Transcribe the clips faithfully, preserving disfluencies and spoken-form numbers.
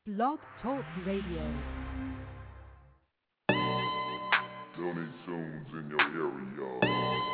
Blog Talk Radio. Looney Tunes in your area.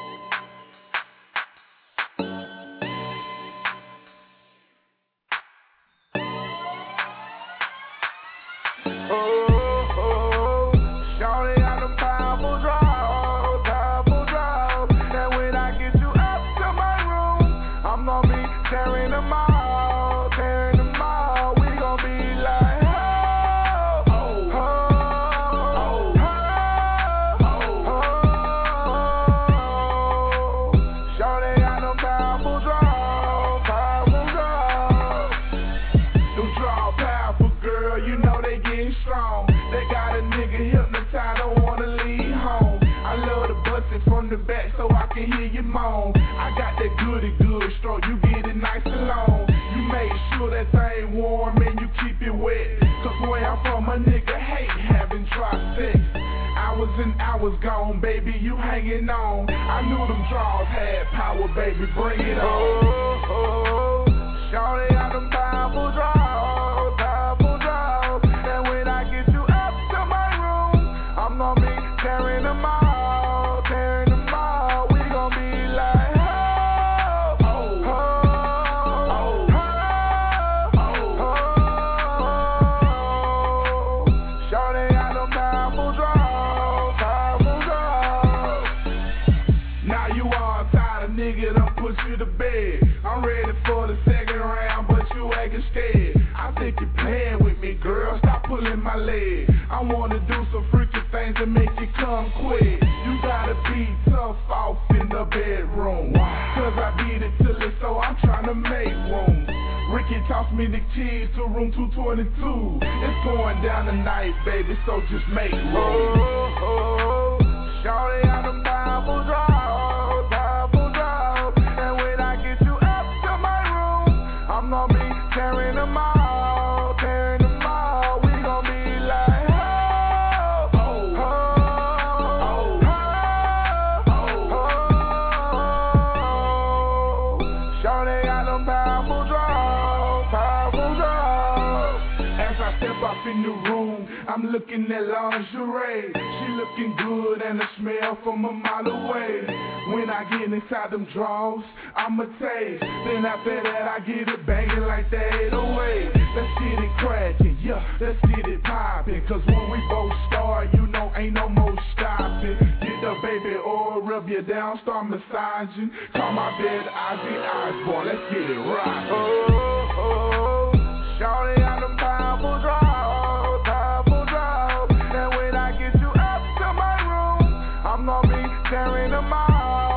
Them draws, I'ma taste. Then after that, I get it banging like that eight oh eight. Let's get it cracking, yeah, let's get it popping. Cause when we both start, you know ain't no more stopping. Get the baby oil, rub you down, start massaging. Call my bed Ozzy Osbourne, let's get it right. Oh, oh, shawty got them powerful draws, powerful draws. And when I get you up to my room, I'm gonna be tearing them out.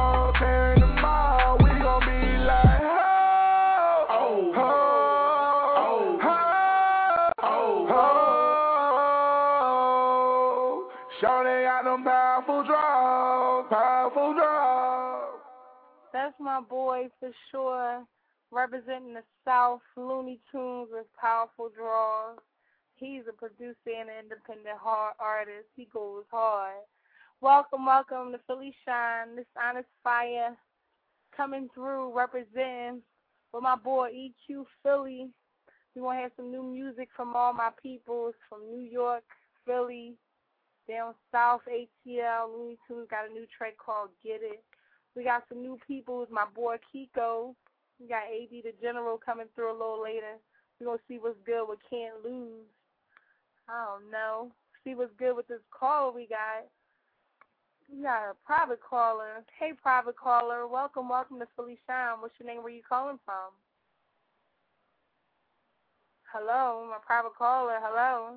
That's my boy for sure, representing the South, Looney Tunes with powerful draws. He's a producer and an independent hard artist. He goes hard. Welcome, welcome to Philly Shine. This Honest Fire coming through, representing with my boy E Q Philly. We're going to have some new music from all my peoples from New York, Philly, down south, A T L. Looney Tunes got a new track called Get It. We got some new people with my boy Kiko. We got A D the General coming through a little later. We're going to see what's good with Can't Lose. I don't know. See what's good with this caller we got. We got a private caller. Hey, private caller. Welcome, welcome to Philly Shine. What's your name? Where you calling from? Hello, my private caller. Hello.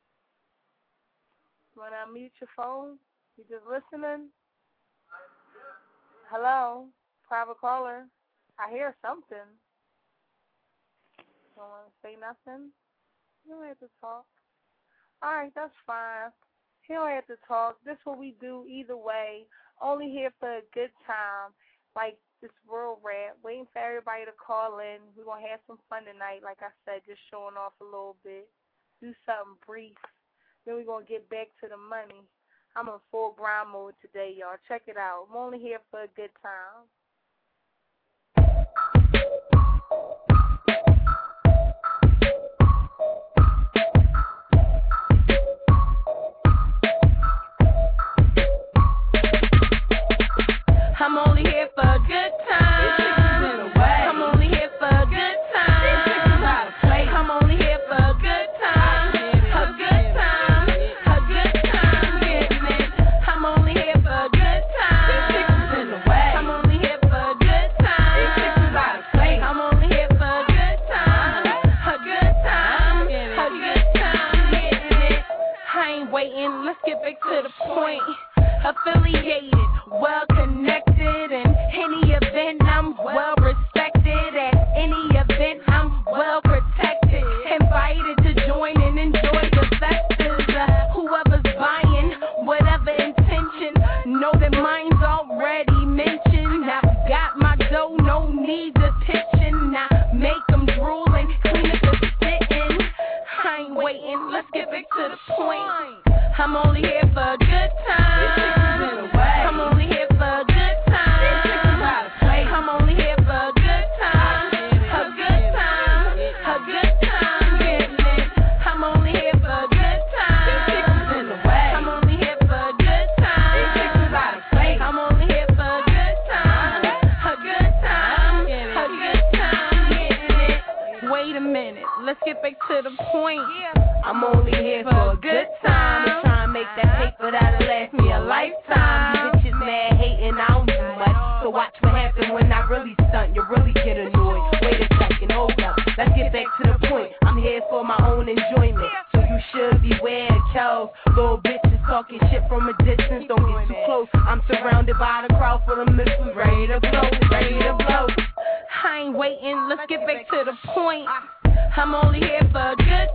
You want to unmute your phone? You just listening? Hello, private caller. I hear something. Don't want to say nothing? You don't have to talk. All right, that's fine. You don't have to talk. This is what we do either way. Only here for a good time, like this world rap. Waiting for everybody to call in. We're going to have some fun tonight, like I said, just showing off a little bit. Do something brief. Then we're going to get back to the money. I'm in full grind mode today, y'all. Check it out. I'm only here for a good time. I ain't waiting, let's get back to the point. Affiliated, well connected, in any event I'm well respected. At any event I'm well protected. Invited to join and enjoy the festivals. Uh, whoever's buying, whatever intention, know that mine's already mentioned. I've got my dough, no need to pitching. I make them drool and clean up the spitting. I ain't waiting, let's get back to the point. I'm only here for a good time. I'm only here for a good time. I'm only here for a good time. A good time. A good time. Getting it. I'm only here for a good time. I'm only here for a good time. I'm only here for a good time. A good time. A good time. Getting it. Wait a minute. Let's get back to the point. I'm only here for a good time. Try and make that paper that'll last me a lifetime. You bitches mad, hating, I don't do much. So watch what happens when I really stunt. You really get annoyed. Wait a second, hold up. Let's get back to the point. I'm here for my own enjoyment. So you should beware of cows. Little bitches talking shit from a distance. Don't get too close. I'm surrounded by the crowd full of missiles. Ready to blow, ready to blow. I ain't waiting, let's get back to the point. I'm only here for a good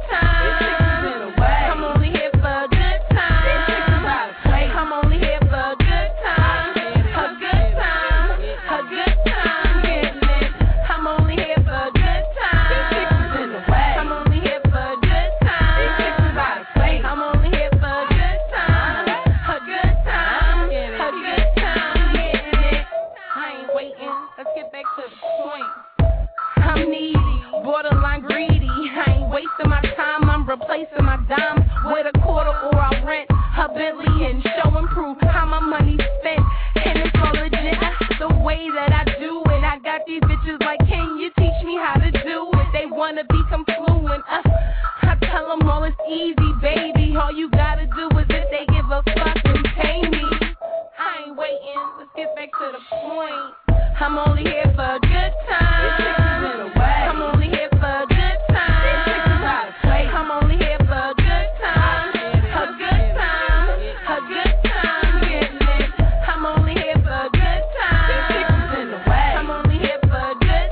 time. I'm only here for a good time. I'm only here for a good time. A good time. A good time. Getting it. I'm only here for a good time. I'm only here for a good time. I'm only here for a good time. A good time. A good time. Getting it. I ain't waiting. Let's get back to the point. I'm needy, borderline greedy. I ain't wasting my time, I'm replacing my dimes with a quarter or I rent a Bentley and show and prove how my money's spent. And it's all legit, that's the way that I do it. I got these bitches like, can you teach me how to do it? They wanna become fluent, uh, I tell them all it's easy, baby. All you gotta do is if they give a fuck and pay me. I ain't waiting, let's get back to the point. I'm only here for a good time. I'm only here for a good time. I'm only here for a good time. A good time. A good time. Getting it. I'm only here for a good time. I'm only here for a good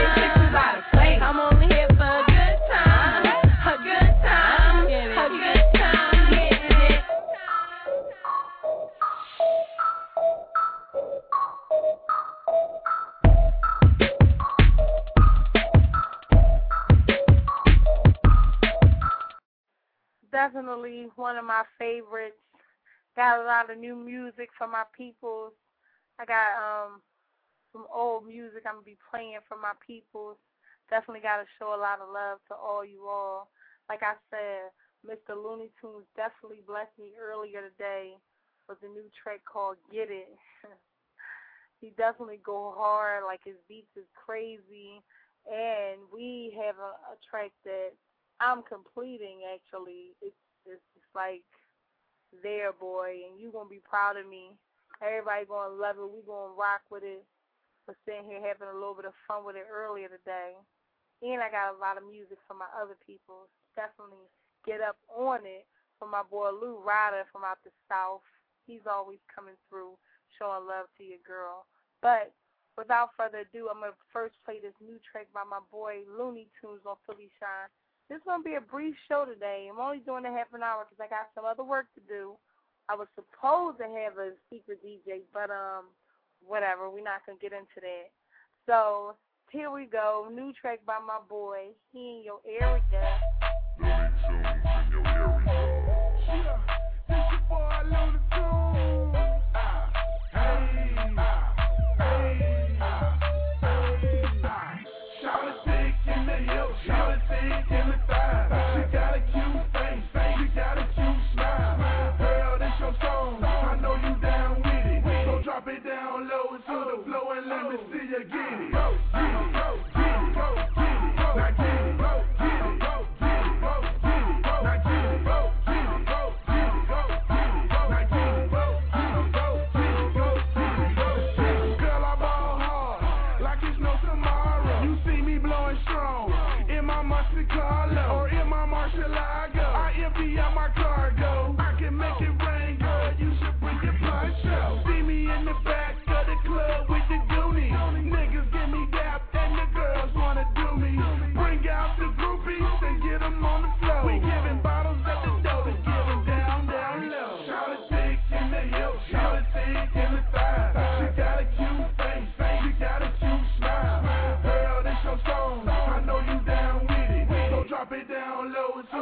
time. I'm only here for a good time. A good time. A good time. Getting it. Definitely one of my favorites. Got a lot of new music for my peoples. I got um some old music I'm going to be playing for my peoples. Definitely got to show a lot of love to all you all. Like I said, Mister Looney Tunes definitely blessed me earlier today with a new track called Get It. He definitely go hard, like his beats is crazy. And we have a, a track that I'm completing, actually. It's, it's it's like there, boy, and you going to be proud of me. Everybody going to love it. We going to rock with it. We're sitting here having a little bit of fun with it earlier today. And I got a lot of music from my other people. Definitely get up on it for my boy Lou Ryder from out the South. He's always coming through, showing love to your girl. But without further ado, I'm going to first play this new track by my boy Looney Tunes on Philly Shine. This is going to be a brief show today. I'm only doing a half an hour because I got some other work to do. I was supposed to have a secret D J, but um, whatever. We're not going to get into that. So here we go. New track by my boy. He in your area. Looney Tunes in your area. Yeah, this your boy Looney Tunes. Ah, hey, ah, hey, ah, hey, ah. Shout it thick in the hill, shout it thick in the thigh. She got a cute face, she got a cute smile. Girl, this your song, I know you down with it. So drop it down low to the floor and let me see you get it. Go, get it, go, get it, go, get it. Now get it, go, get it, go, get it.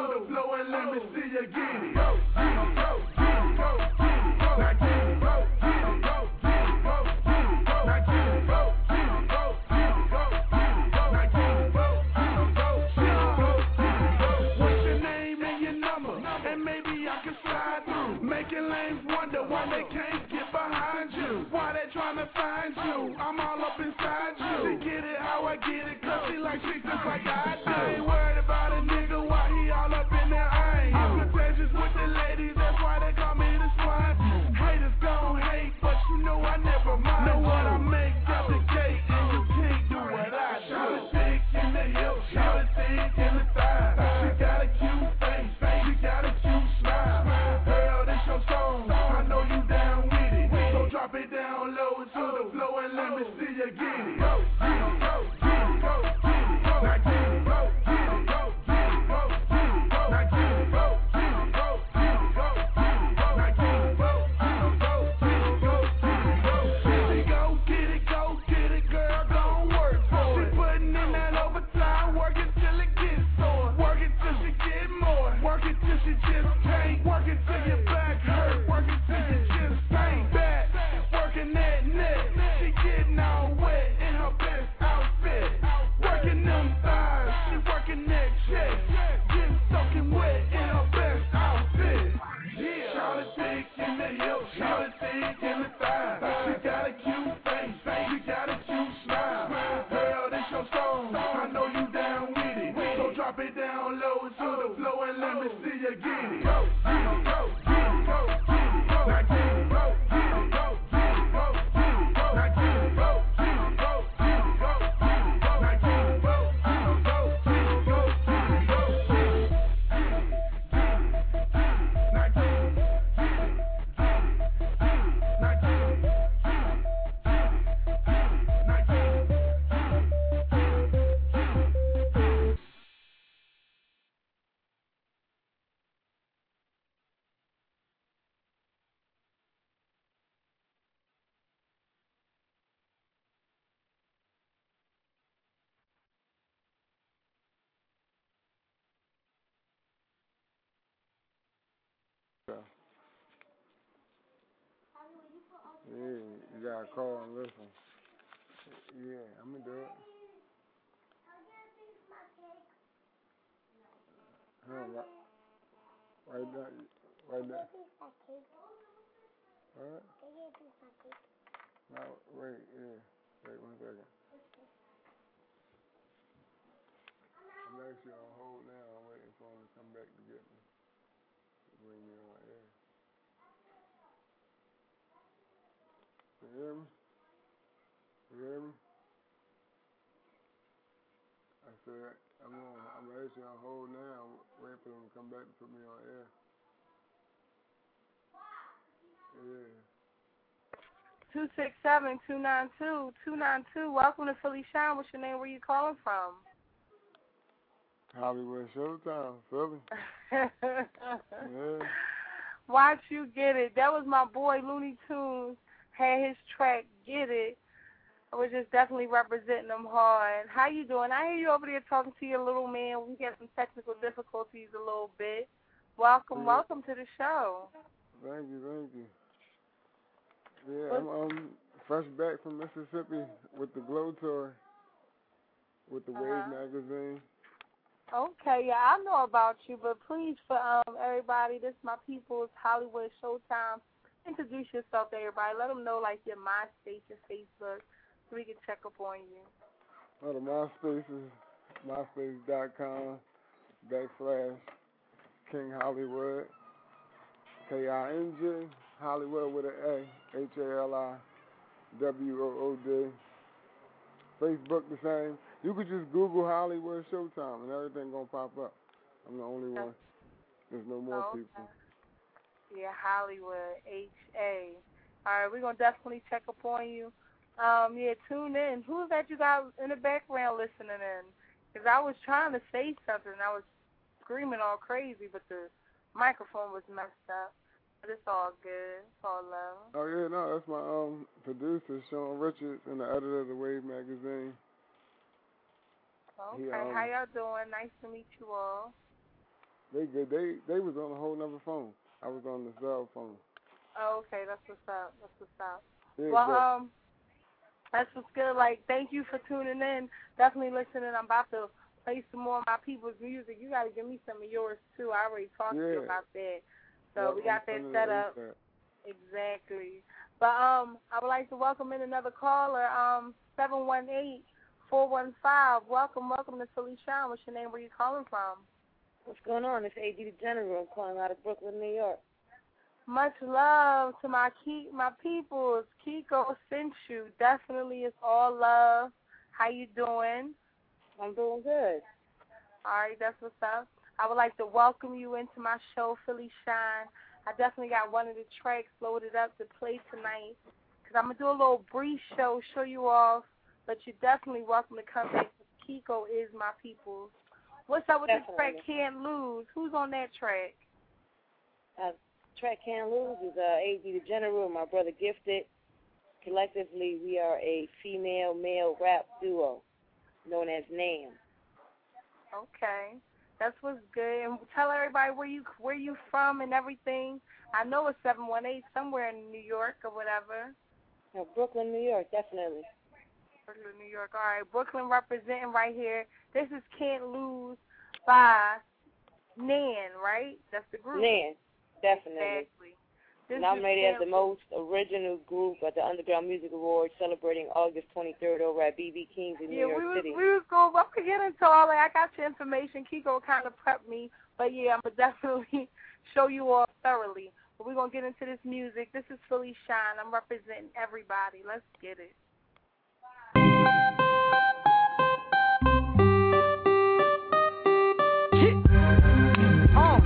the floor and let me see you get it. Go, get it, go, get it, go, get it. Now get it, go, get it, go, get it, go, get it. Now get it, go, get it, go, get it, go, get it. Now get it, go, get it, go, get it, go, get it. What's your name and your number? And maybe I can slide through. Making lanes wonder why they can't get behind you. Why they trying to find you? I'm all up inside you. She get it how I get it, cause she like she just like I do. I ain't worried about a nigga, why he all up in there, I ain't. I'm contagious with the ladies, that's why they call me the swine. Haters gon' hate, but you know I never mind. Know what I make out the gate, and you can't do what I do. Shout it thick in the hips, shout it thick in the thighs. She got a cute face, she got a cute smile. Girl, this your song, I know you down with it. So drop it down low to the floor and let me see you get it. Go, get it, go, get it, go, get it. Now get it, go, get it, go, get it, go, get it. Now get it, go, get it, go, get it, go, get it. Now get it, go, get it, go, get it, go, get it, go. She go get it, go get it, girl, gon' work for it. She putting in that overtime, work it till it gets sore. Work it till she get more. Work it till she just can't. Work it till your back hurt. Work it till you just ain't back. Working that neck, she getting all wet in her best outfit. Working them thighs, she working that chest. Getting soaking wet in her best outfit. Yeah, shout it thick in the hips, shout it thick in the thighs. She got a cute face, she got a cute smile. Girl, this your song, I know you down with it. So drop it down low to the floor and let me see you get it. Go, get it, go, get it, go, get it. Now get it, go, get it, go, get it, go, get it. Now get it, go, get it, go, get it, go, get it. Now get it, go, get it, go, get it, go, get it, go, get it. Now get it, get it, get it, get it. Now get it, get it, get it, get it. Now get it, get it, get it, get it. Yeah, you gotta call and listen. Yeah, I'm gonna do it. Huh, right, right there, right there. What? No, wait, yeah, wait one second. I'm actually on hold now. I'm waiting for him to come back to get me. Bring me on air. You hear me? You hear me? I said, I'm on, I'm actually on hold now. I'm waiting for him to come back to put me on air. Yeah. two six seven, two nine two, two nine two. Welcome to Philly Shine. What's your name? Where you calling from? Hollywood Showtime, Philly. Yeah. Watch you get it. That was my boy Looney Tunes. Had his track Get It. I was just definitely representing them hard. How you doing? I hear you over there talking to your little man. We got some technical difficulties a little bit. Welcome, Yeah. welcome to the show. Thank you, thank you. Yeah, I'm um, fresh back from Mississippi with the Glow Tour, with the Uh-huh. Wave magazine. Okay, yeah, I know about you, but please, for um everybody, this is my people's Hollywood Showtime. Introduce yourself to everybody. Let them know, like, your MySpace, your Facebook, so we can check up on you. Well, the MySpace is myspace.com backslash King Hollywood, K I N G, Hollywood with an A, H A L I W O O D. Facebook the same. You could just Google Hollywood Showtime and everything gonna pop up. I'm the only one. There's no more Oh, okay. people. Yeah, Hollywood, H A. All right, we're going to definitely check up on you. Um, yeah, tune in. Who's that you got in the background listening in? Because I was trying to say something. I was screaming all crazy, but the microphone was messed up. But it's all good. It's all love. Oh yeah, no, that's my um producer, Sean Richards, and the editor of the Wave magazine. Okay, He, um, how y'all doing? Nice to meet you all. They good. They they was on a whole nother phone. I was on the cell phone. Oh, okay, that's what's up. That's what's up. Yeah, well, but, um, that's what's good. Like, thank you for tuning in. Definitely listening. I'm about to play some more of my people's music. You got to give me some of yours, too. I already talked yeah. to you about that. So yep, we got I'm that set up. That. Exactly. But um, I would like to welcome in another caller, um, seven one eight, four one five. Welcome, welcome to Philly Shine. What's your name? Where you calling from? What's going on? It's A D the General. I'm calling out of Brooklyn, New York. Much love to my key, my peoples. Kiko sent you. Definitely, it's all love. How you doing? I'm doing good. All right, that's what's up. I would like to welcome you into my show, Philly Shine. I definitely got one of the tracks loaded up to play tonight because I'm going to do a little brief show, show you off, but you're definitely welcome to come back. Kiko is my peoples. What's up with Definitely. this track, Can't Lose? Who's on that track? Uh, track Can't Lose is uh, A D the General and my brother Gifted. Collectively, we are a female-male rap duo known as NAM. Okay. That's what's good. And tell everybody where you where you from and everything. I know it's seven one eight somewhere in New York or whatever. No, Brooklyn, New York, definitely. Brooklyn, New York. All right, Brooklyn representing right here. This is Can't Lose by Nan, right? That's the group. Nan, definitely. Exactly. This Nominated as the Lose. most original group at the Underground Music Awards celebrating August twenty-third over at B B King's in yeah, New York we was, City. we was going, I'm going to get into all that. I got your information. Kiko kind of prepped me. But, yeah, I'm going to definitely show you all thoroughly. But we're going to get into this music. This is Philly Shine. I'm representing everybody. Let's get it. Oh.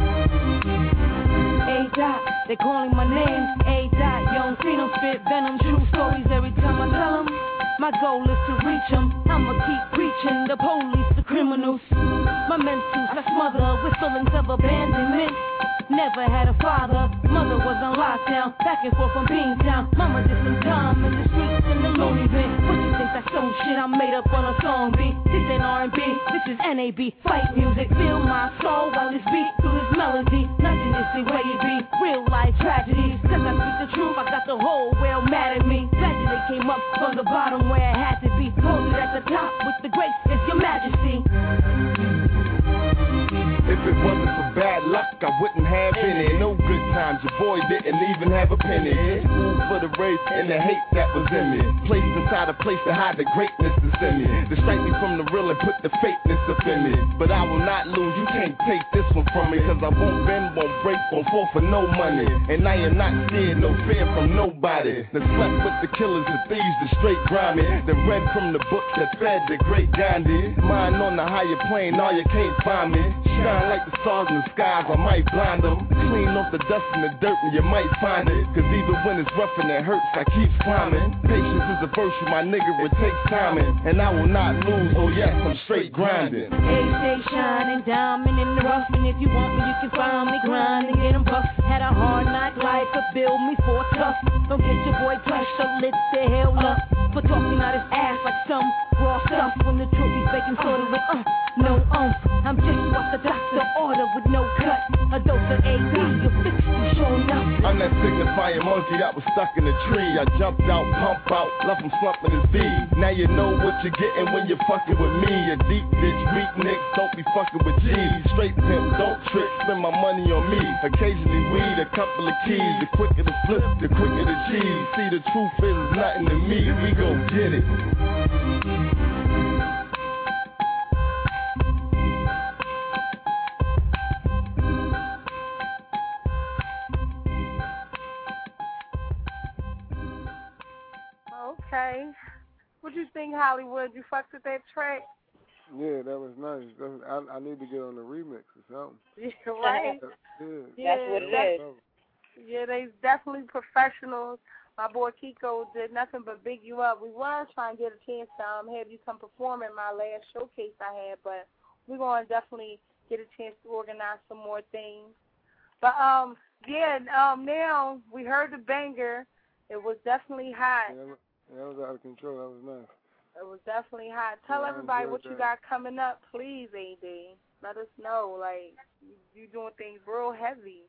A-Dot, they calling my name. A-Dot, you don't see them spit venom. True stories every time I tell them. My goal is to reach them. I'ma keep preaching. The police, the criminals. My mentals are smothered with feelings of abandonment. Never had a father, mother was on lockdown, back and forth from Beantown. Mama did some time in the streets in the loony bin. What you think that some shit I made up on a song beat? This ain't R and B, this is N A B, fight music. Feel my soul while this beat through this melody. Nothing is the way it be, real life tragedies. Cause I speak the truth, I got the whole world mad at me. Gradually came up from the bottom where I had to be. Posted at the top with the grace, it's your majesty. If it wasn't for bad luck, I wouldn't have any. No good times, your boy didn't even have a penny. Food for the race and the hate that was in me. Placed inside a place to hide the greatness that's in me. Distract me from the real and put the fakeness up in me. But I will not lose, you can't take this one from me. Cause I won't bend, won't break, won't fall for no money. And I am not scared, no fear from nobody. That slept with the killers, the thieves, the straight grimy. That read from the books that fed the great Gandhi. Mine on the higher plane, all you can't find me. Shine like the stars in the skies, I might blind them. Clean off the dust and the dirt and you might find it. Cause even when it's rough and it hurts, I keep climbing. Patience is a virtue, my nigga, it takes timing. And I will not lose, oh yes, I'm straight grinding. Hey, stay shining, diamond in the rough. And if you want me, you can find me grinding, get 'em buff. Had a hard knock life, but build me for tough. Don't get your boy crushed, so lit the hell up. For talking out his ass like some raw stuff. When the truth he's baking soda with, uh, no umph. I'm just what the doctor order with no cut. A dose of A D, you fix you showing up. I'm that signifying monkey that was stuck in a tree. I jumped out, pump out, left him slumping his V. Now you know what you're getting when you're fucking with me. A deep ditch, weak nicks, don't be fucking with G's. Straight pimp, don't trick, spend my money on me. Occasionally weed, a couple of keys. The quicker the flip, the quicker the cheese. See, the truth is nothing to me, we gon' get it. Okay. What you think, Hollywood? You fucked with that track? Yeah, that was nice. That was, I, I need to get on the remix or something. Yeah, right? Yeah. That's what it is. Yeah, they definitely professionals. My boy Kiko did nothing but big you up. We were trying to get a chance to um, have you come perform in my last showcase I had, but we're going to definitely get a chance to organize some more things. But, um, yeah, um, now we heard the banger. It was definitely hot. Yeah, that was out of control. That was nice. It was definitely hot. Tell Yeah, everybody enjoyed what that. you got coming up, please, A D. let us know. Like, you, you doing things real heavy.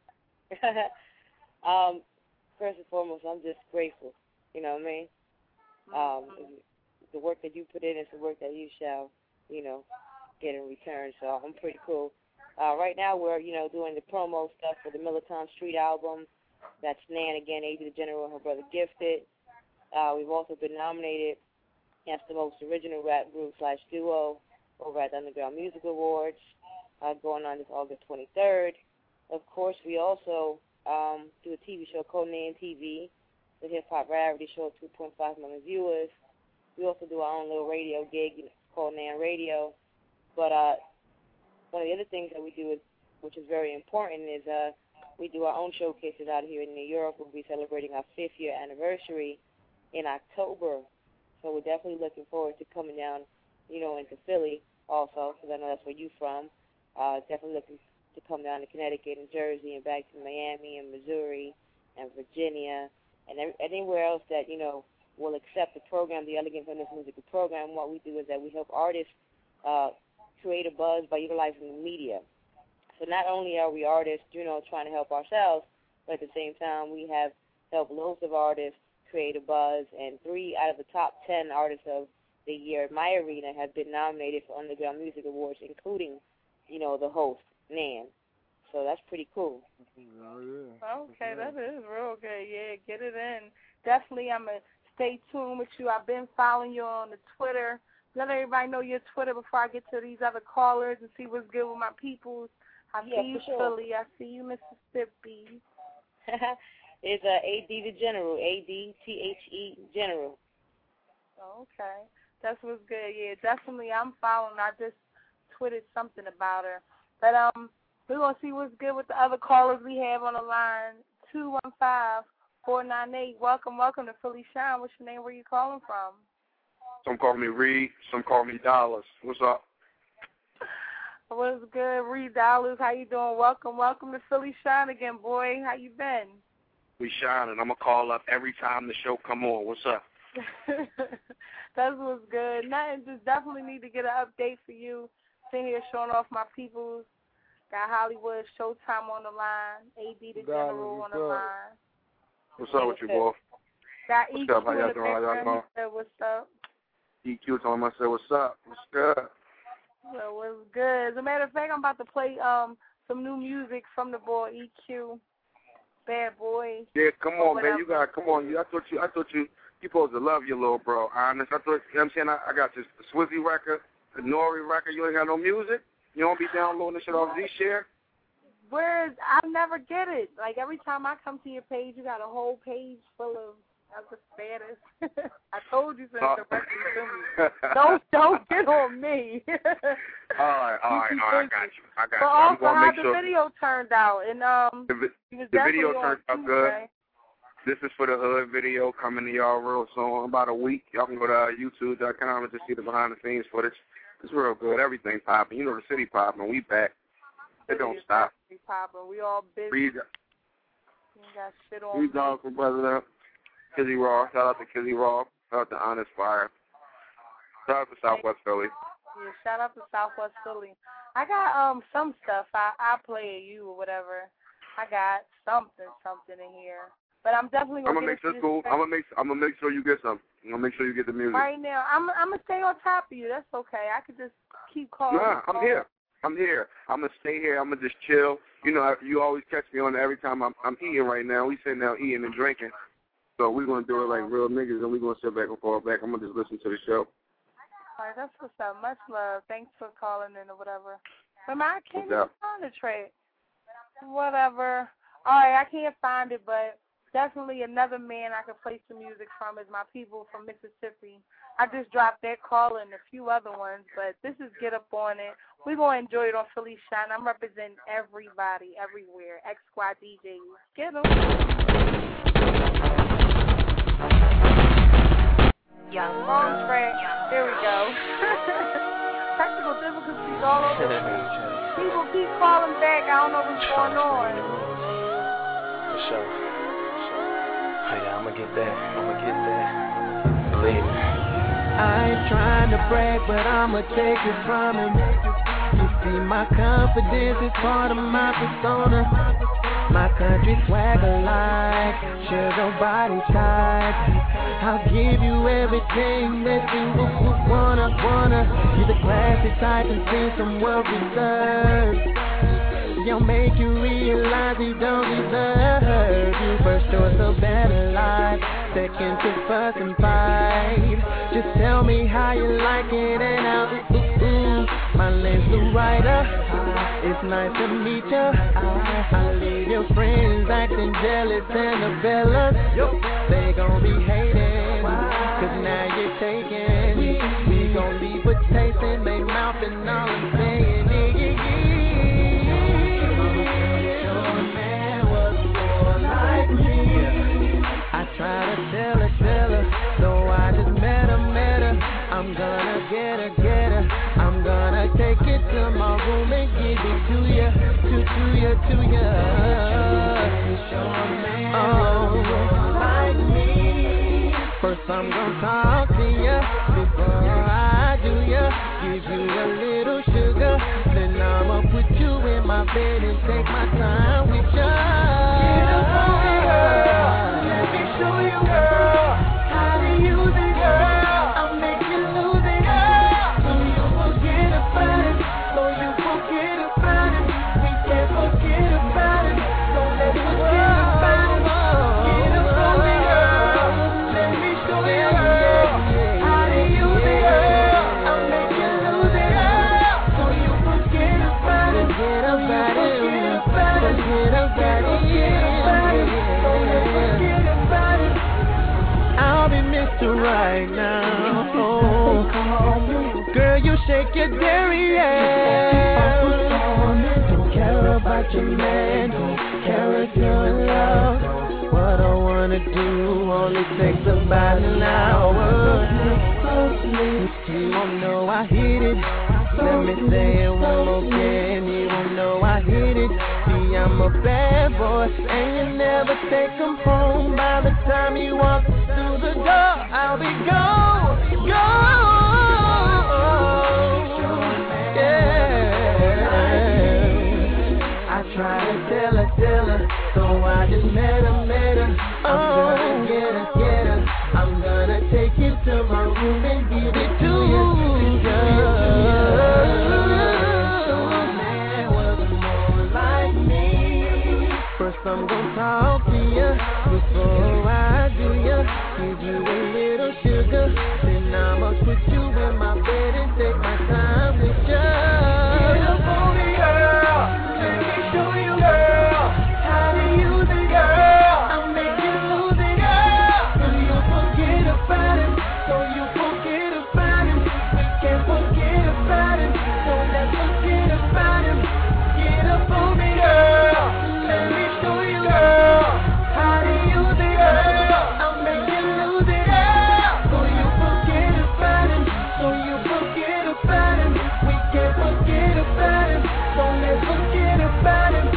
um, first and foremost, I'm just grateful. You know what I mean? Mm-hmm. Um, the work that you put in is the work that you shall, you know, get in return. So I'm pretty cool. Uh, right now we're, you know, doing the promo stuff for the Millertown Street album. That's Nan again, A D the General and her brother Gifted. Uh, we've also been nominated as the most original rap group slash duo over at the Underground Music Awards, uh, going on this August twenty-third. Of course, we also um, do a T V show called Nan T V, the hip-hop variety show, two point five million viewers. We also do our own little radio gig called Nan Radio. But uh, one of the other things that we do, is, which is very important, is uh, we do our own showcases out here in New York. We'll be celebrating our fifth year anniversary in October. So we're definitely looking forward to coming down, you know, into Philly also, because I know that's where you're from. Uh, definitely looking to come down to Connecticut and Jersey and back to Miami and Missouri and Virginia and every, anywhere else that, you know, will accept the program, the Elegant Fitness Musical Program. What we do is that we help artists uh, create a buzz by utilizing the media. So not only are we artists, you know, trying to help ourselves, but at the same time we have helped loads of artists create a buzz, and three out of the top ten artists of the year at my arena have been nominated for Underground Music Awards, including, you know, the host, Nan. So that's pretty cool. Oh, yeah. Okay, that is real good. Yeah, get it in. Definitely, I'm going to stay tuned with you. I've been following you on the Twitter. Let everybody know your Twitter before I get to these other callers and see what's good with my peoples. I yeah, see you, sure. Philly. I see you, Mississippi. It's uh, A D the General, A D T H E General. Okay. That's what's good. Yeah, definitely I'm following. I just tweeted something about her. But um, we're going to see what's good with the other callers we have on the line. two one five, four nine eight. Welcome, welcome to Philly Shine. What's your name? Where you calling from? Some call me Reed. Some call me Dollars. What's up? What's good, Reed Dollars? How you doing? Welcome, welcome to Philly Shine again, boy. How you been? We shining. I'm going to call up every time the show come on. What's up? That's what's good. Nothing, just definitely need to get an update for you. Sitting here showing off my peoples. Got Hollywood Showtime on the line. A D the General on the line. What's up with you, boy? Got what's E Q up? How y'all in the doing? How y'all background. doing? He said, what's up? E Q told him I said, what's up? What's good? Well, what's good? As a matter of fact, I'm about to play um some new music from the boy E Q. Bad boy. Yeah, come on, Whatever. man. You got come on. You, I thought you, I thought you, you supposed to love your little bro. Honest. I thought, you know what I'm saying? I, I got this Swizzy record, the Nori record. You ain't got no music. You don't be downloading this shit off Z-Share. Where's I never get it. Like every time I come to your page, you got a whole page full of other status. I told you send uh, directly to me. Don't don't get on me. all right, all right, all right. I got you. I got but you. I'm also, gonna how make the sure video turned out, and um, the, vi- he was the definitely video on turned out Tuesday. good. This is for the hood video coming to y'all real soon. About a week. Y'all can go to uh, YouTube dot com and just see the behind the scenes footage. It's real good. Everything popping. You know the city popping. We back. It don't stop. We popping. We all busy. Read, we got shit on. read dog for president. Kizzy Raw. Shout out to Kizzy Raw. Shout out to Honest Fire. Shout out to Southwest Philly. Yeah, shout out to Southwest Philly. I got um some stuff. I I play you or whatever. I got something something in here. But I'm definitely gonna. I'm gonna make sure cool. I'm gonna make. I'm gonna make sure you get some. I'm gonna make sure you get the music. Right now, I'm I'm gonna stay on top of you. That's okay. I could just keep calling. Nah, I'm here. I'm here. I'm gonna stay here. I'm gonna just chill. You know, you always catch me on every time I'm I'm eating right now. We sitting down eating and drinking. So we're gonna do it like real niggas, and we're gonna sit back and fall back. I'm gonna just listen to the show. All right, that's what's up. Much love. Thanks for calling in or whatever. But I can't even find the track. Whatever. All right, I can't find it, but definitely another man I could play some music from is my people from Mississippi. I just dropped that call and a few other ones, but this is Get Up On It. We're going to enjoy it on Philly Shine. I'm representing everybody, everywhere. X Y D Js. Get them. Young Wrong track. There we go. Technical difficulties all over the place. People keep calling back. I don't know what's going on. For sure. Oh yeah, I'ma get that. I'ma get that. Believe me. I ain't trying to brag, but I'ma take it from him. He See, my confidence is part of my persona. My country swagger like sugar body type. I'll give you everything that you wanna, wanna. You're the classy type and see some world reserved. You'll make you realize you don't deserve. You first choice a better life, second to fuss and fight. Just tell me how you like it and I'll ooh, ooh, ooh. My name's Lou Ryder, it's nice to meet ya. I leave your friends acting jealous and the fellas, they gon' be hating, cause now you're taking. We gon' leave a taste in their mouth and all I'm saying, nigga, try to tell her, tell her, so I just met her, met her. I'm gonna get her, get her. I'm gonna take it to my room and give it to ya, to, to ya, to ya. Oh, like me. First I'm gonna talk to ya before I do ya. Give you a little sugar, then I'ma put you in my bed and take my time with ya. Show you, girl, how to use it, girl. I'll make you lose it, girl. So you forget about it, so you forget about it. We can't forget about it, so let's forget about it. Get up on me, girl. Let me show you, girl, how to use it, girl. I'll make you lose it, girl. So you forget about it, forget about it, forget about it, forget about it, so let's forget about it. I'll be Mister Right now. Oh, girl, you shake your derriere. Don't care about your man, don't care if you're in love. What I wanna do only takes about an hour. You won't know I hit it. Let me say it one more again. You won't know I hit it. See, I'm a bad boy, and you never take them home. By the time you walk through the door, I'll be gone, gone. Yeah. I try to tell her, tell her, so I just met her, met her. I'm gonna get her, get her. I'm gonna take you to my room and give it to you. First I'm gonna talk to ya before I do ya. Give you a little sugar, then I'ma put you in my bed and take my time with ya. Get up on me, girl. Let me show you, girl, how to use it, girl. I'll make you lose it, girl. So you forget about it, so you forget about it. We can't forget about it, so let's forget about it. Get up on me, girl. Let me show you, girl, how to use it, girl. I'll make you lose it, girl. So you forget about it, so you forget about it. We can't forget about it, so let's forget about it.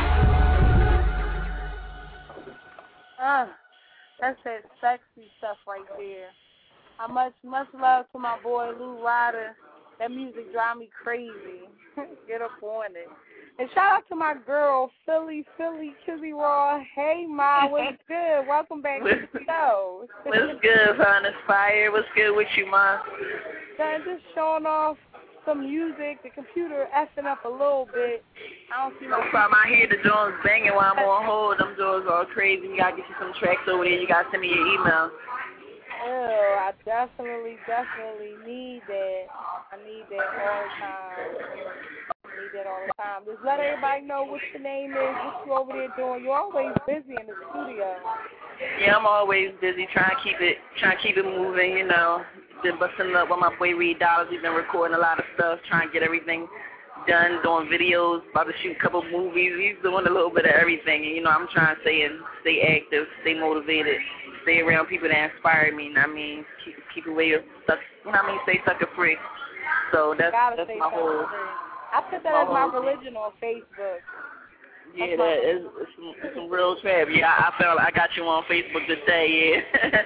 Uh, that's that sexy stuff right there. I much, much love to my boy Lou Ryder. That music drive me crazy. Get up on it. And shout out to my girl, Philly, Philly, Kizzy Raw. Hey, Ma, what's good? Welcome back to the show. What's good, Honest Fire? What's good with you, Ma? Just showing off some music. The computer effing up a little bit. I don't see no problem. I hear the doors banging while I'm on hold. Them doors all crazy. You gotta get you some tracks over there. You gotta send me your email. Oh, I definitely, definitely need that. I need that all the time. I need that all the time. Just let everybody know what your name is, what you over there doing. You're always busy in the studio. Yeah, I'm always busy trying to keep it, trying to keep it moving. You know, been busting up with my boy Reed Dollars. We've been recording a lot of stuff, trying to get everything done, doing videos, about to shoot a couple movies. He's doing a little bit of everything, and you know, I'm trying to stay in, stay active, stay motivated. Stay around people that inspire me, and I mean, keep keep away stuck. You know what I mean? Stay sucker free. So that's that's my whole. I put that as my religion on Facebook. Yeah, that is it's some, it's some real trap. Yeah, I felt I got you on Facebook today. Yeah,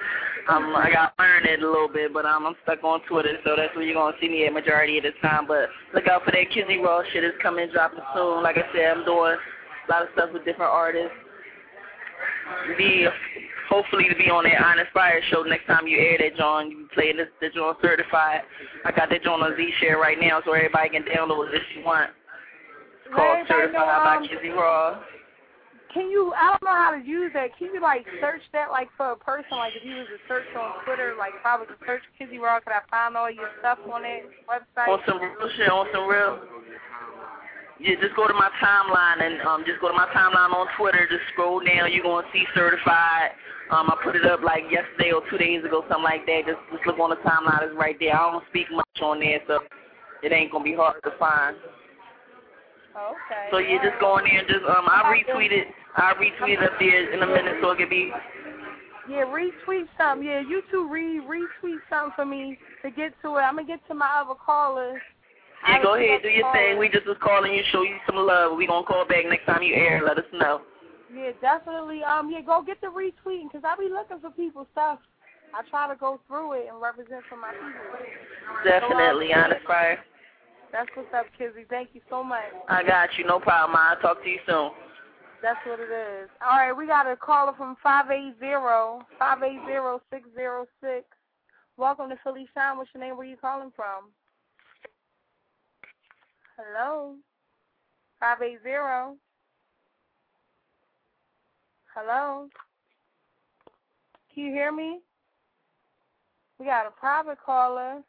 Um, I got to learn it a little bit, but um, I'm stuck on Twitter, so that's where you're going to see me at majority of the time. But look out for that Kizzy Raw shit. It's coming, dropping soon. Like I said, I'm doing a lot of stuff with different artists. Be hopefully to be on that Honest Fire show next time you air that joint. You play this the joint certified. I got that joint on Z-Share right now, so everybody can download it if you want. It's called Certified know, um, by Kizzy Raw. Can you, I don't know how to use that. Can you, like, search that, like, for a person? Like, if you was to search on Twitter, like, if I was to search Kizzy Raw, could I find all your stuff on that website? On some real shit, on some real. Yeah, just go to my timeline and um, just go to my timeline on Twitter. Just scroll down. You're going to see Certified. Um, I put it up, like, yesterday or two days ago, something like that. Just, just look on the timeline. It's right there. I don't speak much on there, so it ain't going to be hard to find. Okay. So you just go in there and just um I retweet it. I retweet it up there in a minute so it can be. Yeah, retweet something. Yeah, you two re retweet something for me to get to it. I'm gonna get to my other callers. Yeah, go ahead, do your thing. We just was calling you, show you some love. We gonna call back next time you air. Let us know. Yeah, definitely. Um, yeah, go get the retweeting because I be looking for people's stuff. I try to go through it and represent for my people. Definitely, so, um, Honest Fire. That's what's up, Kizzy. Thank you so much. I got you. No problem. I'll talk to you soon. That's what it is. All right, we got a caller from five eight zero, five eight zero, six zero six. Welcome to Philly Shine. What's your name? Where you calling from? Hello? five eight zero. Hello? Can you hear me? We got a private caller.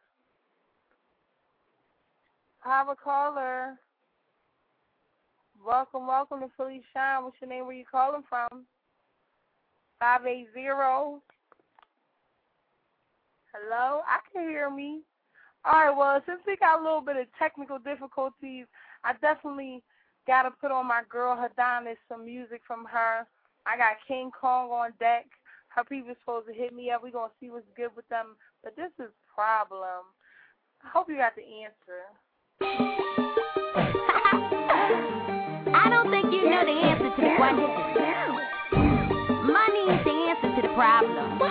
Private caller. Welcome, welcome to Philly Shine. What's your name? Where you calling from? five eight zero. Hello? I can hear me. All right, well, since we got a little bit of technical difficulties, I definitely got to put on my girl Hadanis some music from her. I got King Kong on deck. Her people supposed to hit me up. We're going to see what's good with them. But this is problem. I hope you got the answer. I don't think you know the answer to the question. Money is the answer to the problem.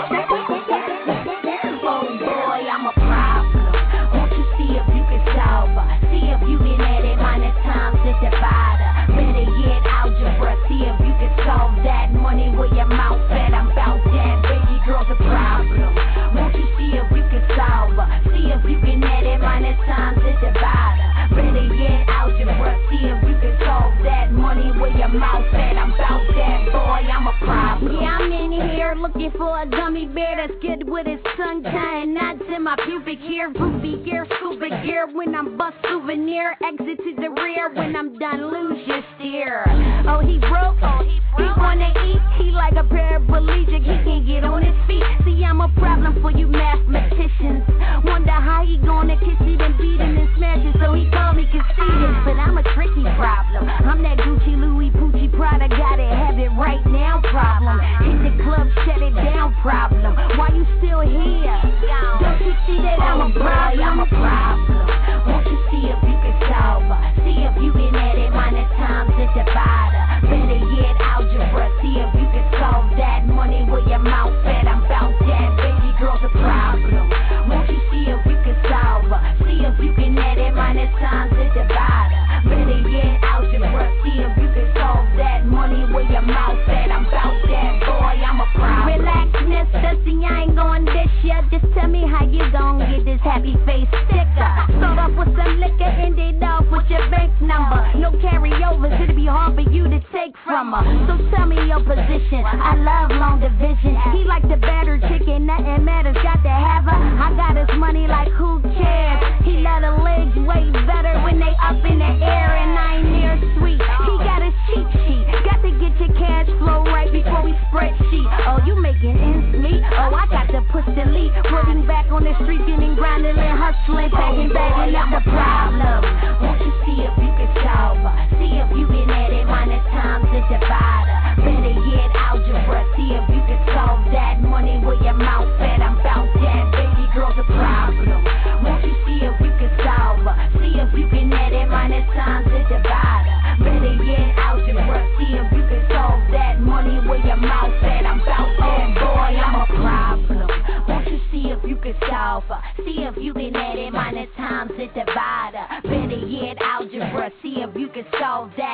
Oh boy, I'm a problem. Won't you see if you can solve her? See if you can add it minus times and divide her. Better yet, algebra. See if you can solve that. Money with your mouth fat. I'm about that. Baby girl's a problem. Won't you see if you can solve her? See if you can add it minus times and divide her. Better yet, algebra. See if you can solve that. Money with your mouth fat. I'm about that. Boy, I'm a problem. Yeah, I'm in here looking for a gummy bear that's good with his tongue tying knots in my pubic hair. Ruby gear, scuba gear when I'm bust souvenir. Exit to the rear when I'm done. Lose your steer. Oh, he broke. Oh, he broke. He wanna eat. He like a paraplegic. He can't get on his feet. See, I'm a problem for you mathematicians. Wonder how he gonna kiss it and beat him and smash it. So he called me conceited. But I'm a tricky problem. I'm that Gucci, Louis, Pucci, Prada. Gotta have it right now problem. Hit the club, shut it down problem. Why you still here? Don't you see that I'm a boy? I'm a problem. Won't you see if you can solve her? See if you can add it minus times and divide her. Better yet, algebra. See if you can solve that. Money with your mouth fat. I'm about that. Baby girl's a problem. Won't you see if you can solve her? See if you can add it minus times and divide her. Better yet, algebra. See if you can solve that. Money with your mouth fat. I'm about that. Boy, I'm a problem. Relax, mister. See, I ain't going this year. Just tell me how you gon' get this happy face sticker. Start off with some liquor, end it off with your bank number. No carryovers, it'll be hard for you to take from her. So tell me your position. I love long division. He like the better chicken, nothing matters, got to have her. I got his money like who cares? He let her legs way better when they up in the air and I ain't near sweet. He got his cheat sheet, got to get your cash flow right before we spreadsheet. Oh, you making ends meet? Oh, I got to push the lead. Putting back on the street, getting grinding and hustling, packing, bagging up the problem. Won't you see if you can solve her? See if you can add it minus times and divide her. Better yet, algebra. See if you can solve that. Money with your mouth fat. I'm about that. Baby girl's a problem. Won't you see if you can solve her? See if you can add it minus times and divide her. Better yet, algebra. See if you can solve that. Money with your mouth fat. I'm about that. Boy, I'm a problem.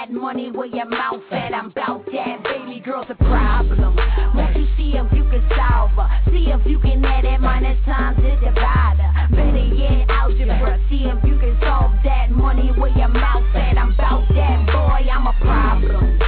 that money where your mouth at. I'm bout that. Baby girl's a problem. Won't you see if you can solve her? See if you can add that minus times to divide her. Better yet, algebra. See if you can solve that money where your mouth at. I'm bout that, boy. I'm a problem.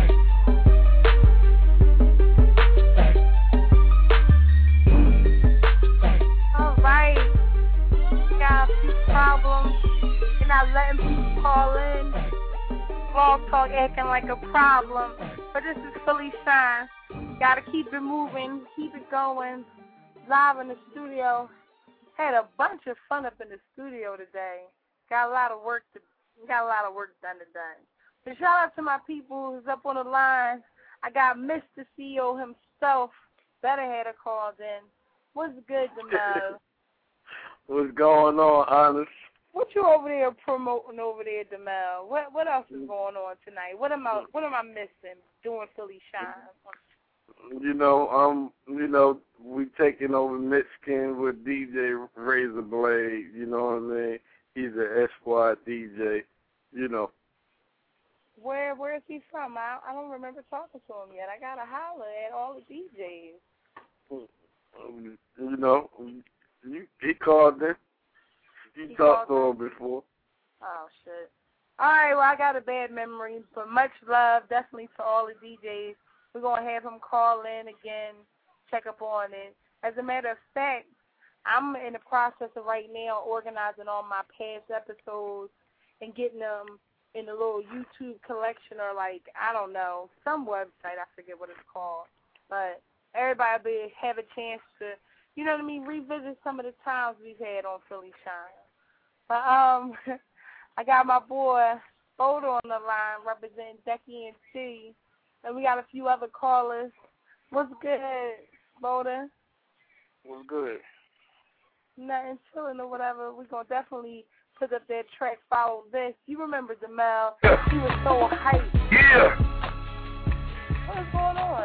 All right. Got a few problems. You're not letting people call in. Blog Talk acting like a problem. But this is Philly Shine. Gotta keep it moving, keep it going. Live in the studio. Had a bunch of fun up in the studio today. Got a lot of work to got a lot of work done today. So shout out to my people who's up on the line. I got Mister C E O himself. Better had a call in. What's good, DeMel? What's going on, Honest? What you over there promoting over there, DeMel? What what else is going on tonight? What am I what am I missing doing Philly Shine? You know, um, you know, we taking over Mexican with D J Razorblade. You know what I mean? He's an Esquire D J. You know. Where where is he from? I I don't remember talking to him yet. I gotta holler at all the D Js. Um, you know, you, he called in. You he talked to in? him before. Oh shit. All right, well I got a bad memory, but much love definitely to all the D Js. We're gonna have him call in again, check up on it. As a matter of fact, I'm in the process of right now organizing all my past episodes and getting them in a little YouTube collection or like, I don't know, some website, I forget what it's called. But everybody will have a chance to, you know what I mean, revisit some of the times we've had on Philly Shine. But um, I got my boy Boda on the line representing Decky and T, and we got a few other callers. What's good, Boda? What's good? Nothing, chilling or whatever. We're going to definitely put up that track, Follow This. You remember DeMel? He was so hyped. Yeah. What's going on?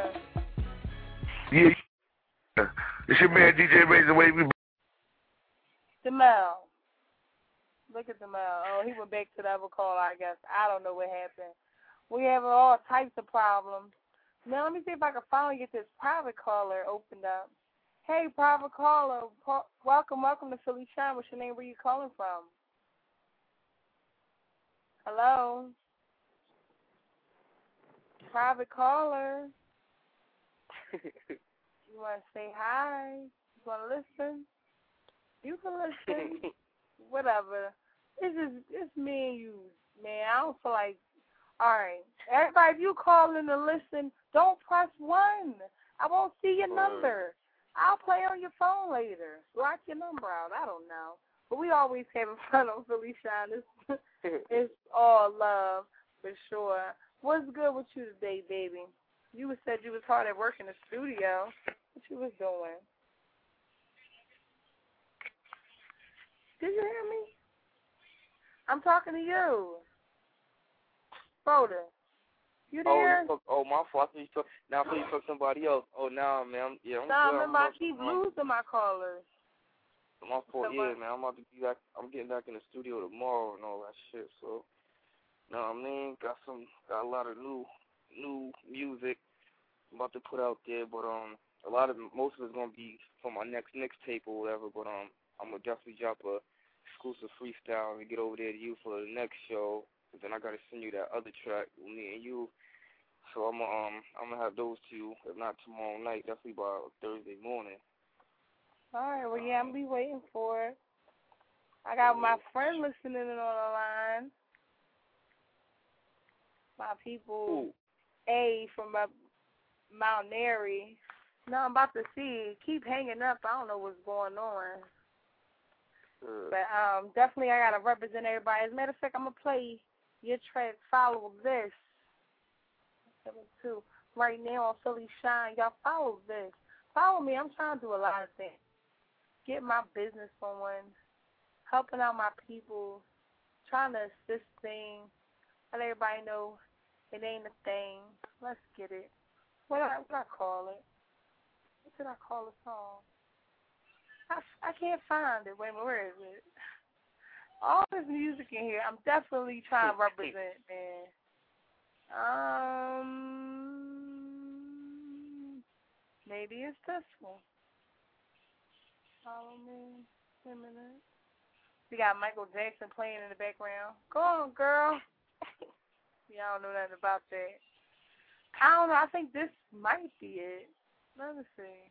Yeah. It's your man D J Razorblade. DeMel. Look at DeMel. Oh, he went back to the other call, I guess. I don't know what happened. We have all types of problems. Now, let me see if I can finally get this private caller opened up. Hey, private caller. Pa- welcome, welcome to Philly Shine. What's your name? Where you calling from? Hello? Private caller. You want to say hi? You want to listen? You can listen. Whatever. It's just, it's me and you, man. I don't feel like, all right. Everybody, if you call in to listen, don't press one. I won't see your number. I'll play on your phone later. Block your number out. I don't know. But we always having fun on Philly Shine. It's, it's all love, for sure. What's good with you today, baby? You said you was hard at work in the studio. What you was doing? Did you hear me? I'm talking to you. Boda. You there? Oh, oh, my fault. I thought you talk, now I thought you talk to somebody else. Oh, now, nah, man. I'm, yeah, I'm nah, good. remember, I'm I keep um, losing my callers. My fault, yeah, man. I'm about to be back. I'm getting back in the studio tomorrow and all that shit. So, you know what I mean? Got some, got a lot of new, new music I'm about to put out there, but um, a lot of most of it's gonna be for my next mixtape or whatever. But um, I'm gonna definitely drop a exclusive freestyle and get over there to you for the next show. And then I gotta send you that other track with me and you. So I'm um, I'm gonna have those two, if not tomorrow night, definitely by Thursday morning. All right, well, yeah, I'm be waiting for it. I got my friend listening in on the line. My people, Ooh. A from uh, Mount Airy. No, I'm about to see. Keep hanging up. I don't know what's going on. Uh. But um, definitely I got to represent everybody. As a matter of fact, I'm going to play your track, Follow This. Too. Right now on Philly Shine. Y'all follow this. Follow me. I'm trying to do a lot of things. Get my business going, helping out my people, trying to assist things, let everybody know it ain't a thing. Let's get it. What did I, what did I call it? What did I call the song? I, I can't find it. Wait a minute, where is it? All this music in here, I'm definitely trying to represent, man. Um, maybe it's this one. Follow me. Wait a minute. We got Michael Jackson playing in the background. Go on, girl. Y'all don't know nothing about that. I don't know. I think this might be it. Let me see.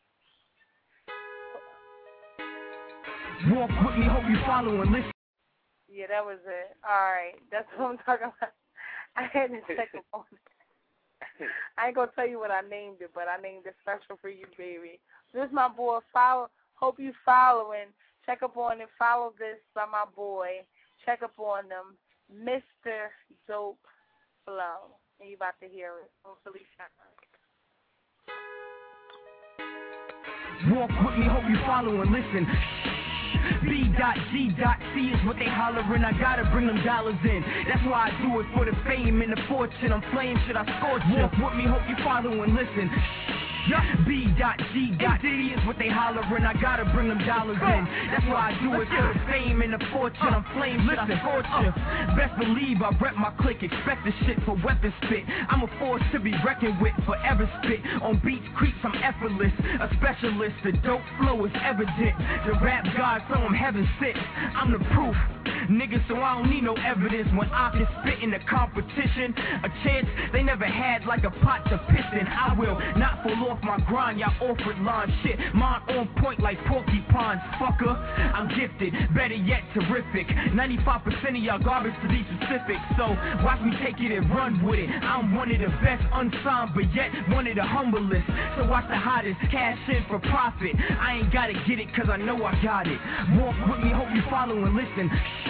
Walk with me, hope you follow and listen. Yeah, that was it. All right. That's what I'm talking about. I had to check up on it. I ain't going to tell you what I named it, but I named it special for you, baby. This is my boy. Follow. Hope you following. Check up on it. Follow this by my boy. Check up on them. Mister Dope Flow. And you about to hear it. Hopefully, walk with me, hope you follow and listen. B dot G dot C is what they hollering. I gotta bring them dollars in. That's why I do it for the fame and the fortune. I'm playing shit, I scorch you. Walk with me, hope you follow and listen. B dot G dot C is what they hollering. I gotta bring them dollars in. That's why I do it for the fame and the fortune. I'm flame shit, I scorch you. Best believe I rep my clique. Expect the shit for weapon spit. I'm a force to be reckoned with. Forever spit on beats, creeps. I'm effortless. A specialist. The dope flow is evident. The rap god, so I'm heaven sent. I'm the proof. Niggas, so I don't need no evidence when I can spit in the competition. A chance they never had, like a pot to piss in. I will not fall off my grind, y'all offered line shit. Mine on point like porcupines, fucker. I'm gifted, better yet, terrific. ninety-five percent of y'all garbage to be specific. So watch me take it and run with it. I'm one of the best unsigned, but yet one of the humblest. So watch the hottest, cash in for profit. I ain't gotta get it, cause I know I got it. Walk with me, hope you follow and listen.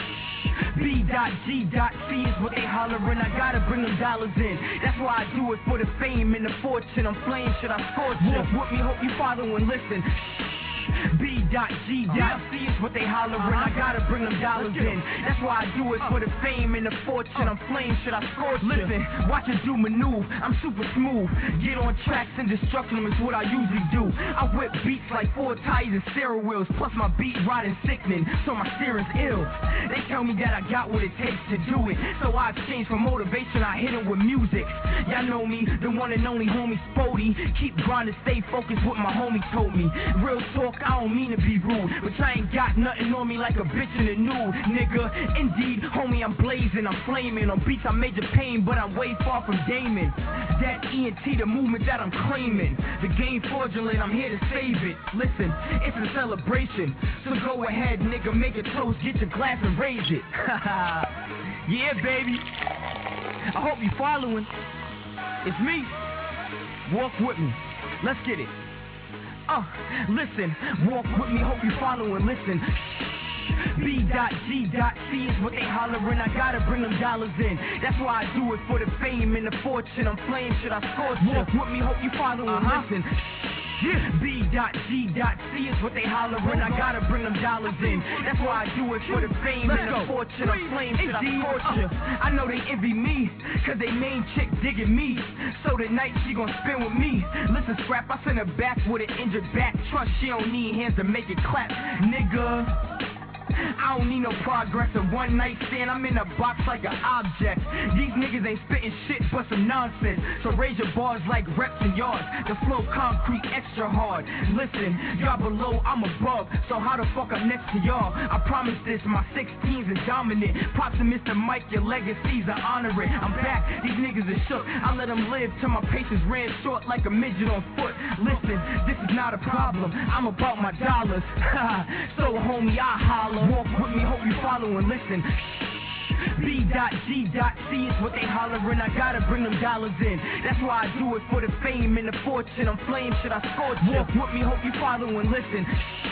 B dot G dot C is what they hollering. I gotta bring them dollars in. That's why I do it for the fame and the fortune. I'm flame shit, I scorch you. Walk with me, hope you follow and listen. B dot G dot C is what they hollering. I gotta bring them dollars in. That's why I do it for the fame and the fortune. I'm flame shit, I scorch you. Listen, watch it do maneuver. I'm super smooth. Get on tracks and destruct them is what I usually do. I whip beats like four tires and steering wheels. Plus my beat riding sickening, so my steering's ill. They tell me that I got what it takes to do it. So I exchange for motivation, I hit it with music. Y'all know me, the one and only homie Spody. Keep grinding, stay focused, what my homie told me. Real talk, I don't mean to be rude, but I ain't got nothing on me like a bitch in the nude, nigga. Indeed, homie, I'm blazing, I'm flaming. On beats I major pain, but I'm way far from gaming. That E N T, the movement that I'm claiming. The game fraudulent, I'm here to save it. Listen, it's a celebration, so go ahead, nigga, make a toast, get your glass and raise it. Yeah, baby. I hope you following. It's me. Walk with me. Let's get it. Uh, listen, walk with me, hope you follow and listen. B dot G dot C is what they hollering. I gotta bring them dollars in. That's why I do it for the fame and the fortune. I'm flame shit, I scorch you. Walk with me, hope you follow and uh-huh. listen. Yeah. B dot G dot C is what they hollering. I gotta bring them dollars in. That's why I do it for the fame Let's and the go. fortune. I'm flame shit, I scorch you. I know they envy me, cause they main chick digging me. So tonight she gon' spin with me. Listen, scrap, I send her back with an injured back. Trust she don't need hands to make it clap, nigga. I don't need no progress, a one night stand, I'm in a box like an object. These niggas ain't spitting shit but some nonsense. So raise your bars like reps and yards. The flow concrete extra hard. Listen, y'all below, I'm above. So how the fuck I'm next to y'all? I promise this, my sixteens is dominant. Pops and Mister Mike, your legacies are honoring. I'm back, these niggas are shook. I let them live till my patience ran short like a midget on foot. Listen, this is not a problem, I'm about my dollars. So homie, I holler. Walk with me, hope you follow and listen. B dot G dot C is what they hollering. I gotta bring them dollars in. That's why I do it for the fame and the fortune. I'm flame shit, I scorch you. Walk with me, hope you follow and listen.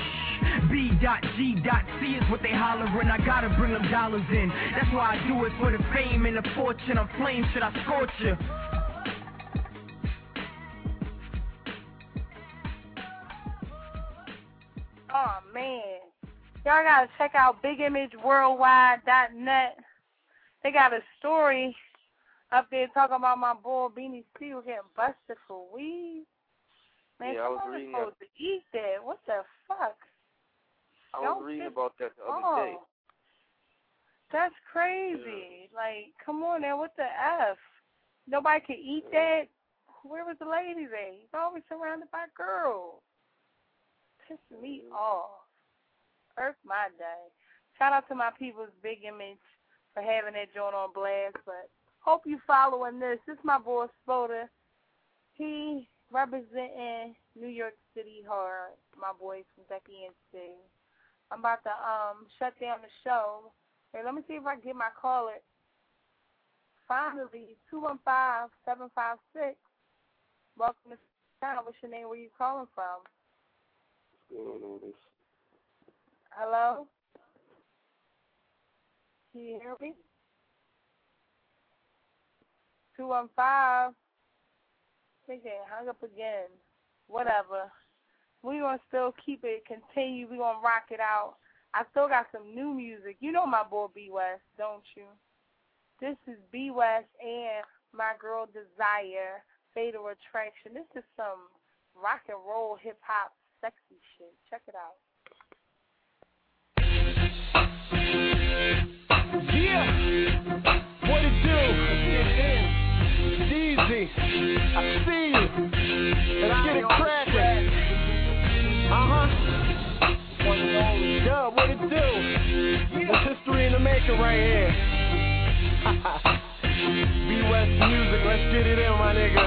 B dot G dot C is what they hollering. I gotta bring them dollars in. That's why I do it for the fame and the fortune. I'm flame shit, I scorch you. Oh man, y'all gotta check out big image worldwide dot net. They got a story up there talking about my boy Beanie Siegel getting busted for weed. Man, yeah, I was reading supposed to eat that. What the fuck? I was Don't reading get, about that the other oh, day. That's crazy. Yeah. Like, come on now, what the F? nobody could eat that. Where was the ladies at? He's always surrounded by girls. Pissing me off. Irk my day. Shout out to my people's Big Image for having that joint on blast. But hope you following this. This is my boy Spoda. He representing New York City hard. My boys from Becky and C. I'm about to um shut down the show. Hey, let me see if I can get my caller. Finally, two one five, seven five six. Welcome to the channel. What's your name? Where you calling from? What's going on with this? Hello? Can you hear me? two one five. I think they hung up again. Whatever. We're going to still keep it, continue. We're going to rock it out. I still got some new music. You know my boy B West, don't you? This is B West and my girl Desire, Fatal Attraction. This is some rock and roll, hip hop, sexy shit. Check it out. Yeah, what it do? It's easy. I see you. Let's get it cracking. Uh huh. Yeah, what it do? It's history in the making right here. B West music, let's get it in, my nigga.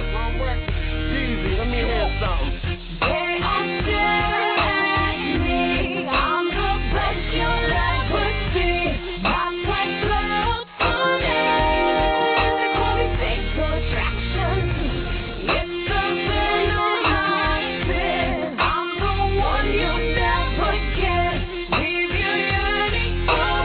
Easy, let me hear something. They all stare at me. I'm the best you'll ever see. My white love for them. They call me fatal attraction. It's the venom I've been. I'm the one you'll never get. Leave you yearning for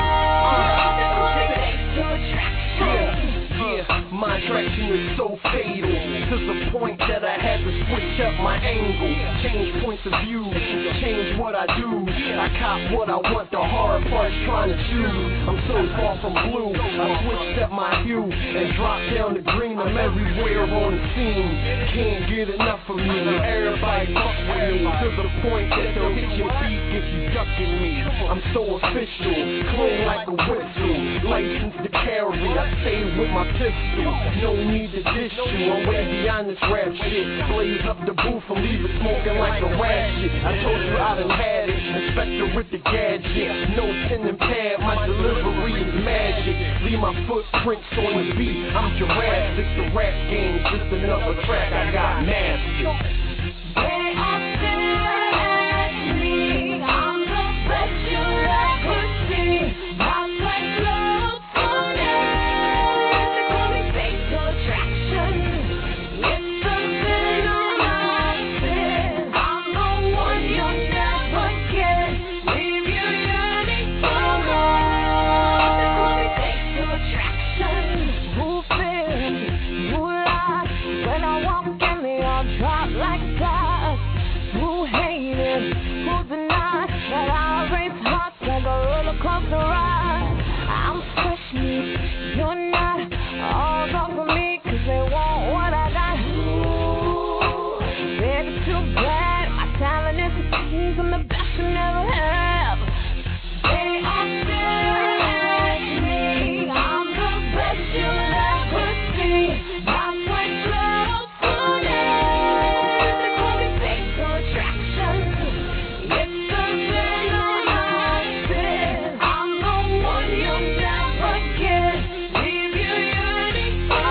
more. They call me fatal attraction. Yeah, my attraction is so fatal, to the point that I had to switch up my angle, change points of view, change what I do. I cop what I want, the hard part's trying to choose. I'm so far from blue, I switched up my hue and dropped down to green. I'm everywhere on the scene, can't get enough of me. Everybody fuck with me, to the point that they'll hit your beat if you ducking me. I'm so official, clean like a whistle, licensed to carry. I stay with my pistol, no need to dish you. I'm way beyond this rap shit. Blaze up the booth and leave it smoking like a ratchet. I told you I done had it, inspector with the gadget. No pen and pad, my delivery is magic. Leave my footprints on the beat, I'm Jurassic. The rap game's just another track I got mastered. They all stare at me. I'm the best you'll ever see. My white love for them. They call me fatal attraction. It's the venom I've been. I'm the one you'll never get. Leave you yearning for more. They call me fatal attraction. Who feels, who lies when I walk in they all drop like flies. Who hated, who denied that I race hearts like a roller coaster ride. I'm fresh meat, you're not. All gone for me cause they want what I got. Ooh, baby, too bad. My talent is fatigued, I'm the best you never have. They all stare at me. I'm the best you'll ever see. My white love for them. They call me fatal attraction. It's the venom I've been. I'm the one you'll never get. Leave you yearning for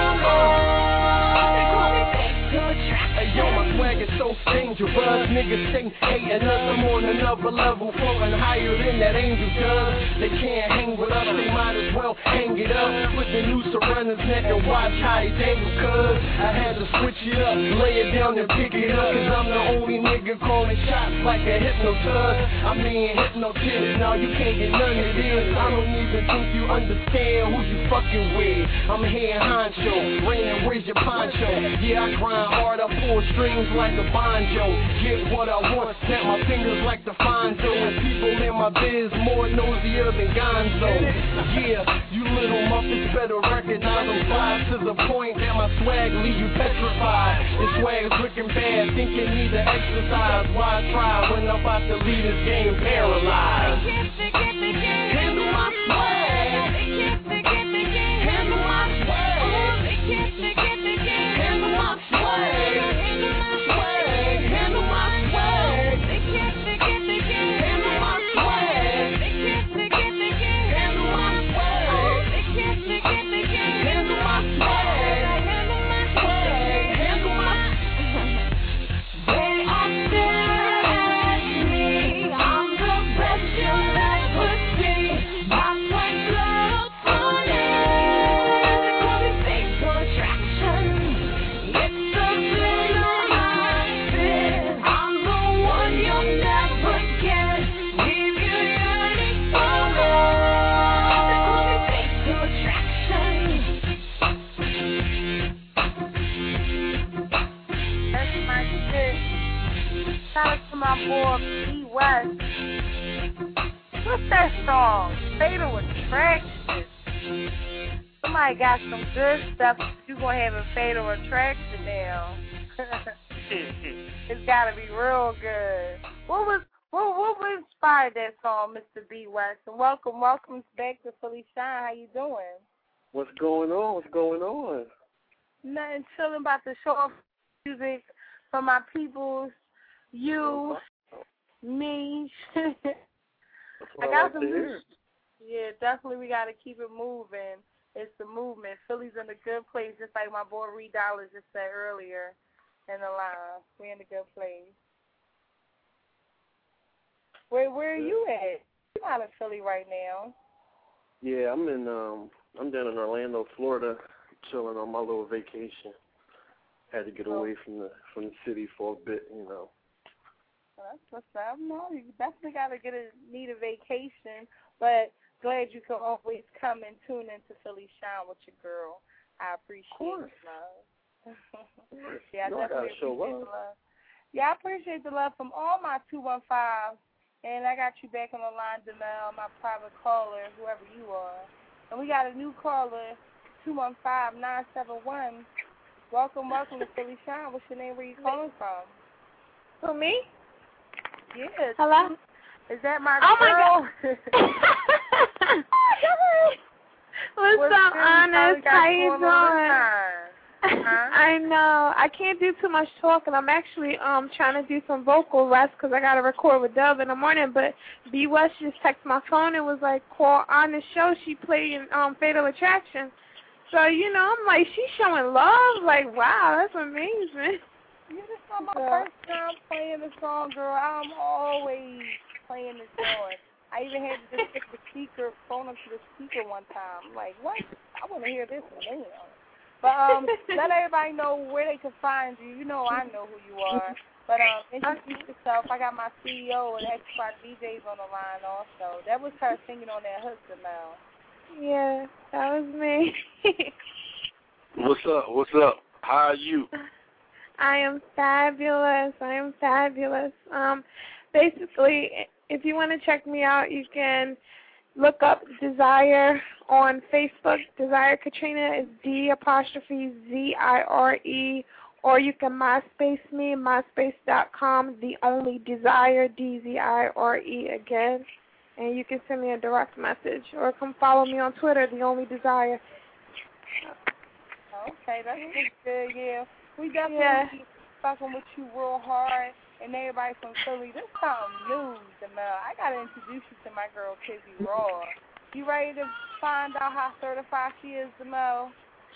more. They call me fatal attraction. Hey yo, my swag is so dangerous. Niggas stay hating us. I'm on another level, floating higher than that angel does. They can't hang with us, they might as well hang it up. Put the noose around his neck and watch how he dangle, cuz I had to switch it up, lay it down and pick it up. Cause I'm the only nigga calling shots like a hypnotist. I mean hypnotist, now you can't get none of this. I don't even think you understand who you fucking with. I'm here honcho, rain, where's your poncho? Yeah, I grind hard, I pull strings like a banjo. Get what I want, snap my fingers like the Fonzo. And people in my biz more nosier than Gonzo. Yeah, you little muffins better recognize I'm fly to the point that my swag leave you petrified. This swag's looking bad, think you need to exercise. Why try when I'm about to leave this game paralyzed? Handle my swag. Handle my swag. Shout out to my boy B West. What's that song? Fatal Attraction. Somebody got some good stuff. You gonna have a Fatal Attraction now. It's gotta be real good. What was what what inspired that song, Mister B West? And welcome, welcome back to Philly Shine. How you doing? What's going on? What's going on? Nothing, chilling, about to show off music for my peoples, you, me. I got some new. Yeah, definitely we gotta keep it moving. It's the movement. Philly's in a good place, just like my boy Reed Dollars just said earlier in the line. We're in a good place. Where where are you at? You're not in Philly right now. Yeah, I'm in um I'm down in Orlando, Florida, chilling on my little vacation. Had to get away from the from the city for a bit, you know. Well, that's what's up. No, you definitely gotta get a need a vacation, but glad you can always come and tune into Philly Shine with your girl. I appreciate it, love. Yeah, I no, definitely I show appreciate love. the love. Yeah, I appreciate the love from all my two one five, and I got you back on the line, Janelle, my private caller, whoever you are. And we got a new caller, two one five, nine seven one. Welcome, welcome to Philly Shine. What's your name? Where you calling from? Who, me? Yeah. Hello? Is that my oh girl? My God. What's, What's up, good? Honest? How you going doing? on huh? I know. I can't do too much talking. I'm actually um trying to do some vocal rest because I got to record with Dub in the morning. But B West just texted my phone and was like, call on the show. She played um, Fatal Attraction. So, you know, I'm like, she's showing love. Like, wow, that's amazing. You just saw my first time playing the song, girl. I'm always playing the song. I even had to just stick the speaker, phone up to the speaker one time. I'm like, what? I want to hear this one. But um, let everybody know where they can find you. You know I know who you are. But um, introduce yourself. I got my C E O and X-Spot D Js on the line also. That was her singing on that hustle now. Yeah, that was me. What's up? What's up? How are you? I am fabulous. I am fabulous. Um, basically, if you want to check me out, you can look up Desire on Facebook. Desire Katrina is D apostrophe Z I R E, or you can MySpace me, myspace dot com, The Only Desire, D Z I R E again. And you can send me a direct message or come follow me on Twitter, The Only Desire. Okay, that's good, yeah. We definitely yeah. fucking with you real hard, and everybody from Philly. This is something new, Jamel. I got to introduce you to my girl, Kizzy Raw. You ready to find out how certified she is, Jamel?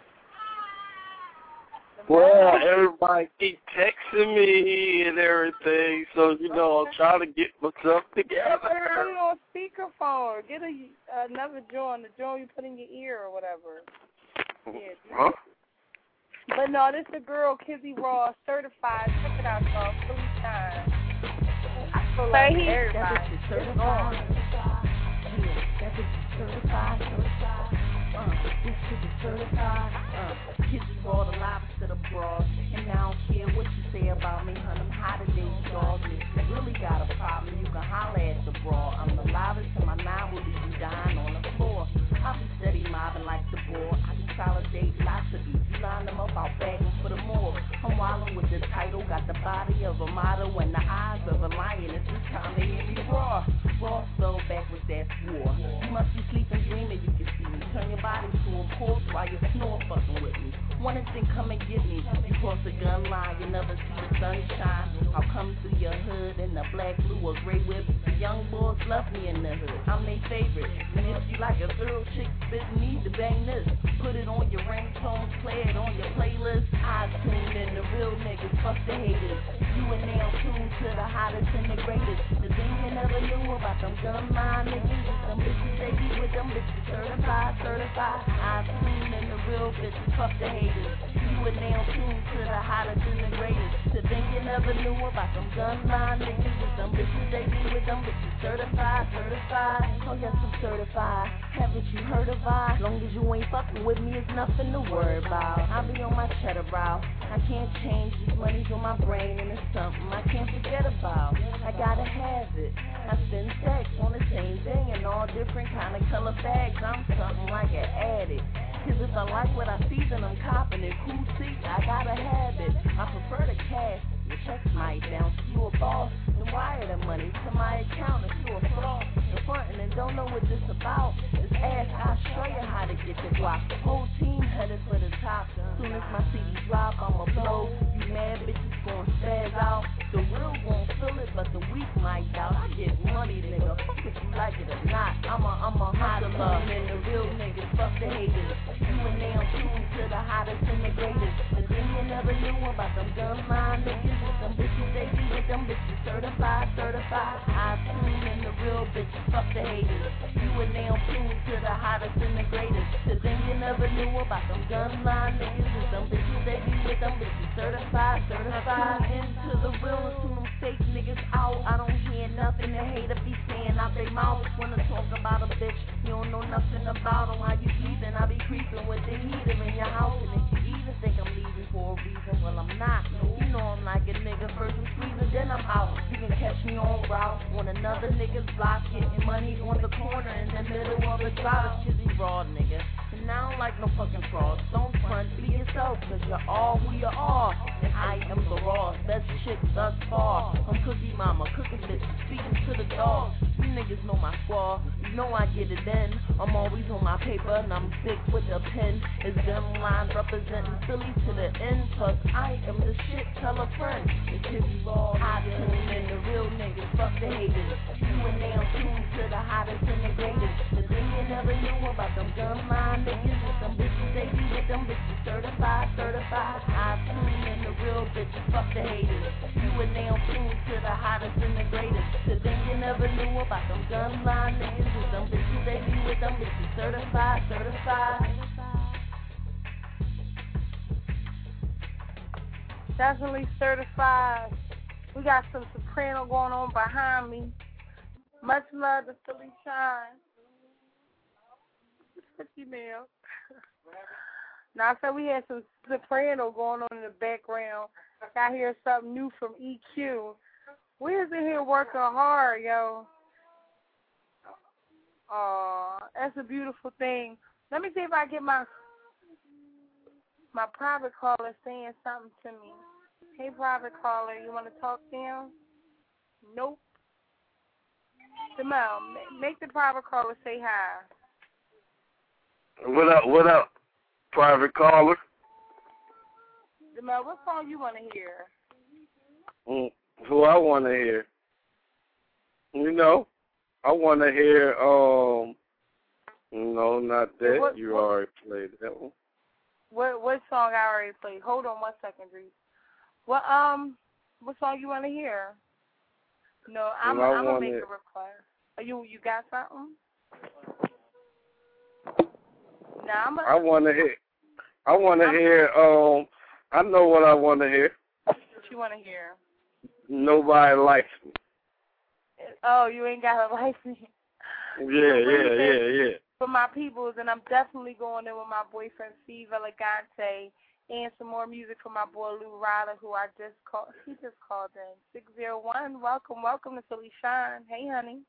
Well, everybody keep texting me and everything, so, you know, I'm trying to get myself together. Put it on speakerphone. Get a, another joint, the joint you put in your ear or whatever. Yeah. Huh? But no, this is the girl, Kizzy Raw, certified. Check it out, y'all. Philly Shine. I feel like he, everybody. It's on. Certified, certified, uh, this shit is certified, uh, Kizzy Raw, the lobster, the broad, and I don't care what you say about me, honey, I'm hotter than you dogs, if you really got a problem, you can holler at the broad, I'm the loudest and my nine will be dying on the floor, I be steady mobbing like the board, I consolidate lots of these, you line them up, I'll bag them for the more, I'm wildin' with the title, got the body of a model and the eyes of a lion, it's this time they hear me raw, raw spelled backwards, that's war, you must be sleeping, dreaming, you can see me. Turn your body to a corpse while you snore fucking with me. One thing, come and get me. You cross the gun line, you never see the sunshine. I'll come through your hood in a black, blue, or gray whip. The young boys love me in the hood. I'm their favorite. And if you like a thorough chick, spit need to bang this. Put it on your ringtone, play it on your playlist. I tune in the real niggas, fuck the haters. You and now tuned to the hottest and the greatest. The thing you never knew about them gun line niggas. Them bitches, they be with them bitches certified, certified. I tune in the real bitches, fuck the haters. You and now tuned to the hottest and the greatest. The thing then you never knew about them gun line niggas. With them bitches, they be with them bitches certified, certified. Oh yes, I'm certified. Haven't you heard of I? Long as you ain't fucking with me, it's nothing to worry about. I be on my cheddar brow. I can't change these monies on my brain, and it's something I can't forget about. I gotta have it. I spend sex on the same thing in all different kind of color bags. I'm something like an addict. Cause if I like what I see, then I'm copping it. Cool see, I gotta have it. I prefer the cash. Your checks might bounce. If you a boss, then wire the money to my account. If you a fraud, you're frontin' and don't know what this about. Just ask, I'll show you how to get the guap. The whole team headed for the top. Soon as my C D drop, I'ma blow. You mad bitches gon' spaz out. The real gon' feel it, but the weak might doubt. I get money, nigga. Fuck if you like it or not. I'm a, I'm a hustler. And the real niggas, fuck the haters. You and them tuned to the hottest and the greatest. The thing you never knew about them gun line niggas. With them bitches, they be with them bitches certified, certified. I tune in the real bitches, fuck the haters. You and them tuned to the hottest and the greatest. The thing you never knew about them gun line niggas. With them bitches, they be with them bitches certified, certified. Into the real and tune them fake niggas out. I don't hear nothing the hater be saying out they mouth. Wanna talk about a bitch, you don't know nothing about them. While you sleeping, I be creeping with the heater in your house. And if you even think I'm leaving for a reason, well I'm not. You know I'm like a nigga, first I'm squeezing, then I'm out. You can catch me on route on another nigga's block, getting money on the corner in the middle of a drive. Kizzy raw nigga, and I don't like no fucking frauds. Don't front, be yourself, cause you're all who you are. And I am the raw, best chick thus far. I'm Cookie Mama, cooking bitches, speaking to the dogs. You niggas know my squad, you know I get it in. I'm always on my paper and I'm sick with the pen. It's gun lines representing Philly to the end. Plus I am the shit, tell a friend. It's Kizzy raw, I tune in the real niggas, fuck the haters. You and them tuned to the hottest and the greatest. The thing you never knew about them gun line niggas. With them bitches, they be with them bitches certified, certified. I tune in the real bitches, fuck the haters. You and them tuned to the hottest and the greatest. The thing you never knew about them gun line niggas. With them bitches, they be with them bitches certified, certified. Definitely certified. We got some soprano going on behind me. Much love to Philly Shine. Email. Now I said we had some soprano going on in the background. I hear something new from E Q. We're in here working hard, yo. Aw, that's a beautiful thing. Let me see if I get my my private caller saying something to me. Hey, private caller, you want to talk to him? Nope. Jamal, make the private caller say hi. What up, what up, private caller? Jamal, what song you want to hear? Mm, who I want to hear? You know, I want to hear, um, no, not that. What, you what, already played that one. What what song I already played? Hold on one second, Reese. What, um, what song you want to hear? No, I'm, well, I'm going to make it. a request. Are you, you got something? No, I'm a, I want to hear, I want to hear, um, I know what I want to hear. What you want to hear? Nobody likes me. Oh, you ain't got to like me. Yeah, yeah, yeah, yeah. For my peoples, and I'm definitely going in with my boyfriend Steve Elegante, and some more music for my boy Lou Ryder, who I just called. He just called in. six zero one, welcome, welcome to Philly Shine. Hey, honey.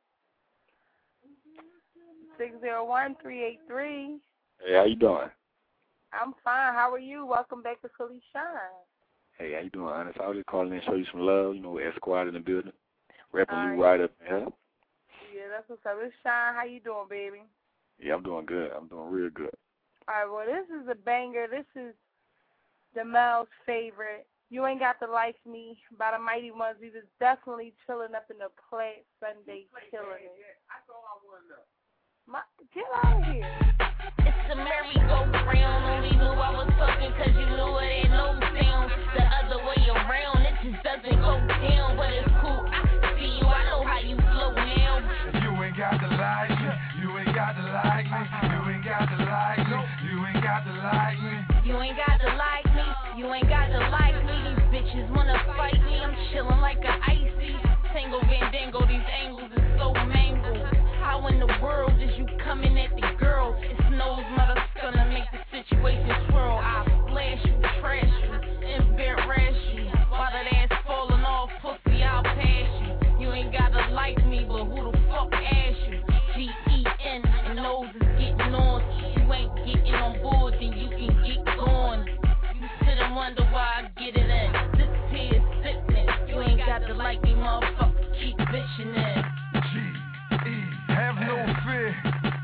six zero one, three eight three. Hey, how you doing? I'm fine. How are you? Welcome back to Philly Shine. Hey, how you doing, Honest? I was just calling in to show you some love. You know, Esquire in the building. Rapping All Lou right. Ryder. Yeah. Yeah, that's what's up. It's Shine. How you doing, baby? Yeah, I'm doing good. I'm doing real good. All right, well, this is a banger. This is Jamel's favorite. You Ain't Got to Like Me by the Mighty Ones. We was definitely chilling up in the play Sunday, killing it. My, get out of here. It's a merry-go-round. Only knew I was fucking cause you knew it ain't no sound. The other way around, it just doesn't go down. But it's cool, I see you, I know how you flow now. You ain't got to like me. You ain't got to like me. You ain't got to like me. You ain't got to like me. You ain't got to like me. You ain't got to like me. These bitches wanna fight me. I'm chillin' like a icy. Tango Vandango, these angles is so mangled. How in the world is you coming at the girl? It's nose mother's gonna make the situation swirl. I'll flash you, trash you, embarrass you. While that ass falling off, pussy, I'll pass you. You ain't gotta like me, but who the fuck asked you? G E N and nose is getting on. You ain't getting on board, then you can get gone. You sit and wonder why I get it in. This here is sickness. You ain't got to like me, motherfucker. Keep bitching in. G E, have no fear.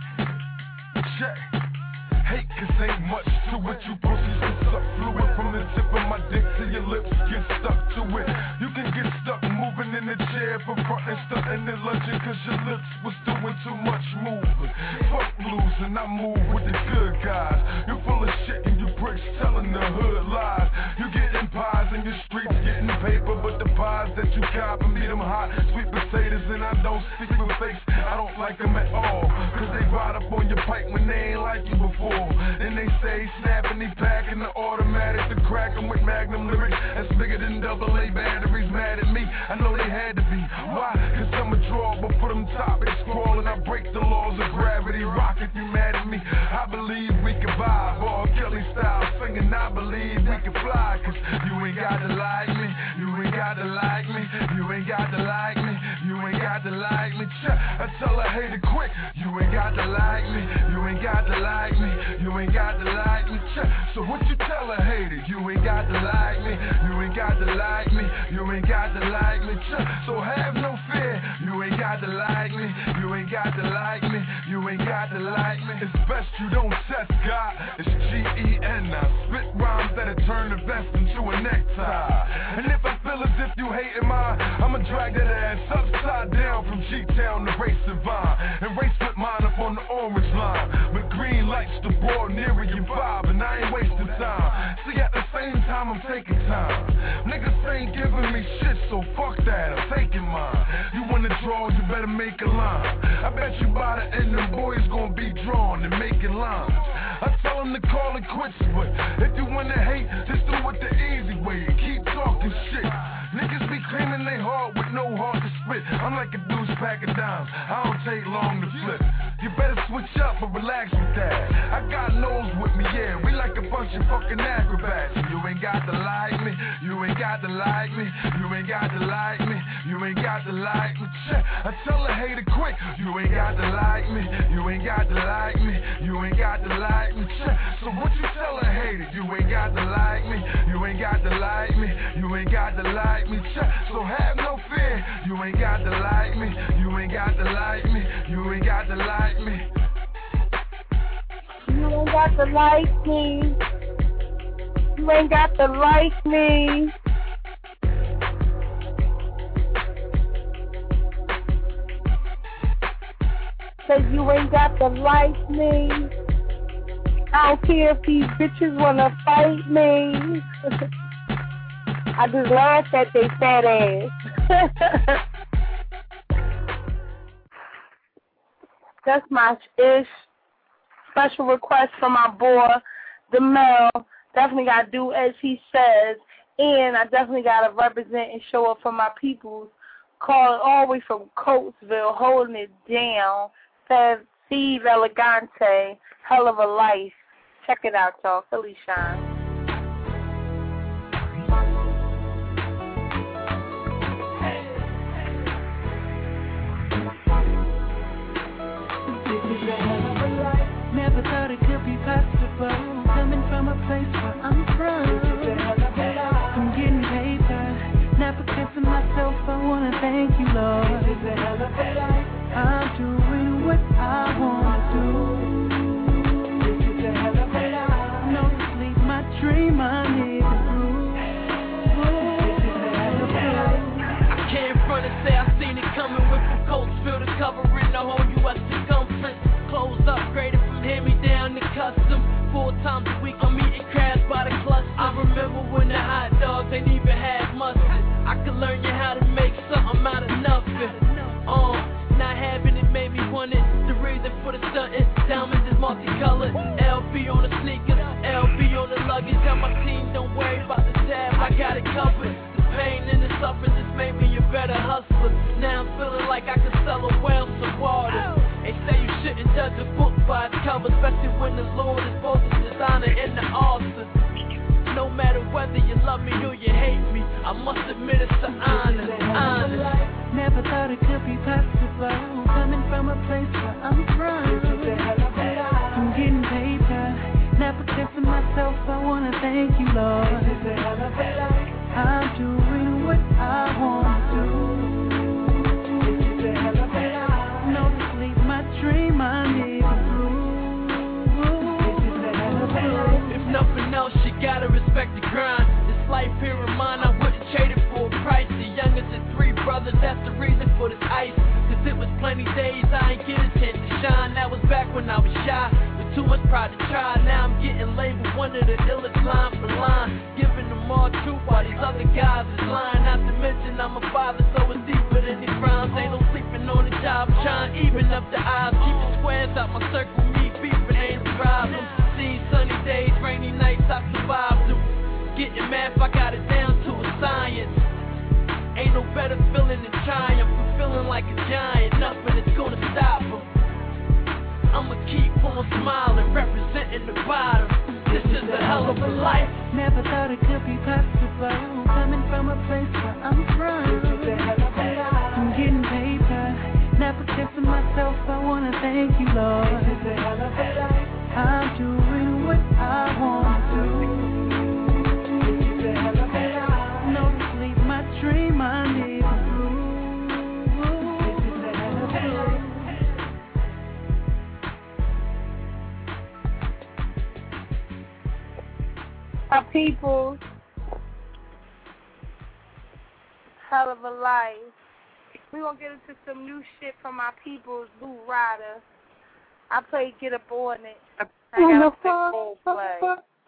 Check. Hate, cause ain't much to it. You pussies get stuck fluid from the tip of my dick to your lips. Get stuck to it. You can get stuck moving in the chair from front and stunting and lunging cause your lips was doing too much moving. Fuck losing, I move with the good guys. You full of shit and you bricks telling the hood lies. You getting pies in your streets, getting paper, but the pies that you cop and beat them hot. Sweet potatoes and I don't speak with fakes. I don't like them at all. Cause they ride up on your pipe when they ain't like you before. And they say snapping, they packing the automatic to crack them with magnum lyrics. That's bigger than double A batteries. Mad at me, I know they had to be. Why? Cause I'm a draw, but for them topics crawling, I break the laws of gravity. Rock if you mad at me. I believe we can vibe, all Kelly style singing. I believe we can fly. Cause you ain't got to like me, you ain't got to like me, you ain't got to like me, you ain't got to like me. I tell her hate it quick. You ain't got to like me, you ain't got to like me. You ain't got to like me, so what you tell her, hate it? You ain't got to like me, you ain't got to like me, you ain't got to like me, so have no fear. You ain't got to like me, you ain't got to like me, you ain't got to like me. It's best you don't test God, it's G E N. I spit rhymes that'll turn the vest into a necktie. And if I feel as if you hating mine, I'ma drag that ass upside down from G-Town to Race Divine. And race with mine up on the orange line. With green lights to broad nearer you vibe, and I ain't wasting time. See, at the same time, I'm taking time. Niggas ain't giving me shit, so fuck that, I'm taking mine. You wanna draw, you better make a line. I bet you by the end, them boys gonna be drawn and making lines. I tell them to call it quits, but if you wanna hate, just do it the easy way and keep talking shit. Niggas be claiming they hard with no heart to spit. I'm like a deuce pack of dimes, I don't take long to flip. You better switch up or relax with that. I got nose with me, yeah, we like a bunch of fucking acrobats. You ain't got to like me, you ain't got to like me, you ain't got to like me, you ain't got to like me. I tell her hate it quick. You ain't got to like me, you ain't got to like me, you ain't got to like me. So what you tell her hate it? You ain't got to like me, you ain't got to like me, you ain't got to like me. So have no fear. You ain't got to like me, you ain't got to like me, you ain't got to like me. You ain't got to like me. You ain't got to like me. Cause you ain't got to like me. I don't care if these bitches wanna fight me. I just laughed at they fat ass. That's my ish. Special request from my boy, DeMel. Definitely got to do as he says. And I definitely got to represent and show up for my peoples. Calling all the way from Coatesville, holding it down. Says Steve Elegante, hell of a life. Check it out, y'all. Philly Shine. Never thought it could be possible. Coming from a place where I'm from. I'm getting paper, never kissing myself. I wanna thank you, Lord. I'm doing what I wanna do. No sleep, my me or you hate me, I must admit it's an honor, honor. Never thought it could be possible, coming from a place where I'm from. I'm getting paper, never care for myself, I wanna thank you, Lord. I'm doing what I wanna do. No sleep, my dream I'm living through. If nothing else, you gotta respect the grind. This life here of mine, I wouldn't trade it for a price. The youngest of three brothers, that's the reason for this ice. Cause it was plenty days I ain't get a chance to shine. That was back when I was shy, with too much pride to try. Now I'm getting labeled one of the illest line for line, giving them all truth while these other guys is lying. Not to mention I'm a father, so it's deeper than these rhymes. Ain't no sleeping on the job, trying to even up the odds. Keeping squares out my circle, me beefing ain't a problem. Seen sunny days, rainy nights, I survived them. Getting math, I got it down to a science. Ain't no better feeling than triumph. I'm feeling like a giant, nothing is gonna stop him. I'ma keep on smiling, representing the bottom. This is a hell of a life. Never thought it could be possible, coming from a place where I'm from. I'm getting paper, never care for myself, I wanna thank you, Lord. I'm doing what I wanna do. No sleep, my dream I'm living through. My people, hell of a life. We gonna get into some new shit from my people's Blue Rider. I played Get Up On It. I got a big role play.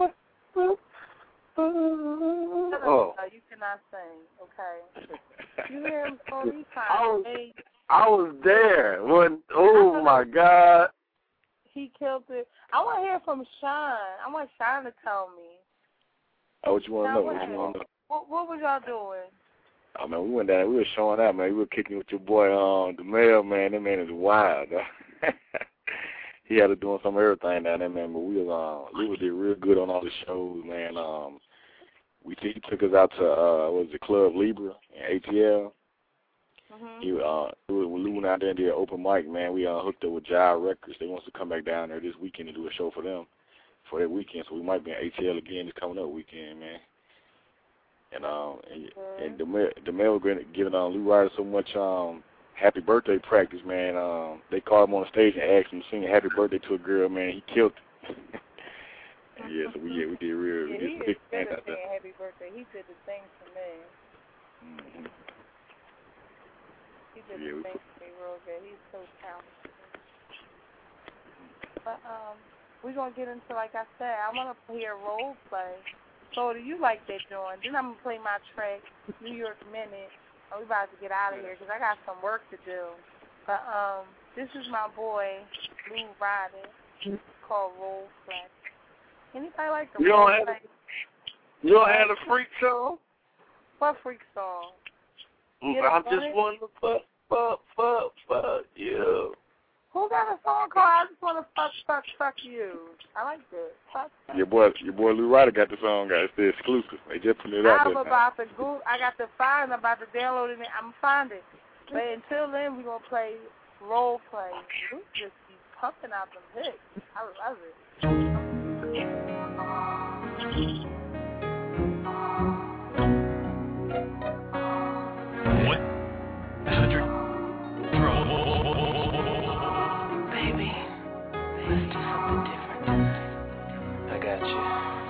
Oh. You cannot sing, okay? You hear him on these I times. was, I was there. When, oh my God. He killed it. I want to hear from Sean. I want Sean to tell me. Oh, what you want to know? What, What you want to know? what, what was y'all doing? Oh, man, we went down there. We were showing out, man. We were kicking with your boy, um, the mail, man. That man is wild. He had to doing some everything down there, man. But we was, um, we did real good on all the shows, man. Um, we he took us out to, uh, what was it, Club Libra in A T L. Mm-hmm. He, uh, we went out there and did an open mic, man. We uh, hooked up with Jive Records. They want us to come back down there this weekend to do a show for them for that weekend. So we might be in A T L again this coming up weekend, man. And um, and, mm-hmm. and the mail, the mail was giving um, Lou Ryder so much um happy birthday practice, man. Um, they called him on the stage and asked him to sing a happy birthday to a girl, man. He killed it. Yeah, so we yeah we did real. Yeah, we did he some big is fans good out at there. saying happy birthday. He did the thing for me. Mm-hmm. He did Yeah, the we thing put, for me real good. He's so talented. But um, we're gonna get into, like I said, I wanna hear role play. So do you like that joint? Then I'm gonna play my track, New York Minute. Oh, we about to get out of here because I got some work to do. But um, this is my boy Blue Rider. It's called Role Play. Anybody like the You role don't play? have you don't have a freak song? What freak song? Mm, Get I Up On just It? want to fuck, fuck, fuck, fuck you. Who got a song called I Just Wanna Fuck, Fuck, Fuck You? I like that. Fuck, fuck. your boy your boy Lou Ryder got the song, guys. It's the exclusive. They just put it out I'm there. about to go. I got the file and I'm about to download it. And I'm gonna find it. But until then, we're gonna play role play. Luke just keeps pumping out them hits. I love it. What? Hundred. Baby, let's do something different tonight. I got you.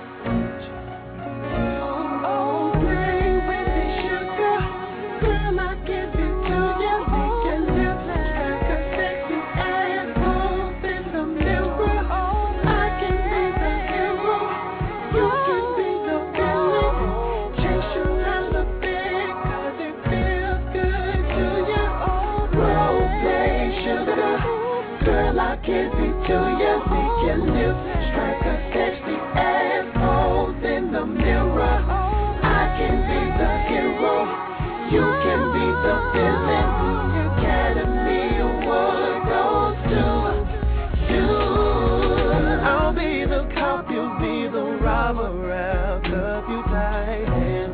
Oh, baby, sugar, girl, I give it to you. Make your lips like a sexy apple in the mirror. I can be the hero, you can be the villain. Chase you around the bed 'cause it feels good to you. Role play, sugar, girl, I give it to you. Make your lips strike a sexy asshole in the mirror. I can be the hero, you can be the villain. Academy Award goes to you. I'll be the cop, you'll be the robber. I'll cuff you tight and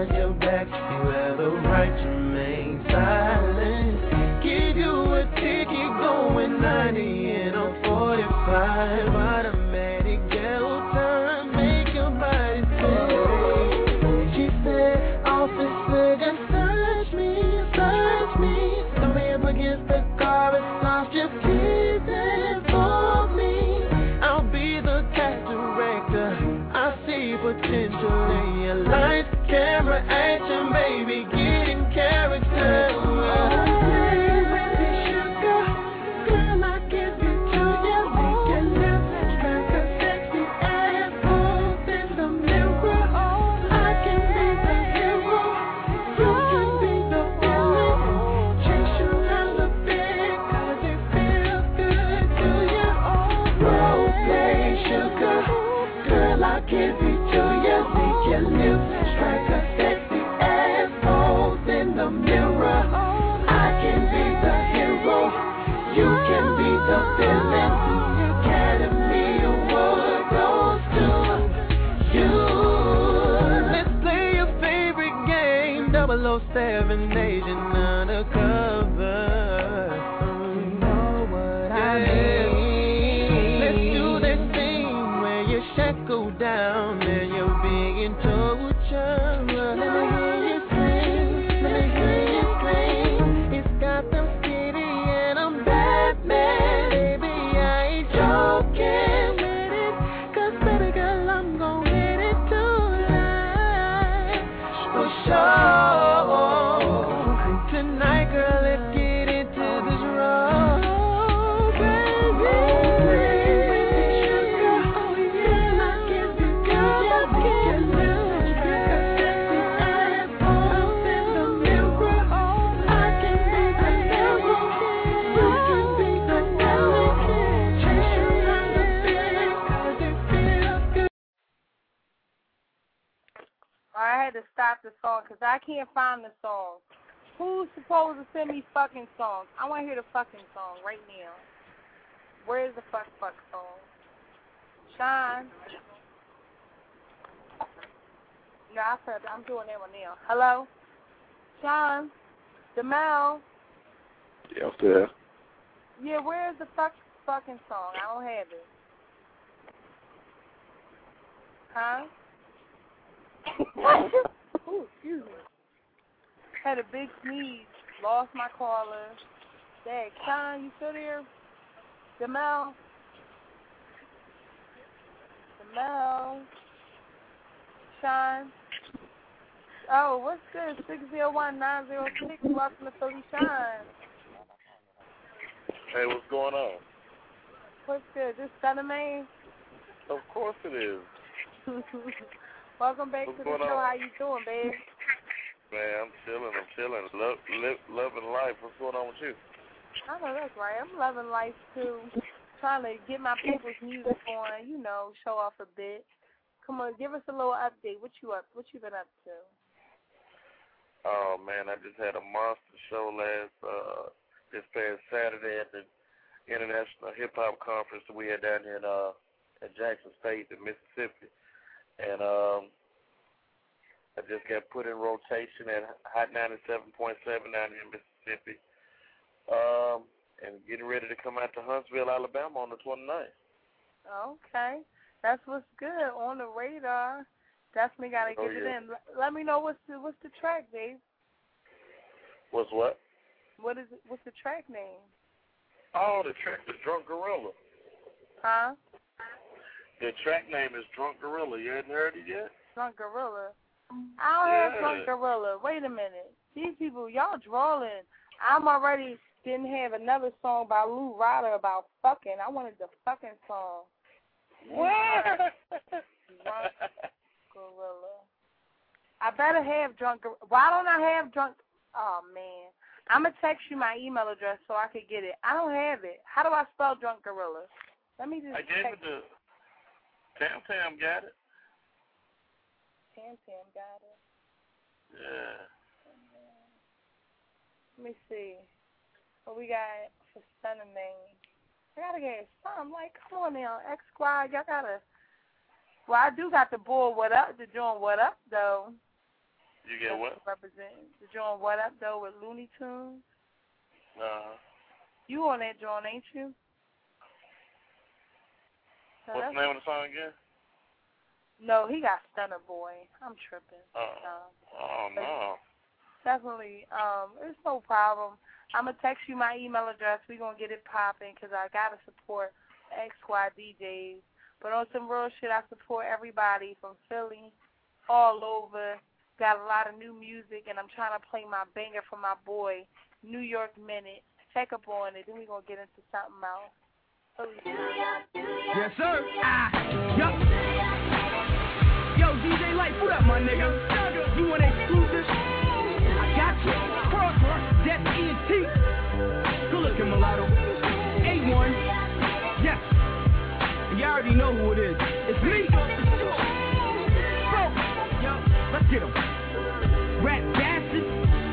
behind your back. You have the right to remain silent. Give you a ticket going ninety in a forty-five. Automatic jail time, make your body say. She said, officer, just search me, search me. Throw me up against the car and lost, just please inform me. I'll be the cat director. I see potential in your lights, camera, action, baby, get in character. Seven Asian undercover. You know what I mean. Let's do that thing where you shackle down and you're being tortured. Let me hear you scream, let me hear you scream. It's got them skinny and I'm Batman. Baby, I ain't joking with it. Cause baby girl, I'm gon' hit it tonight. For sure. I had to stop the song because I can't find the song. Who's supposed to send me fucking songs? I want to hear the fucking song right now. Where's the fuck fuck song? Sean. No, I said I'm doing that one now. Hello? Sean? Demel? Yeah, I'm still there. Yeah, where's the fuck fucking song? I don't have it. Huh? Ooh, excuse me. Had a big sneeze. Lost my caller. Dad, Sean, you still there? Demel? Demel? Sean? Oh, what's this? six zero one nine zero six. Welcome to Philly Sean. Hey, what's going on? What's good? This Stunner Man? Of course it is. Welcome back What's to the going show. on? How you doing, babe? Man, I'm chilling. I'm chilling. Love, live, loving life. What's going on with you? I know that's right. I'm loving life, too. Trying to get my people's music on, you know, show off a bit. Come on, give us a little update. What you up? What you been up to? Oh, man, I just had a monster show last, uh, this past Saturday at the International Hip Hop Conference that we had down here in, uh, at Jackson State in Mississippi. And um, I just got put in rotation at Hot ninety-seven point seven down here in Mississippi. Um, and getting ready to come out to Huntsville, Alabama on the twenty-ninth. Okay. That's what's good. On the radar. Definitely got to Oh, get yeah. it in. Let me know what's the, what's the track, Dave. What's what? What is it? What's the track name? Oh, the track is Drunk Gorilla. Huh? The track name is Drunk Gorilla. You hadn't heard it yet? Drunk Gorilla. I don't Yeah. have Drunk Gorilla. Wait a minute. These people, y'all drawing. I'm already didn't have another song by Lou Ryder about fucking. I wanted the fucking song. What? Drunk Gorilla. I better have Drunk Gorilla. Why don't I have Drunk? Oh, man. I'm going to text you my email address so I could get it. I don't have it. How do I spell Drunk Gorilla? Let me just I gave text it to Tam Tam. Got it? Tam Tam got it. Yeah. Let me see. What we got for Stunner Name? I gotta get something. Like, come on now, X Squad, y'all gotta. Well, I do got the bull. What up? The joint. What up though? You get what? Representing the joint What Up Though with Looney Tunes. Uh-huh. You on that joint, ain't you? So What's the name of the song again? No, he got Stunner Boy. I'm tripping. Oh, um, oh no. Definitely. Um, it's no problem. I'm going to text you my email address. We're going to get it popping because I got to support X Y D Js. But on some real shit, I support everybody from Philly, all over. Got a lot of new music, and I'm trying to play my banger for my boy, New York Minute. Check up on it. Then we're going to get into something else. Yes, sir. Ah, yup. Yo, D J Light, put up, my nigga. You want exclusive? I got you. That's E and T. Good looking, mulatto. A one. Yes. You already know who it is. It's me. Bro. Yo, let's get him. Rat bastard.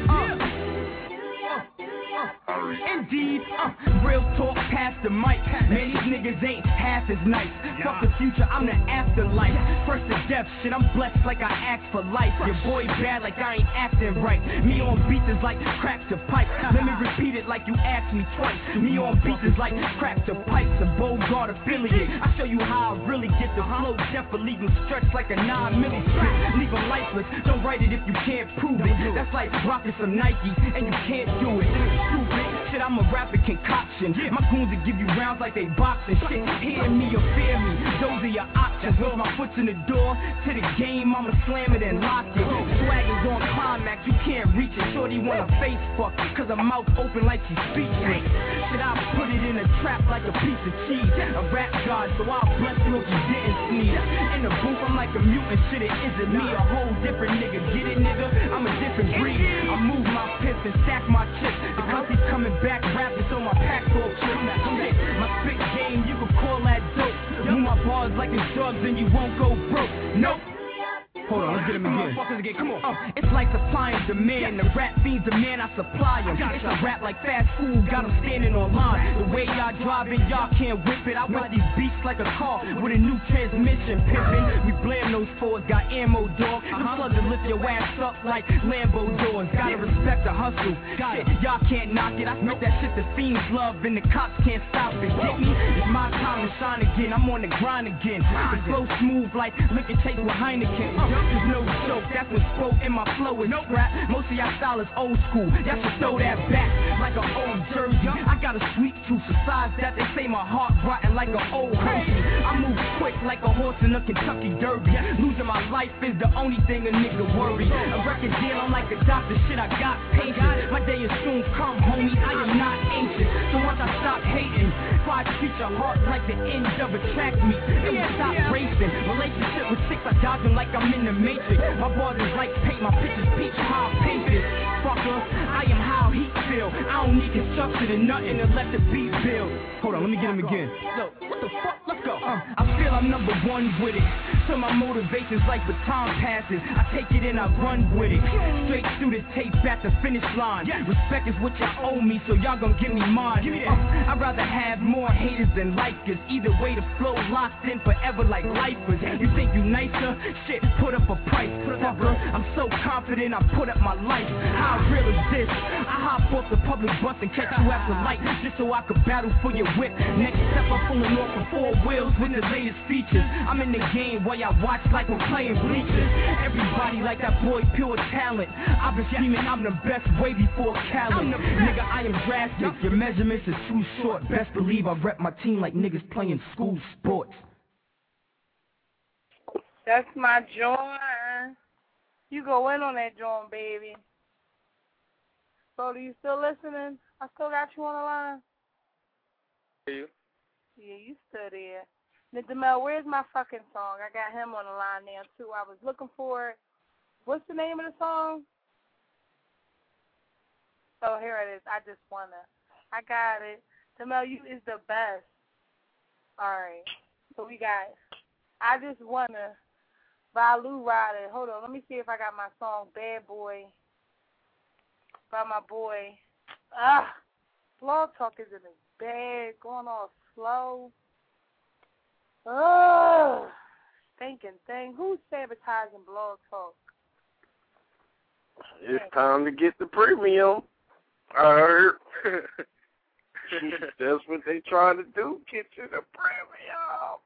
Uh. Uh. Indeed, uh, real talk past the mic. Man, these niggas ain't half as nice. Fuck the future, I'm the afterlife. First to death, shit, I'm blessed like I act for life. Your boy bad like I ain't acting right. Me on beats is like crack to pipe. Let me repeat it like you asked me twice. Me on beats is like crack to pipes. A Bogart affiliate. I show you how I really get the flow. Death for leaving stretched like a nine milli strip. Leave them lifeless. Don't write it if you can't prove it. That's like rocking some Nikes and you can't do it. Stupid. Shit, I'm a rapper concoction. My goons will give you rounds like they boxing. Shit, hear me or fear me. Those are your options. Once my foot's in the door to the game, I'ma slam it and lock it. Swagger's on climax, you can't reach it. Shorty wanna face fuck, cause her mouth open like she's speechless. Shit, I put it in a trap like a piece of cheese. A rap god, so I'll bless you if you didn't sneeze. In the booth, I'm like a mutant. Shit, it isn't me. A whole different nigga. Get it, nigga? I'm a different breed. I move my pips and stack my chips. The country's coming back, rapping so my pack full of chips. My spit game, you could call that dope. Move my bars like it's drugs and you won't go broke. Nope. Hold on, let's get him again. again. Come on. Uh, it's like supply and demand. The rap fiends demand, I supply them. It's a rap like fast food, got them standing on line. The way y'all driving, y'all can't whip it. I ride these beats like a car with a new transmission pimpin'. We blame those fours, got ammo, dog. Them slugs will lift your ass up like Lambo doors. Gotta respect the hustle. Shit, y'all can't knock it. I spit that shit the fiends love and the cops can't stop it. Get me? It's my time to shine again. I'm on the grind again. The flow smooth like liquor chase with Heineken. Uh, There's no joke, that's what's spoke in my flow is no rap. Most of y'all style is old school, y'all should throw that back like an old jersey. I got a sweet tooth, besides that they say my heart rotten like an old Hershey. I move quick like a horse in a Kentucky Derby. Losing my life is the only thing a nigga worry. A record deal, I'm like a doctor, shit I got patience. My day is soon come, homie, I am not ancient. So once I stop hating, if I treat your heart like the end of a track meet, it will stop racing. Relationship with six, I dodge them like I'm in the matrix. My bars is like paint, my pictures peach, how I paint this. Fucker, I am how he feel. I don't need construction and nothing to let the beat build. Hold on, let me get him again. So, what the fuck? Let's go. Uh, I feel I'm number one with it. So my motivation's like baton passes. I take it and I run with it. Straight through the tape at the finish line. Respect is what y'all owe me, so y'all gon' give me mine. Uh, I'd rather have more haters than likers. Either way, the flow locked in forever like lifers. You think you nicer? Shit, put up a price. Fucker, I'm so confident I put up my life. How real is this? I hop off the public bus and catch you after light, just so I could battle for your whip. Next step, I'm pulling off of four wheels with the latest features. I'm in the game while y'all watch like we're playing bleachers. Everybody like that boy, pure talent. I've been screaming I'm the best way before talent. Nigga, I am drastic. Your measurements is too short. Best believe I rep my team like niggas playing school sports. That's my joint. You go in on that joint, baby. So, are you still listening? I still got you on the line. You? Yeah, you still there. Now, Demel, where's my fucking song? I got him on the line now, too. I was looking for it. What's the name of the song? Oh, here it is. I just wanna. I got it. Demel, you is the best. All right. So we got I Just Wanna by Lou Ryder. Hold on. Let me see if I got my song Bad Boy by my boy. Ah, Blog Talk is in his bag, going all slow. Ugh, stinking thing. Who's sabotaging Blog Talk? It's time to get the premium. I heard. That's what they trying to do. Get you the premium.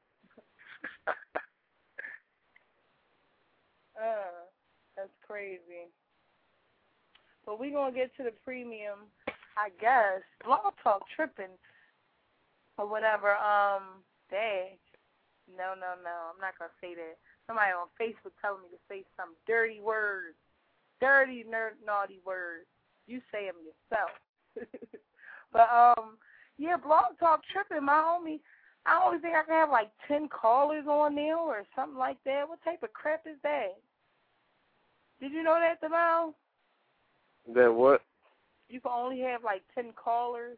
uh, that's crazy. But we gonna get to the premium, I guess. Blog Talk tripping or whatever. Um, dang. No, no, no. I'm not gonna say that. Somebody on Facebook telling me to say some dirty words, dirty, nerd, naughty words. You say them yourself. But um, yeah, Blog Talk tripping. My homie, I only think I can have like ten callers on there or something like that. What type of crap is that? Did you know that, Demal? That what? You can only have like ten callers.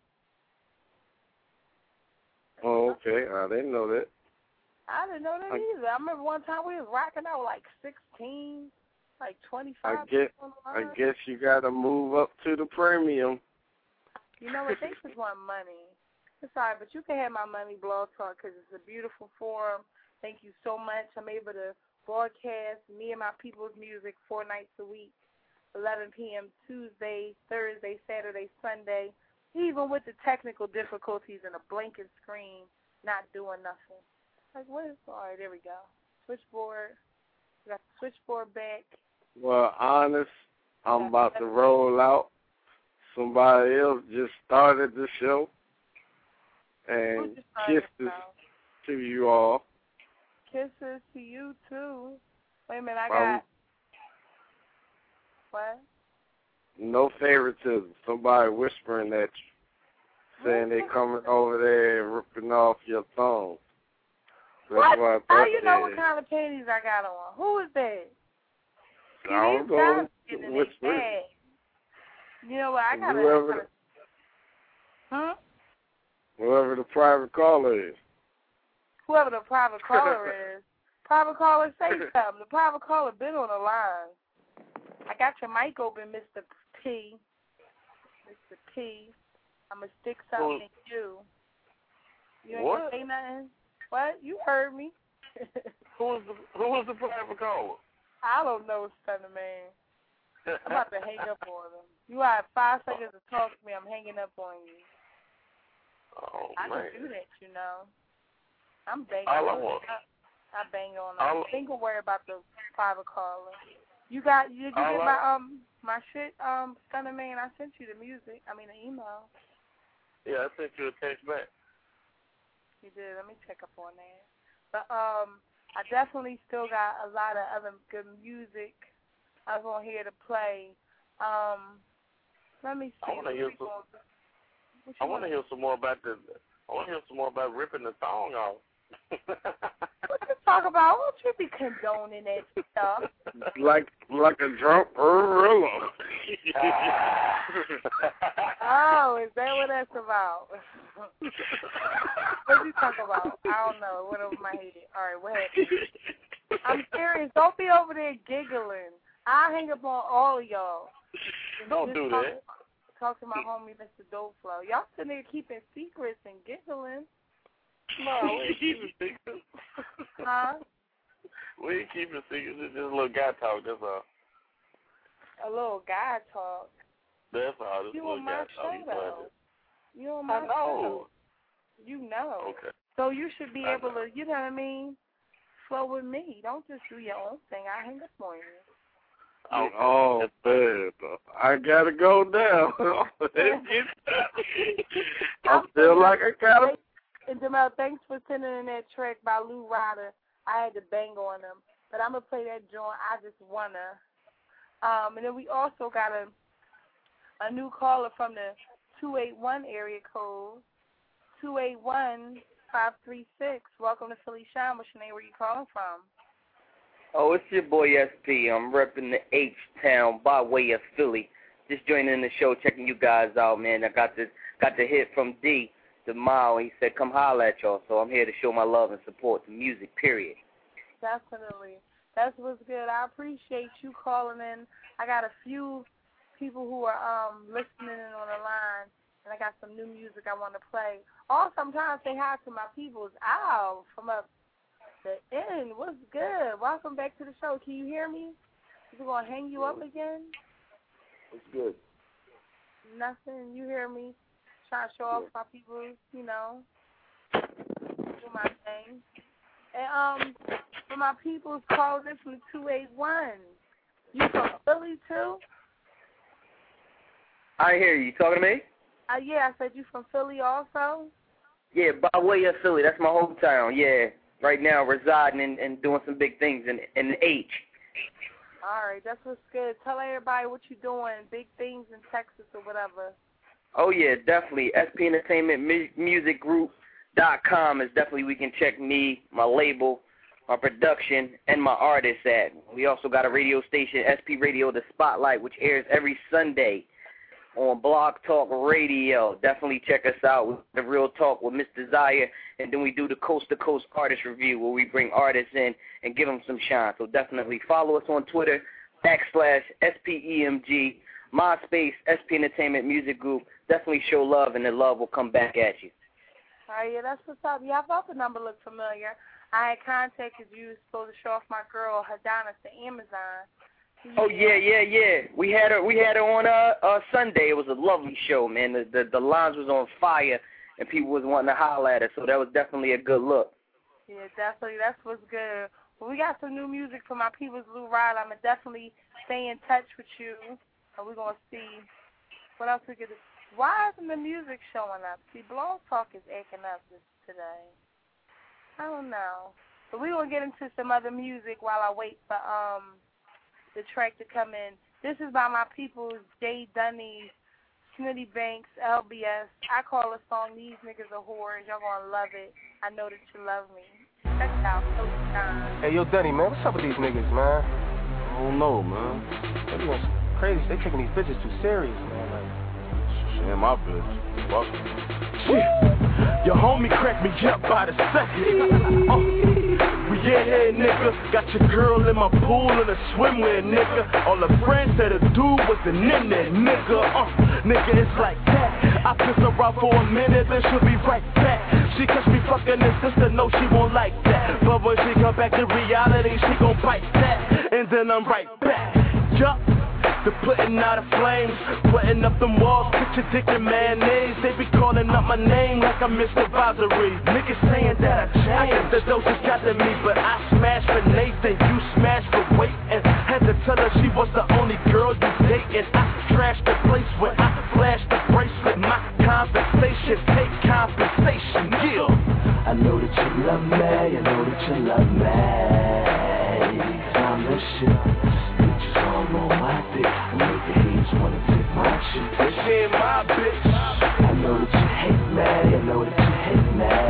Oh, okay. I didn't know that. I didn't know that I, either. I remember one time we was rocking out with like sixteen, like twenty-five. I guess, I guess you got to move up to the premium. You know what? They just want money. It's all right, but you can have my money, Blog Talk, because it's a beautiful forum. Thank you so much. I'm able to broadcast me and my people's music four nights a week, eleven p.m. Tuesday, Thursday, Saturday, Sunday, even with the technical difficulties and a blinking screen, not doing nothing. Like, what is, all right, there we go. Switchboard. We got the switchboard back. Well, honest, I'm about to roll out. Somebody else just started the show. And kisses to you all. Kisses to you, too. Wait a minute, I got... Um, what? No favoritism. Somebody whispering at you, saying they coming over there and ripping off your thumb. What? Why How you know what kind of panties I got on? Who is that? I don't know. Whispering. You know what? I gotta. Whoever, gotta huh? Whoever the private caller is. Whoever the private caller is. Private caller, say something. The private caller been on the line. I got your mic open, Mister P. Mister P. I'm gonna stick something in you. You ain't gonna say nothing? What? You heard me. Who was the Who was the private caller? I don't know, son of man. I'm about to hang up on him. You have five seconds to talk to me. I'm hanging up on you. Oh, I man. can do that, you know. I'm banging All I on want. I, I bang on All them. Think of worry about the private caller. You got you, you get I, my um my shit, um, son of man, I sent you the music. I mean the email. Yeah, I sent you a text back. You did. Let me check up on that. But um, I definitely still got a lot of other good music I was on here to play. Um, let me see. I want to hear some. Going, I want to hear some more about the. I want to hear some more about ripping the thong off. What you talk about? Won't you be condoning that stuff? Like like a drunk gorilla. Oh, is that what that's about? What you talk about? I don't know. What over my head? All right, what happened? I'm serious. Don't be over there giggling. I'll hang up on all of y'all. Don't Just do talk, that. Talk to my homie, Mister Doflo. Y'all sitting there keeping secrets and giggling. No, we ain't keeping secrets. Huh? We ain't keeping secrets. It's just a little guy talk, that's all. A little guy talk. That's all. Just You a little on my guy show, talk. though. You on my I know. show. You know. Okay. So you should be I able know. to, you know what I mean, flow with me. Don't just do your own thing. I hang up on you. Oh, oh man. I gotta go now. I feel like I gotta. And Jamal, thanks for sending in that track by Lou Ryder. I had to bang on him, but I'm gonna play that joint. I just wanna. Um, and then we also got a a new caller from the two eight one area code, two eight one, five three six. Welcome to Philly Shine. What's your name? Where you calling from? Oh, it's your boy S P. I'm repping the H-Town by way of Philly. Just joining the show, checking you guys out, man. I got the got the hit from D, the Mile. He said, come holler at y'all. So I'm here to show my love and support to music, period. Definitely. That's what's good. I appreciate you calling in. I got a few people who are um listening in on the line, and I got some new music I want to play. Also, I'm trying to say hi to my peoples. Ow, from up the end. What's good? Welcome back to the show. Can you hear me? Is it going to hang you up again? What's good? Nothing. You hear me? Trying to show off my people, you know, do my thing. And um, for my people calling in from the two eight one, you from Philly too? I hear you. You talking to me? Uh, yeah, I said you from Philly also? Yeah, by way of Philly. That's my hometown. Yeah, right now residing and, and doing some big things in in the H. All right, that's what's good. Tell everybody what you're doing, big things in Texas or whatever. Oh, yeah, definitely. S P Entertainment Music Group dot com is definitely we can check me, my label, my production, and my artists at. We also got a radio station, S P Radio The Spotlight, which airs every Sunday on Blog Talk Radio. Definitely check us out with The Real Talk with Miss Desire, and then we do the Coast to Coast Artist Review where we bring artists in and give them some shine. So definitely follow us on Twitter, backslash S P E M G, MySpace, S P Entertainment Music Group. Definitely show love, and the love will come back at you. All right, yeah, that's what's up. Yeah, I thought the number looked familiar. I had contacted you, supposed to show off my girl, Hadanis, to Amazon. Yeah. Oh, yeah, yeah, yeah. We had her We had her on uh, uh, Sunday. It was a lovely show, man. The, the, the lines was on fire, and people was wanting to holler at her, so that was definitely a good look. Yeah, definitely. That's what's good. Well, we got some new music from my people's Lou Riley. I'm going to definitely stay in touch with you, and we're going to see what else we could do. Why isn't the music showing up? See, Blog Talk is acting up this today. I don't know. But we're going to get into some other music while I wait for um the track to come in. This is by my people's Jay Dunny, Snitty Banks, L B S. I call the song These Niggas Are Whores. Y'all going to love it. I know that you love me. Check it out. Hey, yo, Dunny, man, what's up with these niggas, man? I don't know, man. They doing crazy. They taking these bitches too serious, man. Like, shit, my bitch. Fuck it. Shit, your homie cracked me up by the second. Uh, we get here, nigga. Got your girl in my pool in a swimwear, nigga. All the friends said the dude was the nigga, nigga. Uh, nigga, it's like that. I piss her out for a minute, then she'll be right back. She catch me fucking his sister, no, she won't like that. But when she come back to reality, she gon' bite that. And then I'm right back. Yup. The putting out of flames, putting up them walls, picture dick and mayonnaise. They be calling up my name like I'm Mister Advisory. Niggas saying that I changed. I guess the doses got to me, but I smashed for Nathan, you smashed for waiting. Had to tell her she was the only girl you dating. I trashed the place when I flashed the bracelet. My compensation, take compensation, yeah. I know that you love me, I know that you love me. I'm the shit. Bitches all on my dick. I make the haters wanna take my shit. This ain't my bitch. I know that you hate me, I know that you hate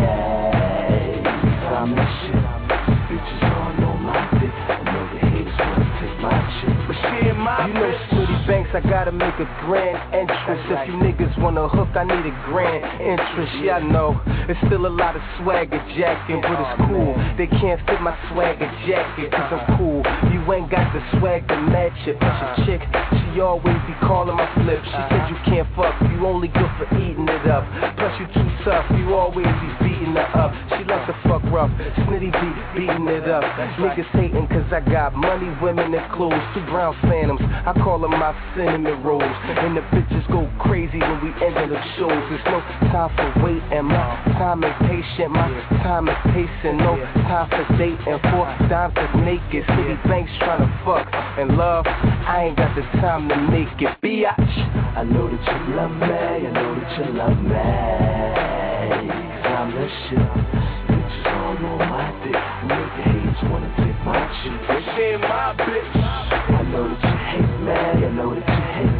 me. I'm the shit. Bitches all on my dick. I know the haters wanna take my shit. But she ain't my you bitch. know, Snitty Banks, I gotta make a grand entrance. If you niggas wanna hook, I need a grand interest. Yeah, I know, it's still a lot of swagger jacking, but it's cool. They can't fit my swagger jacket, cause I'm cool. You ain't got the swag to match it. But your chick, she always be calling my flip. She said you can't fuck, you only good for eating it up. Plus you too tough, you always be beating her up. She like to fuck rough, Snitty be beating it up. Niggas hating cause I got money, women, and clothes. Two brown phantoms, I call them my cinnamon rolls. And the bitches go crazy when we end the shows. There's no time for waiting, my time is patient, my time is pacing. No time for dating, four dimes is naked. Snitty Banks tryna fuck and love, I ain't got the time to make it, biatch. I know that you love me, I know that you love me. I'm the shit. Bitches all on my dick. I make the haters wanna take my shit. This ain't my bitch. I know that you hate me, I know that you hate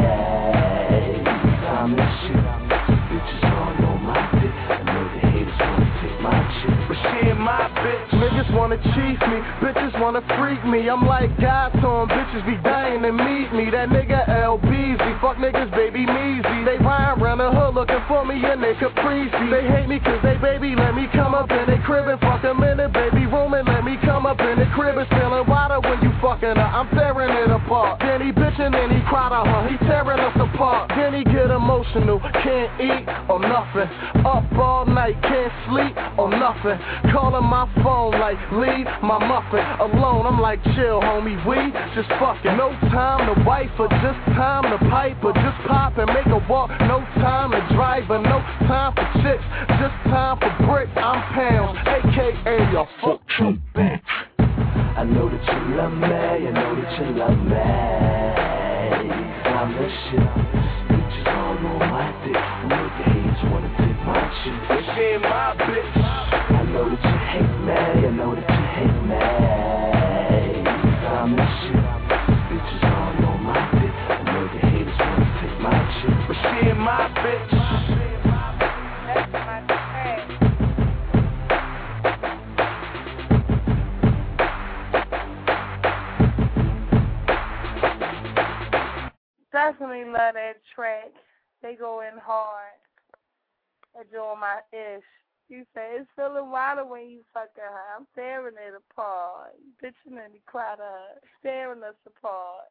me. I'm the shit. Bitches all on my dick. I know the haters wanna take my shit. But she ain't my bitch. Niggas wanna cheat me, bitches wanna freak me. I'm like God told bitches be dying to meet me. That nigga L B Z, fuck niggas, baby measy. They ride around the hood looking for me and they capricey. They hate me cause they baby let me come up in their crib and fuck them in the baby room and let me come up in the crib and spilling water when you fucking fucking her, I'm tearing it apart. Then he bitching and he cried at her, he tearing us apart. Then he get emotional, can't eat or nothing. Up all night, can't sleep or nothing. Calling my phone like, leave my muffin alone. I'm like, chill homie, we just fucking. No time to wife or just time to pipe or just pop and make a walk. No time to drive or no time for chicks, just time for brick. I'm pounds, aka a fuck you bitch. I know that you love me, I know that you love me. I'm the shit, bitches all on my dick. I know the haters wanna take my shit, but she ain't my bitch. I know that you hate me, I know that you hate me. I'm the shit, bitches all on my dick. I know the haters wanna take my shit, but she ain't my bitch. Definitely love that track. They go in hard. They're doing my ish. You say it's feeling wilder when you fucking her. I'm tearing it apart. Bitching and he cried up. Tearing us apart.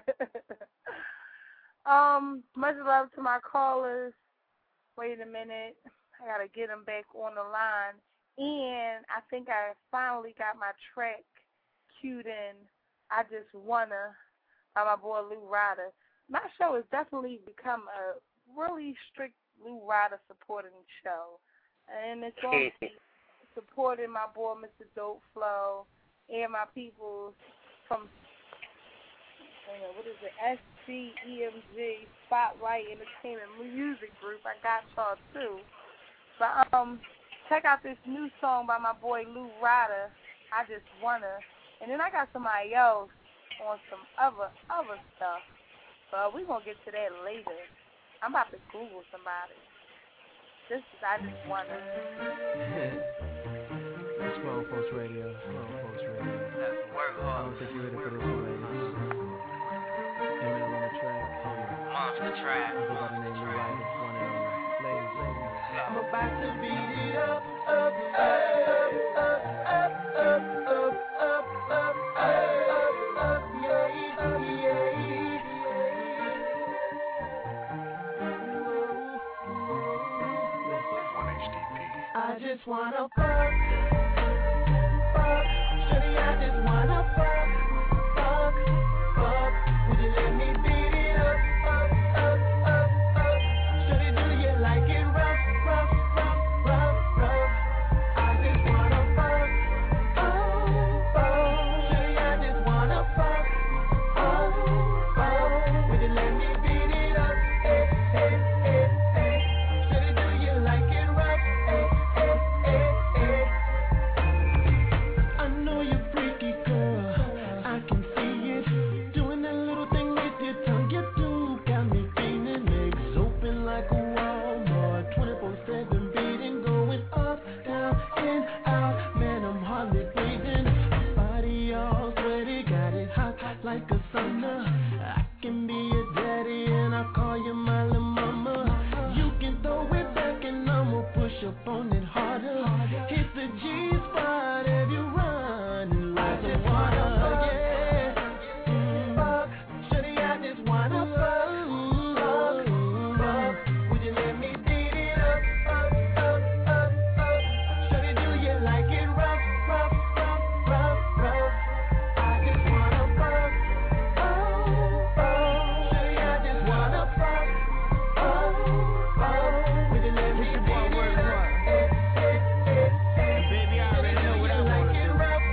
um, much love to my callers. Wait a minute. I gotta get them back on the line. And I think I finally got my track queued in. I Just Wanna by my boy Lou Ryder. My show has definitely become a really strict Lou Ryder supporting show. And it's going to be supporting my boy, Mister Dope Flow, and my people from, uh, what is it, S C E M G, Spotlight Entertainment Music Group. I got y'all, too. But um, check out this new song by my boy Lou Ryder, I Just Wanna. And then I got somebody else on some other, other stuff. But we're going to get to that later. I'm about to Google somebody. This is I Just Wanna. It's Grown Folks Radio. Grown Folks Radio. I don't think you're ready for this one, ladies. Eminem on the track. Monster track. I go by the name of Ryder. One and only. Ladies, ladies. I'm about to beat it up, up, up, up, up, up, up, up, up, up, up, up, yeah, yeah. I just wanna fuck, fuck, shawty, I just wanna fuck, fuck, fuck. Would you let me beat it up, up, up, up, up? Shawty, do you like it rough, rough, rough, rough, rough? I just wanna fuck, oh, fuck. Shawty, I just wanna fuck, oh, fuck. Would you let me beat it up, eh, eh, eh, eh? Shawty, do you like it rough, eh? I know you're freaky, girl. I can see it. Doing that little thing with your tongue, you do got me feeling. Legs open like a Walmart, twenty-four seven beating, going up, down, in, out. Man, I'm hardly breathing. Body all sweaty, got it hot like a sauna. I can be your daddy and I call you my little mama. You can throw it back and I'ma push up on it harder. Hit the G spot if you run like a water, yeah. Mm, fuck, shawty, I just wanna fuck, fuck, fuck. Would you let me beat it up, up, up, up, up? Shawty, do you like it rough, rough, rough, rough, rough? I just wanna fuck, oh, oh. Shawty, I just wanna fuck, oh, oh. Would you let me beat it up? Baby, I already know what I wanna do.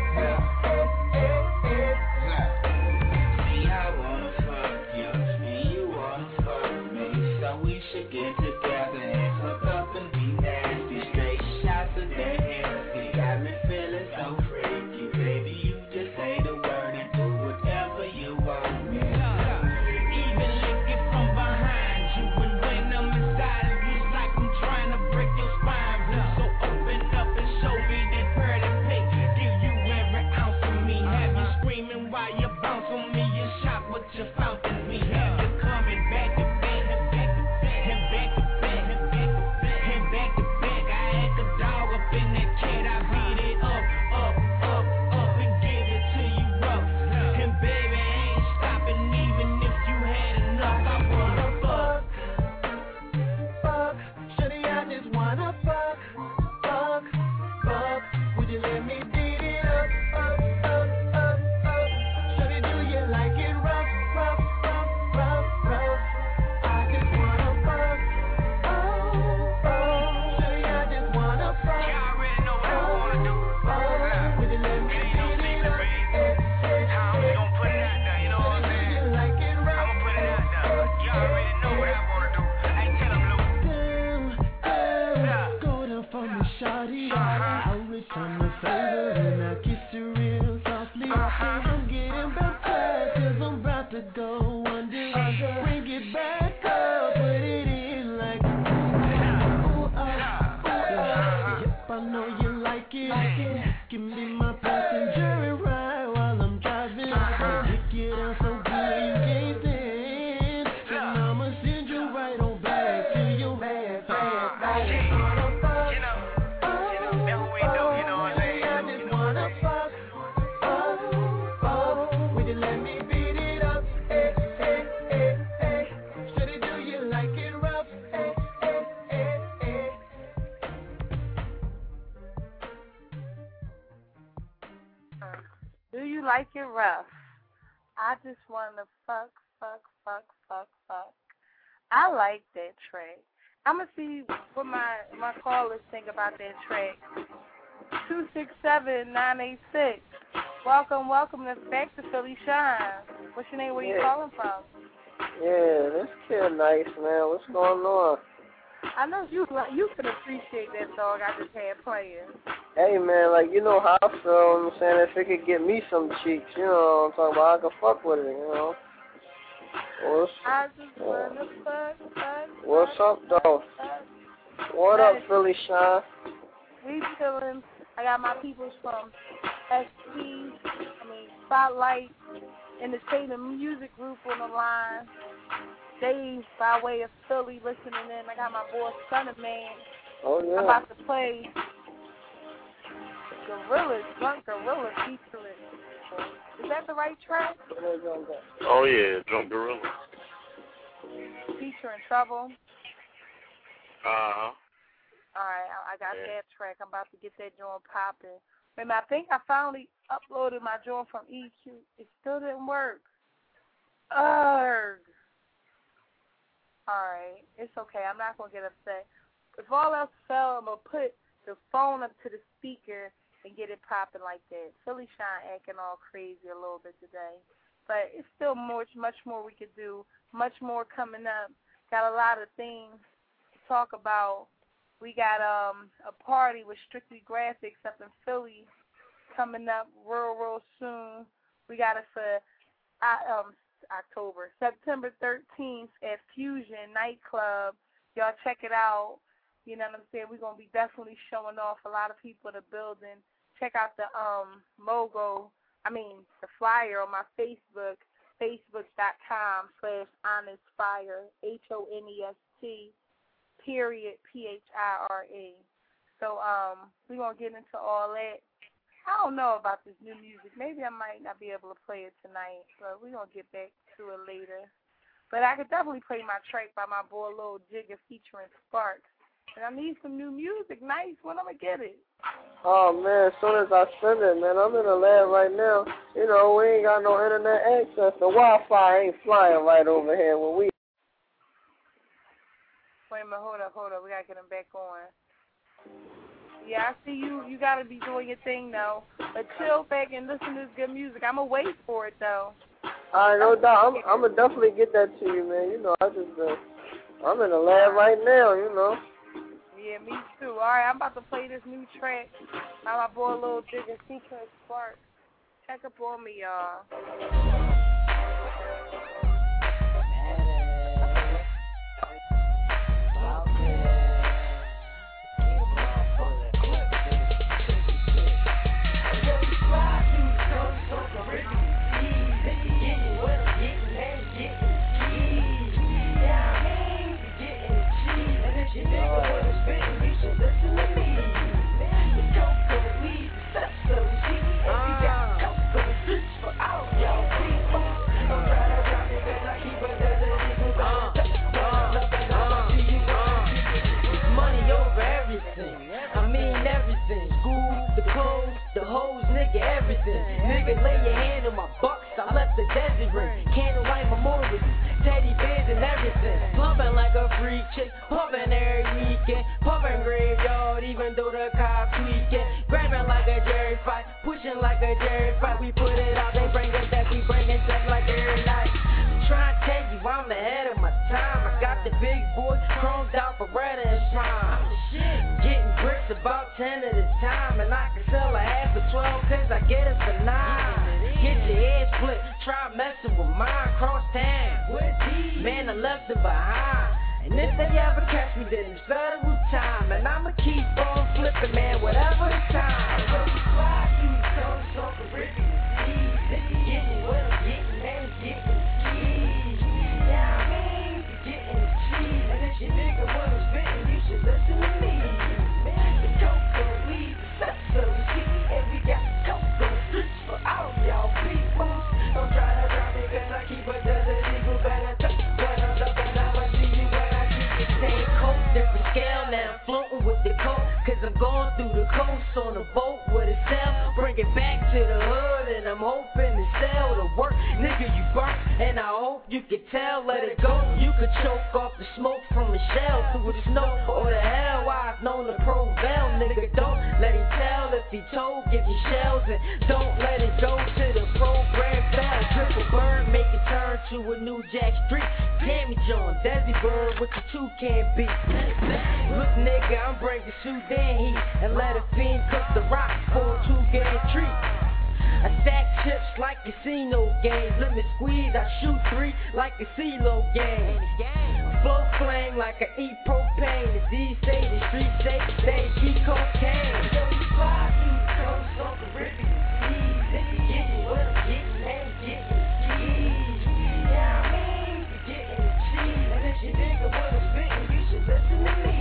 See, I wanna fuck you, and you wanna fuck me. So we should get together and hook up and be nasty. Straight shots of that Hennessy got me feeling so freaky. Baby, you just say the word and do whatever you want me. Even lick it from behind you, and when I'm inside of you, it's like I'm trying to break your spine. So open up and show me that pearly pink. Give you every ounce of me. Have you screaming while you bounce on me? You shot what you found in me. Have you coming back to back, and back to back, and back to Turn the favor and I kiss you real softly. I'm getting baptized cause I'm about to go under. Bring it back up, put it in like ooh, uh, ooh, uh. Yep, I know you like it. Give me my passenger and ride while I'm driving. Pick it up so good you can't stand. And I'ma send you right on back to your bad, bad, bad. You know, that's what we do, you know what I'm saying? I just wanna fuck, oh, oh. Would you let me beat it up? Eh, eh, eh, eh. Shawty, do you like it rough? Eh, eh, eh, eh. Do you like it rough? I just wanna fuck, fuck, fuck, fuck, fuck. I like that track. I'ma see what my my callers think about that track. Two six seven nine eight six. Welcome, welcome to back to Philly Shine. What's your name? Where you Yeah. calling from? Yeah, this kid nice, man. What's going on? I know you you can appreciate that song I just had playing. Hey, man, like, you know how I feel, I'm saying, if it could get me some cheeks, you know what I'm talking about, I could fuck with it, you know. What's, I just wanna fuck, fuck, what's up, though? fuck. What up, Philly Shine? We chillin'. I got my peoples from S P, I mean, Spotlight, Entertainment Music Group on the line. Dave, by way of Philly, listening in. I got my boy, Son of Man. Oh, yeah. I'm about to play Gorillaz, Drunk Gorillaz featuring. Is that the right track? Oh, yeah, Drunk Gorillaz. Featuring Trouble. Uh-huh. All right, I, I got Yeah. that track. I'm about to get that joint popping. Wait a minute, I think I finally uploaded my joint from E Q. It still didn't work. Urgh. All right, it's okay. I'm not going to get upset. If all else fell, I'm going to put the phone up to the speaker and get it popping like that. Philly Shine acting all crazy a little bit today. But it's still much, much more we could do, much more coming up. Got a lot of things to talk about. We got um a party with Strictly Graphics up in Philly coming up real, real soon. We got it for uh, um October, September thirteenth at Fusion Nightclub. Y'all check it out. You know what I'm saying? We're going to be definitely showing off a lot of people in the building. Check out the um logo, I mean, the flyer on my Facebook, facebook.com slash Honest Fire, H O N E S T, period, P H I R A. So um, we're going to get into all that. I don't know about this new music. Maybe I might not be able to play it tonight, but we're going to get back to it later. But I could definitely play my track by my boy Lil Jigga featuring Sparks. And I need some new music. Nice. When I'm going to get it? Oh, man, as soon as I send it, man, I'm in the lab right now. You know, we ain't got no internet access. The Wi-Fi ain't flying right over here when we... Wait a minute. Hold up, hold up. We got to get him back on. Yeah, I see you. You got to be doing your thing, though. But chill back and listen to this good music. I'm going to wait for it, though. All right, no doubt. I'm, I'm going to definitely get that to you, man. You know, I just, uh, I'm in the lab right now, you know. Yeah, me too. All right, I'm about to play this new track by my boy Lil Jigga featuring Sparks. Check up on me, y'all. Nigga, lay your hand on my bucks, I left the desert ring. Candlelight memorials, teddy bears and everything. Slumping like a freak chick, pumping every weekend. Pumping graveyard, even though the cops tweaking. Grabbing like a Jerry fight, pushing like a Jerry fight. We put it out, they bring it back, we bring it back like every night. Trying to tell you I'm the head of my time. I got the big boy chromed out for red and prime. Getting bricks about ten at a time, and I can sell a half for twelve cause I get it for nine. Get your head split, try messing with mine, cross town. Man, I left it behind. And if they ever catch me, then it's federal time. And I'ma keep on flipping, man, whatever the time. Fly through the coast, so Caribbean seas. If you getting what I'm getting, man, it's getting the keys. Yeah, I mean, you're getting the cheese. And if you nigga what I'm spitting, you should listen to me. The cocoa weed, the sesame seed, and we got cocoa streets for all y'all people. Don't try to drop me, cause I keep a dozen eagle, better touch, better touch, and I'ma see you when I see you. Same coat, different scale, now I'm floating with the coat, cause I'm going through the coast on a boat with a sail. Bring it back to the hood, and I'm hoping to sell the work. Nigga, you burnt, and I hope you can tell. Let it go, you could choke off the smoke from a shell through the snow or the hell. I've known the prevail, nigga, don't let him tell. If he told, give you shells, and don't let it go to the program fail. Triple bird, make it turn to a new Jack Street. Tammy John, Desi Bird with the two can beat. Look, nigga, I'm bringing Sudan heat and let a fiend cook the rock for a two-game treat. I stack chips like casino games. Let me squeeze, I shoot three like a CeeLo game. Flow flame like I eat propane. The D say, the street say, they eat cocaine. Yo, you fly through the coast on Caribbean seas. If you getting what I'm getting, man, you getting the keys. Yeah, I mean, you're getting the cheese. And if you nigga what I'm spitting, you should listen to me.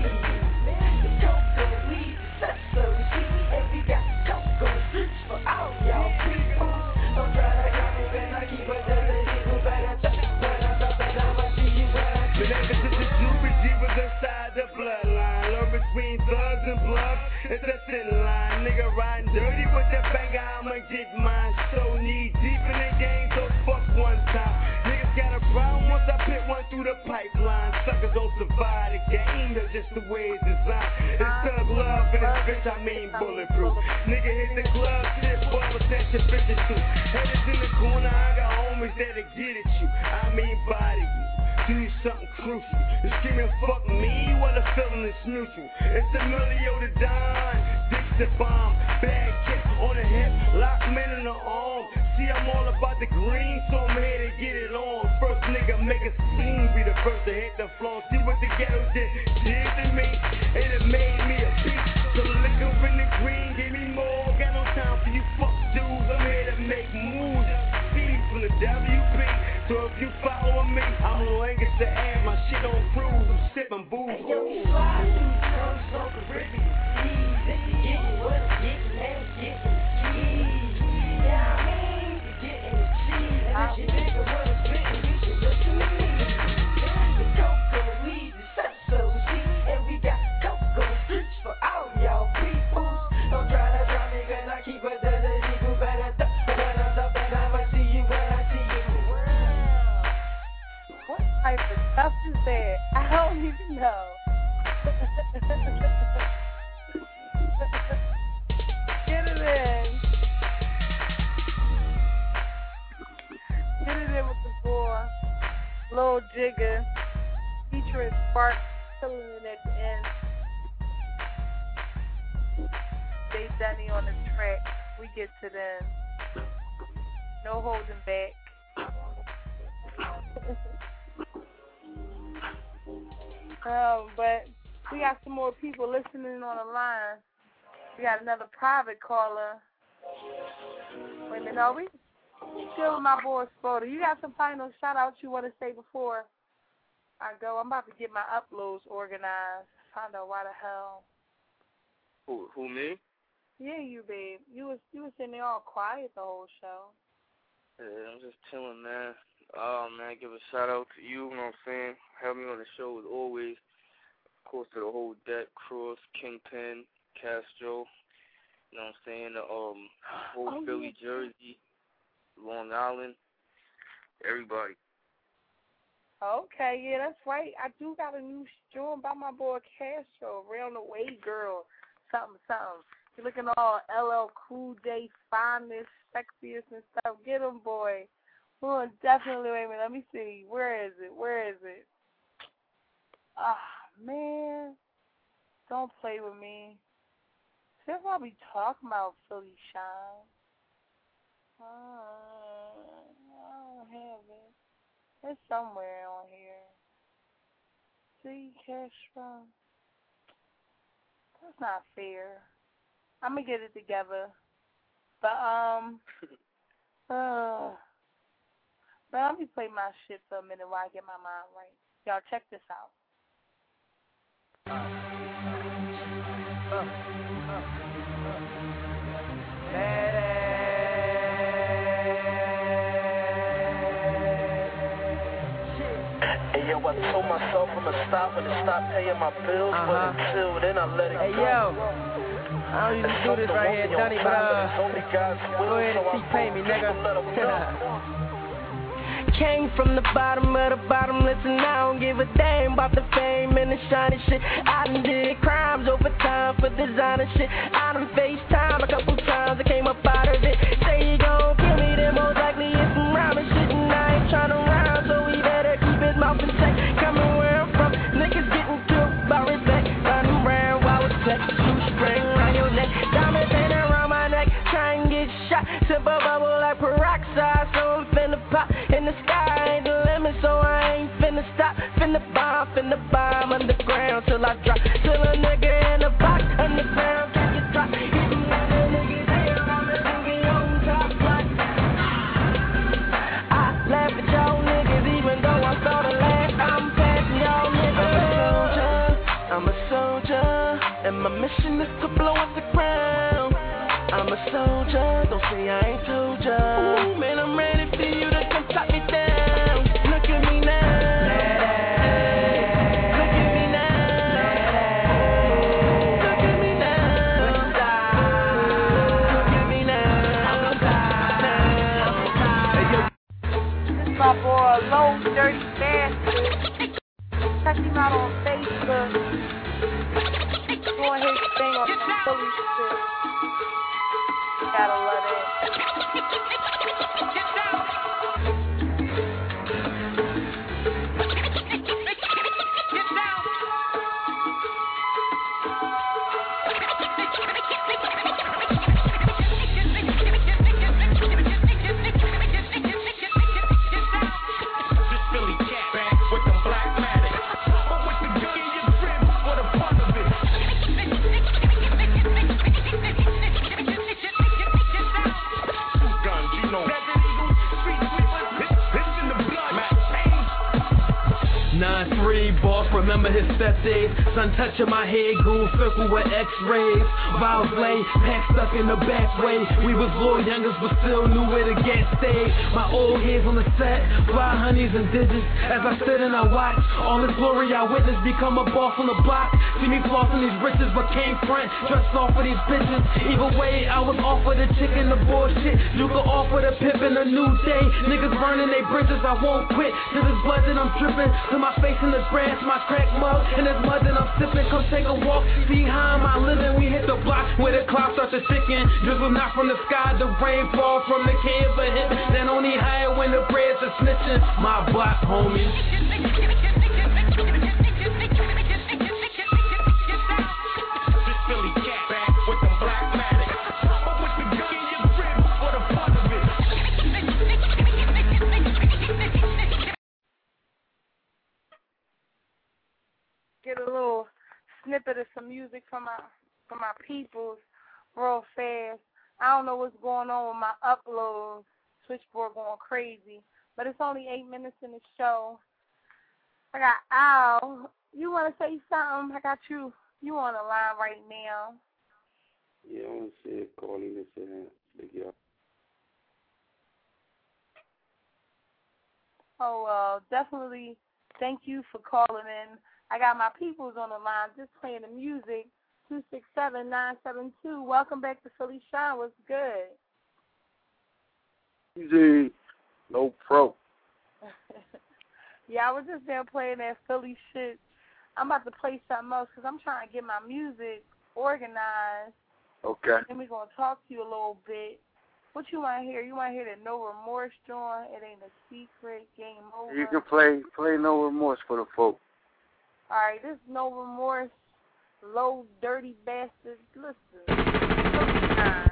The cocoa weed, the sesame seed, and we got cocoa streets for all y'all people. Don't try to got me, man, I keep a dozen eagle, better touch, better touch, and I'ma see you when I see you. But ever since the Jupiter G was inside the bloodline, love between thugs and bloods, it's a thin line. Nigga riding dirty with the banger, I'ma get mine. So knee deep in the game, so fuck one time. Niggas got a problem once I put one through the pipeline. Suckers don't survive the game, that's just the way it's designed. It's thug love for this bitch, I mean bulletproof. Nigga hit the club, shit, boy, what's that your bitches too? Headers in the corner, I got homies that'll get at you. I mean body you. Do something crucial. You screaming fuck me, what a feeling is neutral. It's Emilio the Don, Dixie bomb, bad kick on the hip, lock men in the arm. See, I'm all about the green, so I'm here to get it on. First nigga make a scene, be the first to hit the floor. See what the ghetto did, did to me, and it made me a beast. So the liquor in the green, give me more. Got no time for you fuck dudes, I'm here to make moves. See from the W P. So if you follow me, I'm Langus to add my shit on cruise. I'm sipping booze. Hey, yo, you fly through the coast on Caribbean seas. If you getting what I'm getting, man, it's getting the keys. Yeah, I mean, you're getting the cheese. And if you nigga what I'm spitting, you should listen to me. The cocoa weed, the sesame seed, and we got cocoa streets for all y'all people. Don't try to drop me, cause I keep a dozen eagle, better duck, better duck, and I'ma see you when I see you. What type of stuff is that? I don't even know. Get it in. Get it in with the boy. Lil Jigga. Featuring Spark. Killing it at the end. Stay Dunny on the track. We get to them. No holding back. Um, but we got some more people listening on the line. We got another private caller. Wait a minute, are we still with my boy Spoda? You got some final shout outs you want to say before I go? I'm about to get my uploads organized. Find out why the hell. Who, who me? Yeah, you, babe. You was you was sitting there all quiet the whole show. Yeah, I'm just chilling, man. Oh, man, give a shout-out to you, you know what I'm saying? Have me on the show as always. Of course, to the whole deck, Cross, Kingpin, Castro, you know what I'm saying? The um, whole oh, Philly, yeah. Jersey, Long Island, everybody. Okay, yeah, that's right. I do got a new joint by my boy Castro, Round the Way Girl, something, something. You're looking all L L Cool J, finest, sexiest and stuff. Get him, boy. Oh, definitely, wait a minute, let me see. Where is it? Where is it? Ah, man. Don't play with me. See, that's why we talking about Philly Shine. Uh, I don't have it. It's somewhere on here. See, Cash from. That's not fair. I'm gonna get it together. But, um, uh, but I'm gonna play my shit for a minute while I get my mind right. Y'all, check this out. Uh, uh, uh, uh. Hey yo, I told myself I'ma stop when it stop paying my bills, uh-huh. But until then I let it hey, go. Hey yo, I don't usually do this right here, Donnie, but uh, go ahead and T-pay me, nigga. Came from the bottom of the bottom, listen, I don't give a damn about the fame and the shiny shit. I done did crimes over time for designer shit. I done faced time a couple times, I came up out of it. Say you gon' kill me, then most likely it's some rhyming shit. And I ain't tryna rhyme, so he better keep his mouth in check. Coming where I'm from, niggas getting killed by respect. Running around while it's set, shoestring around your neck. Diamonds hanging around my neck, try and get shot. Sip a bubble like peroxide, so I'm finna pop. In the sky ain't the limit, so I ain't finna stop. Finna bomb, finna bomb underground till I drop. Till a nigga in the box, underground, catch a drop. Even when the niggas here, I'm a nigga on top like. I laugh at y'all niggas even though I saw the last. I'm passing y'all niggas. I'm a soldier, I'm a soldier, and my mission is to blow up the ground. I'm a soldier, don't say I ain't told ya. Ooh, man, I'm ready for you to come top me down. Look at me now. Look at me now. Look at me now. Look at me now. This is my boy, Low Dirty Bastard. Check him out on Facebook. Doing his thing on some Philly shit. Gotta love it. Remember his step days, sun touching my head, goon circle with x-rays. Vials lay, pack stuck in the back way. We was little youngers but still knew where to get stayed. My old heads on the set, fly honeys and digits. As I sit and I watch, all this glory I witnessed become a boss on the block. See me flossing these riches but came front, dressed off for these bitches. Either way, I was off for the chick and the bullshit. You could offer the pimp in a new day. Niggas burning they bridges, I won't quit. To this blood that I'm dripping, to my face in the grass, my crack mug, and this mud that I'm sipping. Come take a walk, see how am I living. We hit the block where the clouds start to thicken. Drizzle not from the sky, the rain fall from the cave of hip. Then only higher when the breads are snitching. My block, homie. Get a little snippet of some music from my from my peoples real fast. I don't know what's going on with my uploads. Switchboard going crazy. But it's only eight minutes in the show. I got Al. You want to say something? I got you. You on the line right now. Yeah, I want to say calling this in. Big y'all. Oh, uh, definitely thank you for calling in. I got my peoples on the line just playing the music. two six seven, nine seven two. Welcome back to Philly Shine. What's good? Easy. No pro. Yeah, I was just there playing that Philly shit. I'm about to play something else because I'm trying to get my music organized. Okay. And we're going to talk to you a little bit. What you want to hear? You want to hear the No Remorse joint? It ain't a secret. Game over. You can play play No Remorse for the folk. Alright, this No Remorse, Low Dirty Bastard. Listen. Time.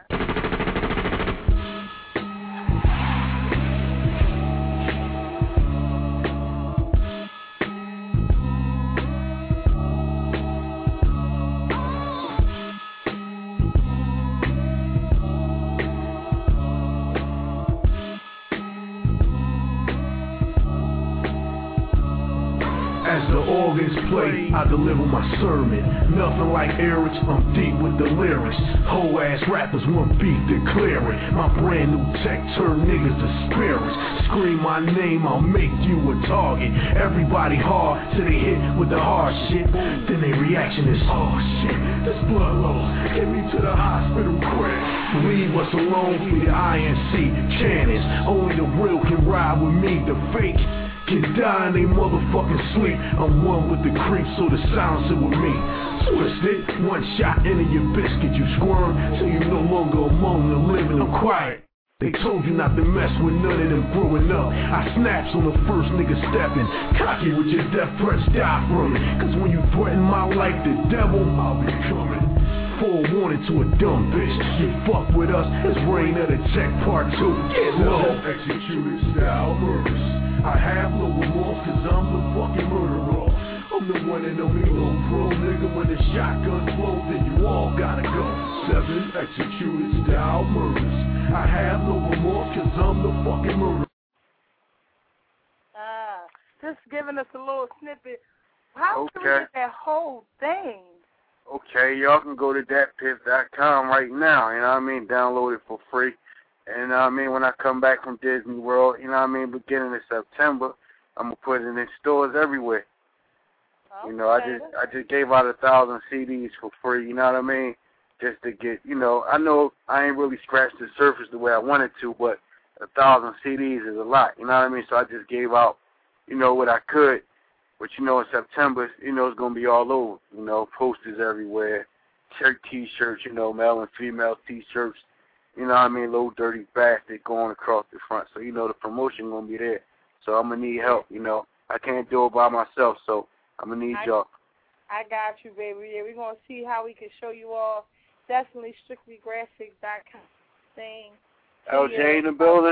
Organs play, I deliver my sermon. Nothing like Eric's, I'm deep with the lyrics. Whole ass rappers want beat declaring. My brand new tech turn niggas to spirits. Scream my name, I'll make you a target. Everybody hard till they hit with the hard shit. Then their reaction is, oh shit, this blood loss. Get me to the hospital quick. Leave us alone for your I N C cannons. Only the real can ride with me, the fake can die in they motherfucking sleep. I'm one with the creeps, so the silence it with me. Twist it, one shot into your biscuit. You squirm till you no longer among the living. I'm quiet. They told you not to mess with none of them growing up. I snaps on the first nigga stepping. Cocky with your death threats, die from it. Cause when you threaten my life, the devil, I'll be coming. Forewarning to a dumb bitch. You fuck with us, it's Reign of the Tech Part two. Get low. Executed style murders. I have no remorse cause I'm the fucking murderer. I'm the one and only low pro nigga. When the shotgun blows, then you all gotta go. Seven executed style murders. I have no remorse cause I'm the fucking murderer. Ah, just giving us a little snippet. How can we Okay. get that whole thing? Okay, y'all can go to dat piff dot com right now, you know what I mean? Download it for free. And you know what I mean, when I come back from Disney World, you know what I mean, beginning of September, I'm gonna put it in stores everywhere. Okay. You know, I just I just gave out a thousand C Ds for free, you know what I mean? Just to get, you know, I know I ain't really scratched the surface the way I wanted to, but a thousand C Ds is a lot, you know what I mean? So I just gave out, you know, what I could. But you know, in September, you know, it's gonna be all over. You know, posters everywhere, shirt, T-shirts, you know, male and female T-shirts. You know what I mean? Low Dirty Bastard going across the front. So, you know, the promotion going to be there. So I'm going to need help, you know. I can't do it by myself, so I'm going to need I, y'all. I got you, baby. Yeah, we're going to see how we can show you all. Definitely strictly graphics dot com thing. L J in the building?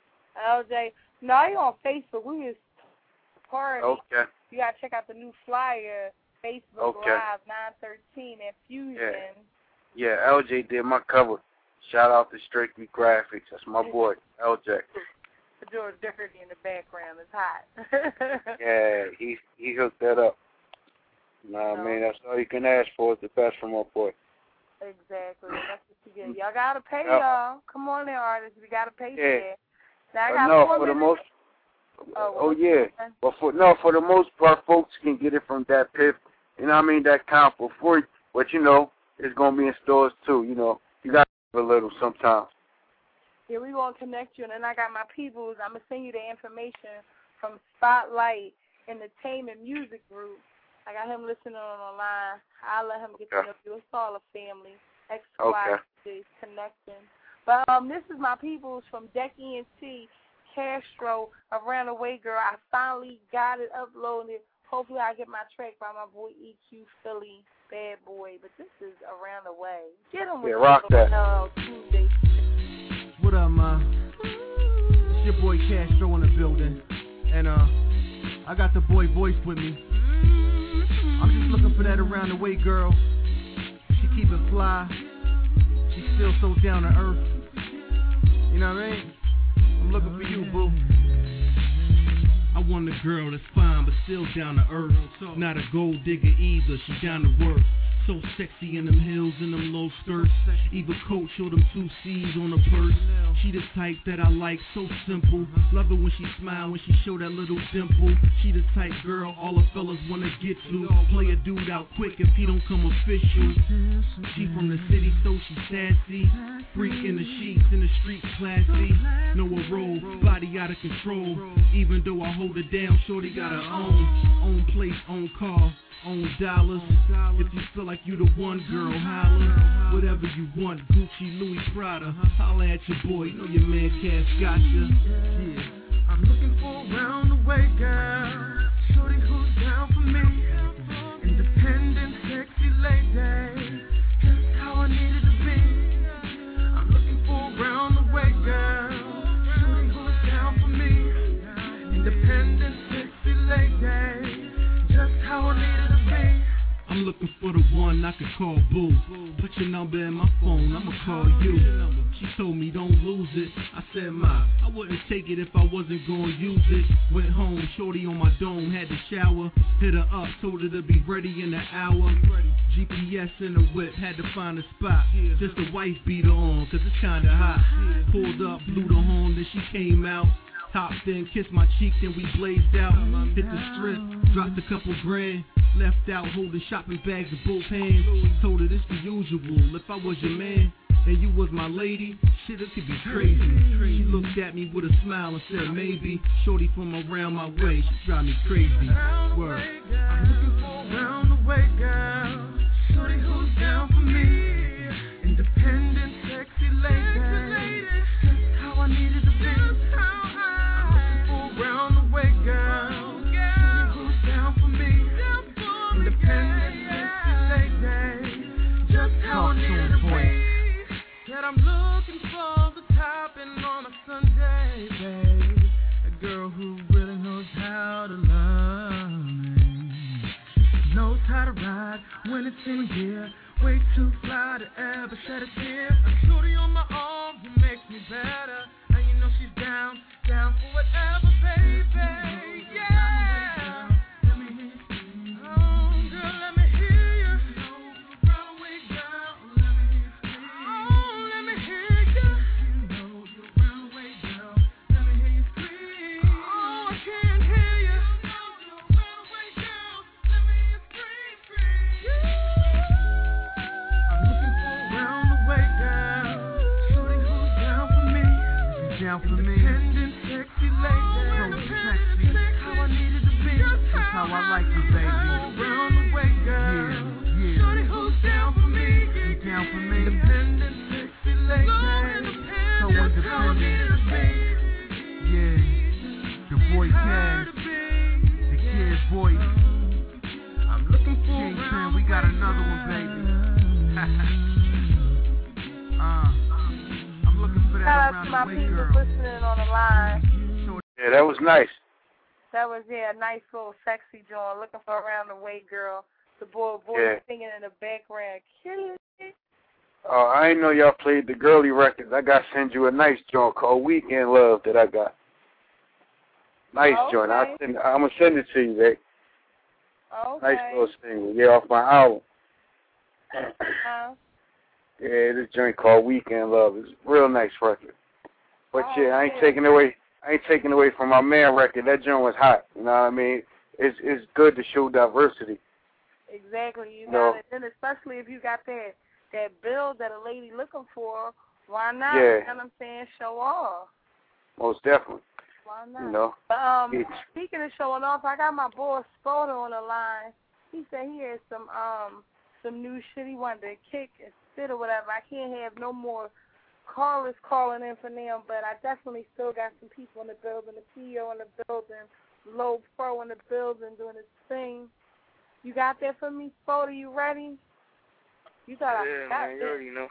L J. No, you're on Facebook. We was party. Okay. You got to check out the new flyer, Facebook Okay. Live nine thirteen at Fusion. Yeah. yeah, L J did my cover. Shout out to Strictly Graphics. That's my boy, L J. George Dirty in the background. It's hot. Yeah, he he hooked that up. Nah, No. man, that's all you can ask for is the best from my boy. Exactly. That's what you get. Y'all got to pay, Yep. y'all. Come on there, artists. We got to pay for Yeah. that. Now, I Uh, got no, four for the minutes. most. Oh, Oh yeah, but for no, for the most part, folks can get it from that pip. You know what I mean? That count for free. But you know, it's gonna be in stores too. You know, you got to give a little sometimes. Yeah, we gonna connect you, and then I got my peoples. I'm gonna send you the information from Spotlight Entertainment Music Group. I got him listening on the line. I'll let him get to Okay. know you. It's all a family. X Okay. Y Z connecting. But um, this is my peoples from Deck E N T, Castro, Around the Way Girl. I finally got it uploaded. Hopefully I get my track by my boy E Q Philly, Bad Boy. But this is Around the Way. Get him with Yeah, rock that. L Tuesday. What up, man? It's your boy Castro in the building. And, uh, I got the boy Voice with me. I'm just looking for that around the way girl. She keep it fly. She's still so down to earth. You know what I mean? I'm looking for you, boo. I want a girl that's fine but still down to earth. Not a gold digger either, she down to work. So sexy in them heels and them low skirts. Either coach or them two C's on her purse. She the type that I like, so simple. Love it when she smile, when she show that little dimple. She the type girl all the fellas wanna get to. Play a dude out quick if he don't come official. She from the city, so she sassy. Freak in the sheets, in the street classy. Know her role, body out of control. Even though I hold her down, shorty got her own. Own place, own car, own dollars. If you feel like you the one girl, holler. Whatever you want, Gucci, Louis, Prada. Holler at your boy, know your man Cash got ya. Yeah, I'm looking for around the way girl. Shorty who's down for me. I'm looking for the one I could call boo. Put your number in my phone, I'ma call you. She told me don't lose it. I said, ma, I wouldn't take it if I wasn't gonna use it. Went home, shorty on my dome, had to shower. Hit her up, told her to be ready in an hour. G P S in the whip, had to find a spot. Just a wife beater on, cause it's kinda hot. Pulled up, blew the horn, then she came out. Topped in, kissed my cheek, then we blazed out. Hit the strip, dropped a couple grand. Left out holding shopping bags in both hands. Told her this the usual, if I was your man and you was my lady, shit, it could be crazy. She looked at me with a smile and said maybe. Shorty from around my way, she drive me crazy. Word. I'm looking for around the way, girl. Shorty who's down for me. Independent, sexy lady. That's how I needed to be. I'm looking for around the way, girl. Shorty who's down for me. Independent, sexy lady. Just how I needed to be. That I'm looking for the topping on a Sunday, babe. A girl who really knows how to love me. Knows how to ride when it's in gear. Way too fly to ever shed a tear. A shorty on my arm who makes me better. And you know she's down, down for whatever, baby. Yeah. Let me hear you. Oh, girl, let me hear you. Run away, girl. Let me hear you. Oh, let me hear you. You know you run away, girl. Let me hear you scream. Oh, I can't hear you. You know you run away, girl. Let me hear you scream, scream. I'm looking for around the way, girl. Shorty who's down for me. Down for me. Independent, sexy lady. So sexy. How I needed to be. That's how I like you, baby. Around the way, girl. Yeah, yeah. Shorty who's down for me. You down for me. Independent, sexy lady. So independent. Yeah. The boy Cash. The kid's voice. I'm looking for around. We got another one, baby. uh, I'm looking for that Shout out around to my the way, people girl. listening on the line. Yeah, that was nice. That was, yeah, a nice little sexy joint. Looking for around the way, girl. The boy, boy Yeah. singing in the background. Killing it. Oh, I didn't know y'all played the girly records. I got to send you a nice joint called Weekend Love that I got. Nice Okay. joint. I'll send, I'm going to send it to you, babe. Okay. Nice little single. Yeah, off my album. Uh, Yeah, this joint called Weekend Love. It's a real nice record. But Oh, yeah, I ain't yeah. taking away I ain't taking away from my man record. That joint was hot. You know what I mean? It's it's good to show diversity. exactly. You No. got it. And especially if you got that that build that a lady looking for, why not? Yeah. You know what I'm saying? Show off. Most definitely. Why not? You know. But, um, It's, speaking of showing off, I got my boy Spoda on the line. He said he had some um some new shit he wanted to kick and spit or whatever. I can't have no more callers calling in for them, but I definitely still got some people in the building, the P O in the building, Low Pro in the building doing his thing. You got that for me, Spoda? You ready? You thought Yeah, I got man, you this. already know.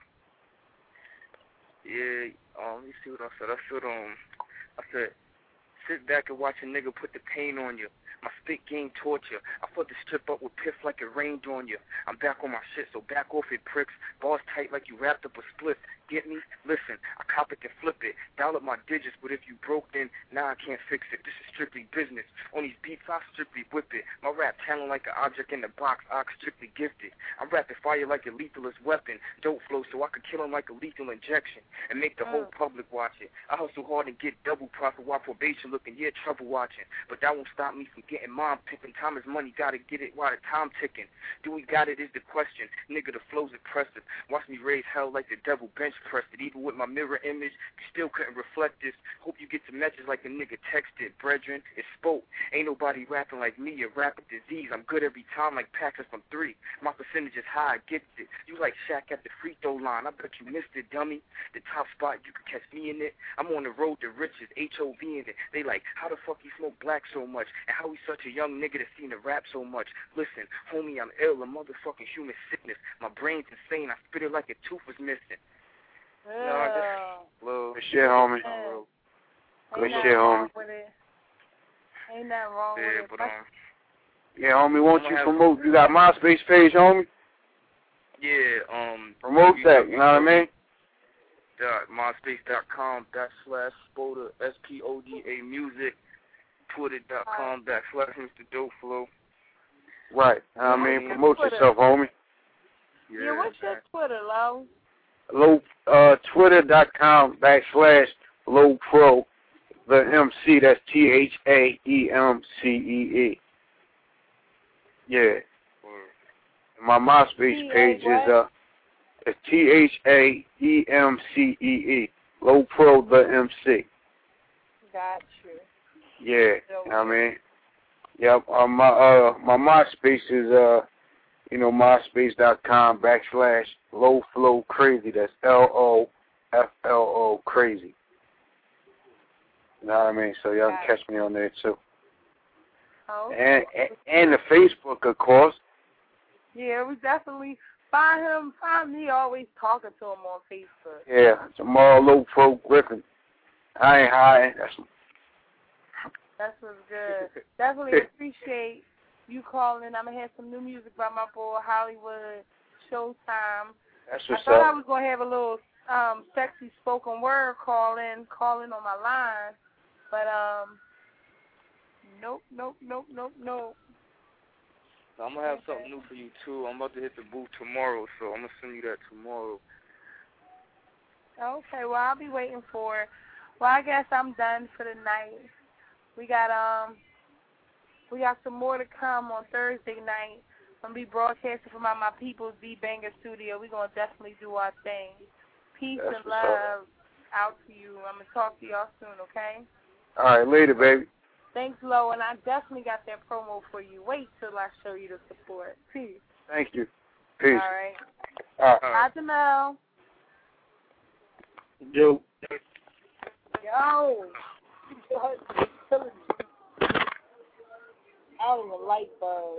Yeah, um, let me see what I said. I said, um, I said, sit back and watch a nigga put the pain on you. My spit game torture. I fought the strip up with piff like it rained on you. I'm back on my shit, so back off it, pricks. Balls tight like you wrapped up a split. Get me? Listen, I cop it and flip it. Dial up my digits, but if you broke, then now I can't fix it. This is strictly business. On these beats, I strictly whip it. My rap talent like an object in the box, I strictly gifted. I'm rapid fire like a lethalist weapon. Dope flow so I could kill him like a lethal injection and make the whole public watch it. I hustle hard and get double profit while probation looking, yeah, trouble watching. But that won't stop me from getting mom pimping. Time is money, gotta get it while the time ticking. Do we got it is the question. Nigga, the flow's impressive. Watch me raise hell like the devil bench pressed it. Even with my mirror image, you still couldn't reflect this. Hope you get the message like a nigga texted. Brethren, it spoke. Ain't nobody rapping like me, a rapid disease. I'm good every time like Patrick from three. My percentage is high, I get it. You like Shaq at the free throw line. I bet you missed it, dummy. The top spot, you could catch me in it. I'm on the road to riches, H O V in it. They like, how the fuck he smoke black so much? And how he such a young nigga that seen the rap so much? Listen, homie, I'm ill, a motherfucking human sickness. My brain's insane, I spit it like a tooth was missing. Yeah. No, just little Good shit, homie. Yeah. Good Ain't shit, nothing wrong homie. with it. Ain't nothing wrong Yeah, with but it. um, Yeah, homie, won't I'm you gonna promote? You got MySpace page, homie? Yeah, um. Promote that, you know what I mean? Dot MySpace.com backslash Spoda, S P O D A music. Twitter.com backslash Mister Dope Flow. Right. I mean, promote yourself, homie. Yeah, yeah what's your Twitter, Lo? Low, uh, Twitter.com backslash Low Pro, the M C, that's T H A E M C E E. Yeah. My MySpace page is, uh, it's T H A E M C E E. Low Pro, the M C. Got you. Yeah, you know what I mean? Yep, uh, my, uh, my MySpace is, uh, you know, MySpace.com backslash Low Flow Crazy. That's L O F L O Crazy. You know what I mean? So y'all can catch me on there too. Oh. And, and and the Facebook, of course. Yeah, we definitely find him. Find me always talking to him on Facebook. Yeah, Jamal Low Pro Griffin. I ain't hiding. That's That's what's good. Definitely appreciate you calling. I'm gonna have some new music by my boy Hollywood Showtime. That's what's I thought up. I was gonna have a little um sexy spoken word call in, calling on my line, but um, nope, nope, nope, nope, nope. I'm gonna have something new for you too. I'm about to hit the booth tomorrow, so I'm gonna send you that tomorrow. Okay, well I'll be waiting for it. Well, I guess I'm done for the night. We got um, we got some more to come on Thursday night. I'm gonna be broadcasting from my, my people's B Banger Studio. We're gonna definitely do our thing. Peace That's and love out to you. I'm gonna talk to y'all soon, okay? All right, later, baby. Thanks, Lo, and I definitely got that promo for you. Wait till I show you the support. Peace. Thank you. Peace. All right. All right. Bye, Jamel. Yo. Yo. Out of the light bulb.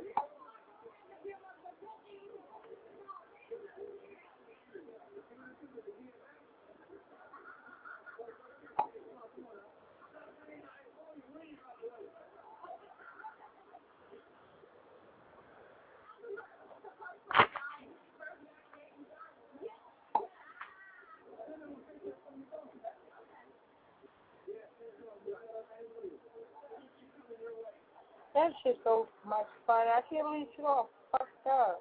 That shit's so much fun. I can't believe you all fucked up.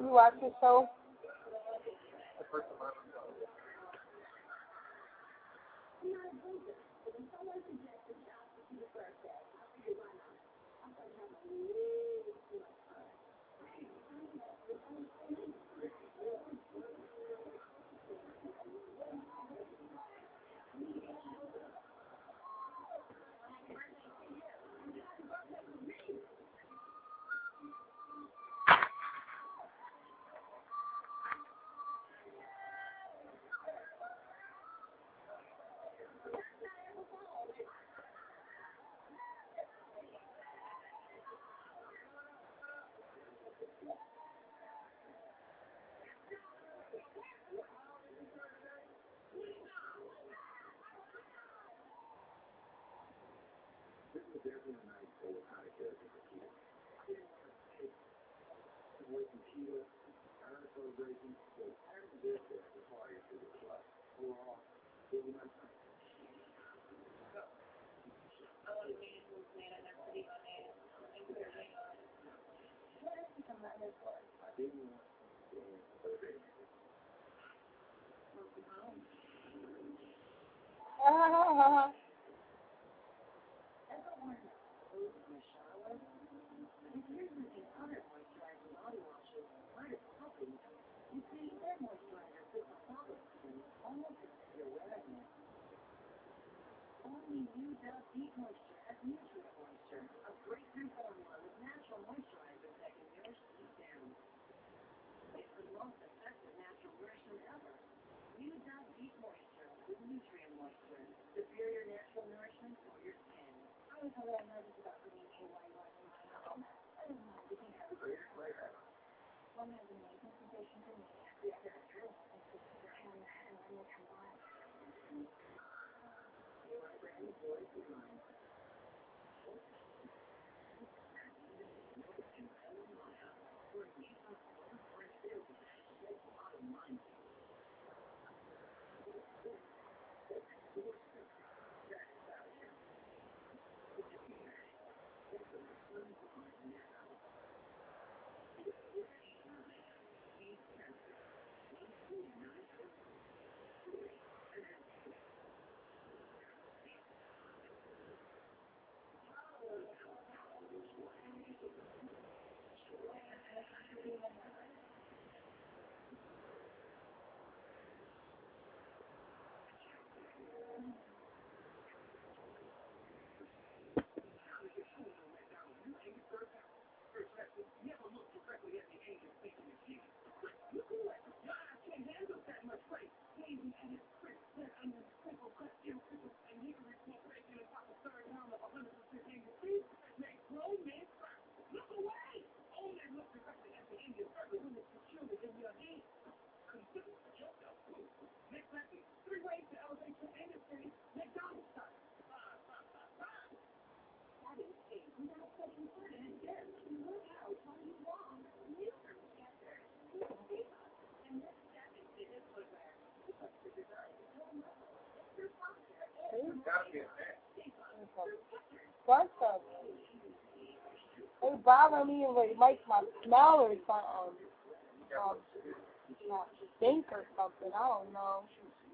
You watch the show? What's up? They bother me and they make my smell or something. Um, not stink or something. I don't know.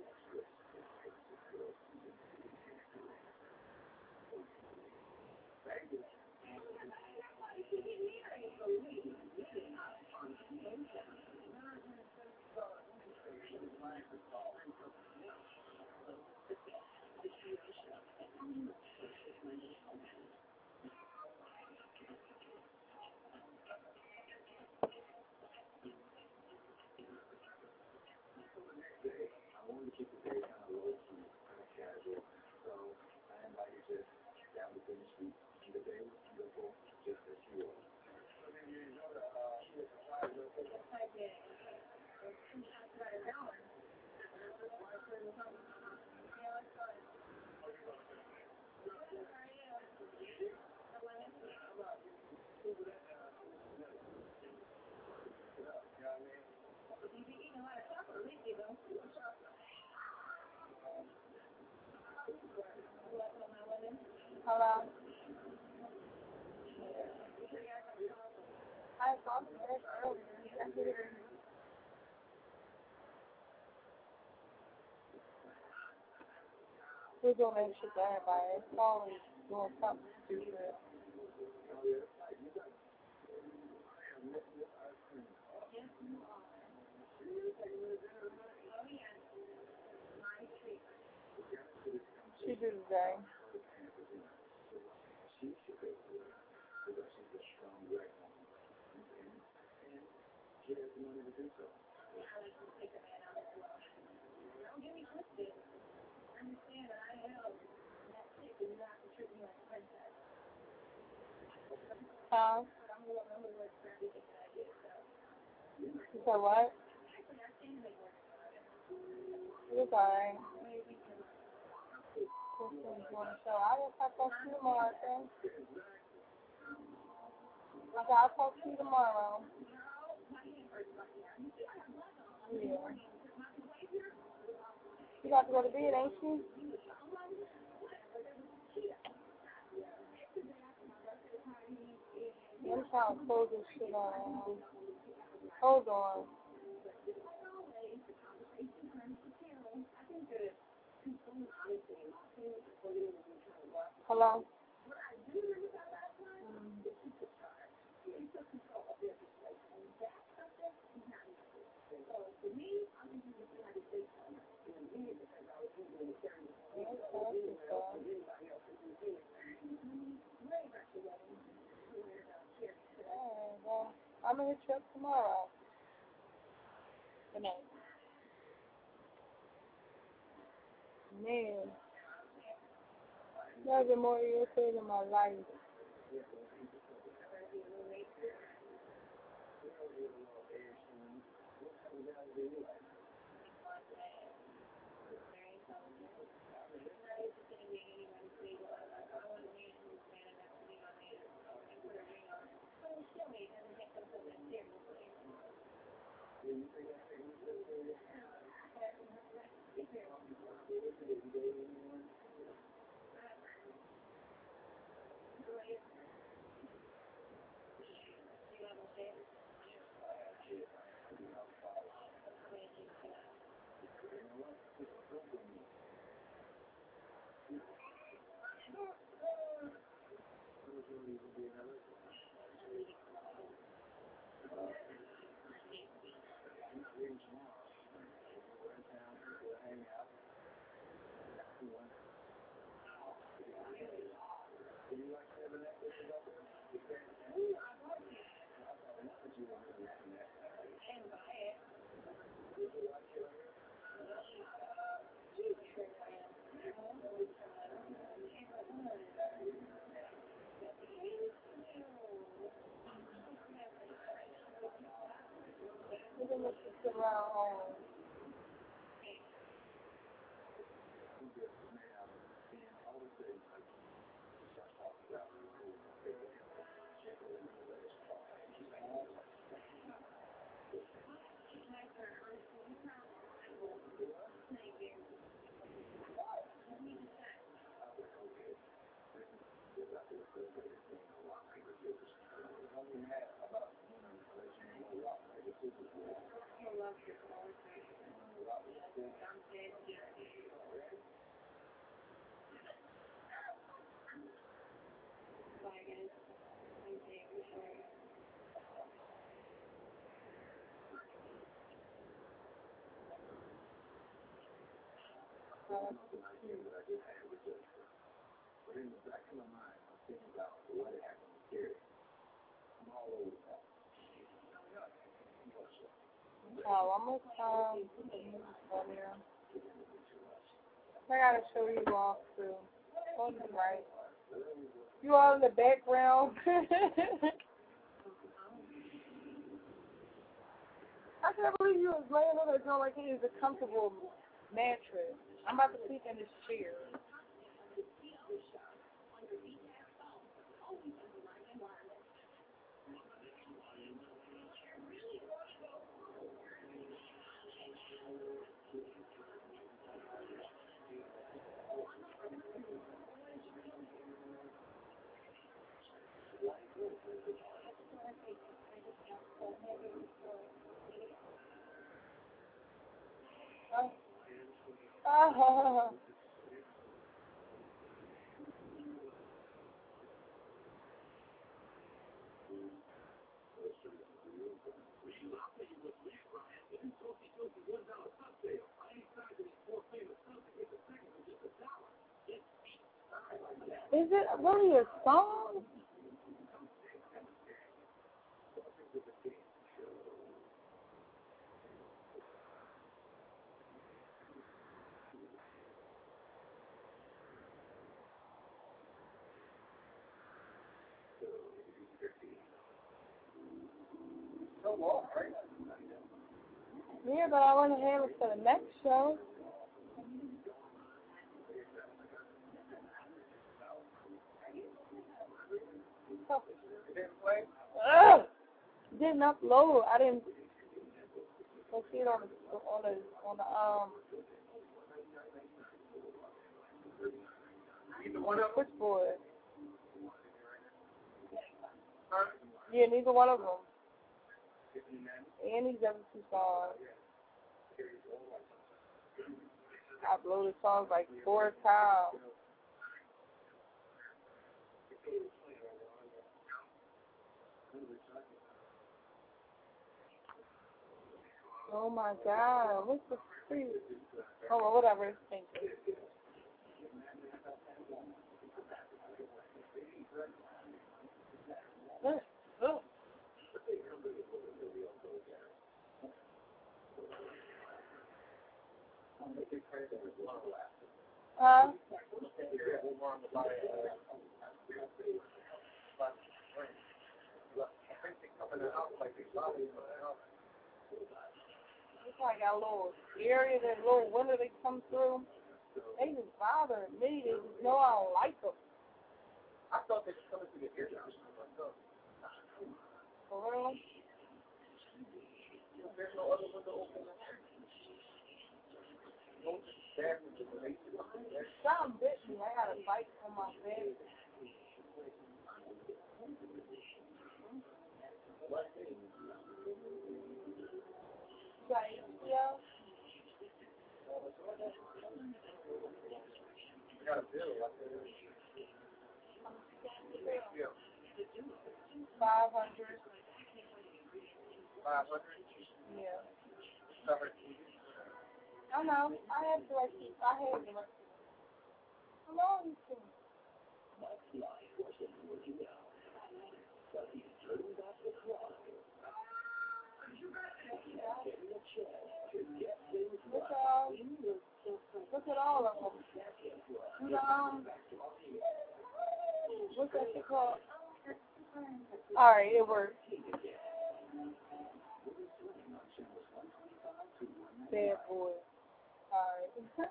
Hello. I talked to her earlier. We're doing that shit to everybody. It's always doing something stupid. She do today. Huh? You said what? It's alright. So I will talk to you tomorrow, okay? Okay, I'll talk to you tomorrow. Yeah. You got to go to bed, ain't you? Yeah, I'm trying to close this shit on. Hold on. Hello? Well, I'm gonna hit you up tomorrow. Good night. Man, never more irritated in my life. Oh, I'm gonna um, earlier. I gotta show you all too. Hold on, right? You all in the background. I can't believe you was laying on that joint like it is a comfortable mattress. I'm about to sleep in this chair. Uh, is it really a song? Yeah, but I want to have it for the next show. Ugh! Didn't upload. I didn't. I see it on the on the on the um. Switchboard. Yeah, neither one of them. And these other two songs. I uploaded songs like four times. Oh my God, what's the free? Oh, well, whatever. Thank you. Oh, oh. Huh? It's like got a little area, that little window they come through. They just bother me. They just know I don't like them. I thought they were coming to the ear. For real? There's no other window open. Something bit me. I got a bite on my bed. Got H B O? Five hundred. Five hundred? Yeah. I know. I have the right to. I have the right to. Come on, you two. Look at all. Look at all of them. You know, um, what's that shit called? All right, it works. Bad boy. All right.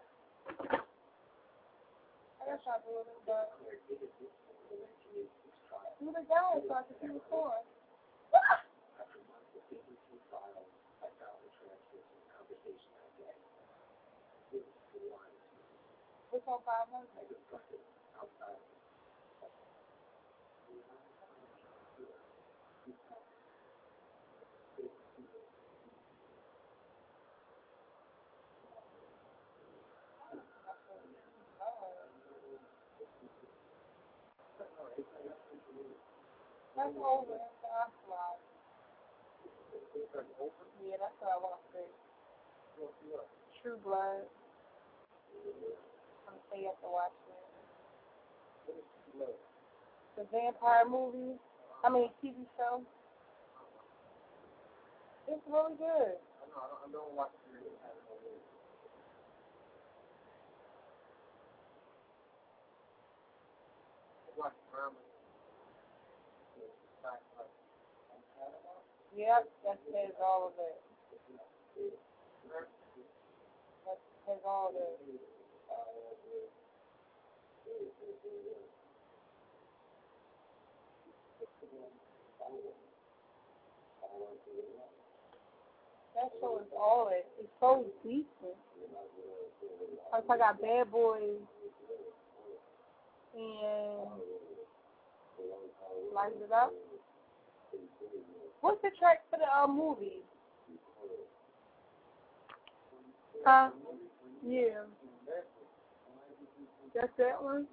I guess I'll do it, but do the guy so I can see the score. Which one, five hundred? That's over. That's slide. Yeah, that's what I want to say. True Blood. I'm gonna stay up to watch it. The vampire movie. I mean, T V show. It's really good. I know. I don't, I don't watch it. Watch drama. Yep, that says all of it. That says all of it. That show is all it. It's so decent. Like I got Bad Boys and Light It Up. What's the track for the uh, movie? Huh? Yeah. That's that one?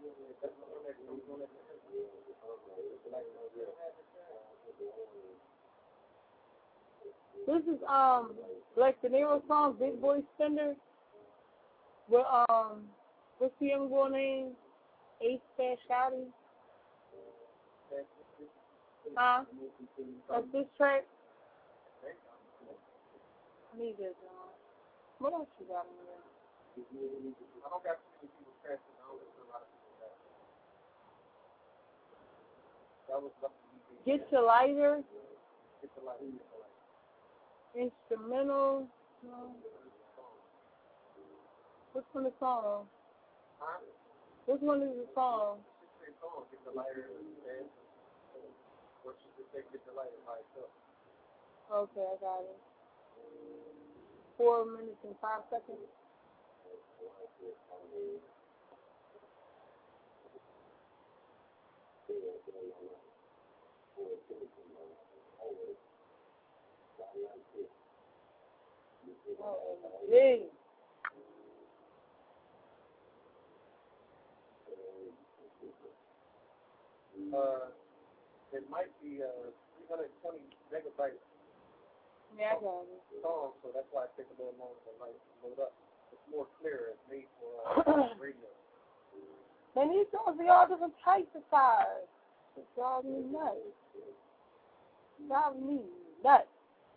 This is um Black De Niro song, Big Boy Spender. With um what's the young boy name? Ace Cash Scotty. Huh? That's this track. I need this one. What else you got in there? I don't got too many people scratching out. That was Get Your Lighter. Get Your Lighter. Instrumental. No. Which one is the song? Huh? Which one is the song? Get the lighter and what you just say, Get the lighter by itself. Okay, I got it. Four minutes and five seconds. Oh, big. Uh, it might be uh three hundred twenty megabytes. Yeah, I got it. Song, so that's why it takes a little longer to like load up. It's more clear. It's made for uh, radio. Man, these songs be all different types of size. It drives me nuts. It drives me nuts.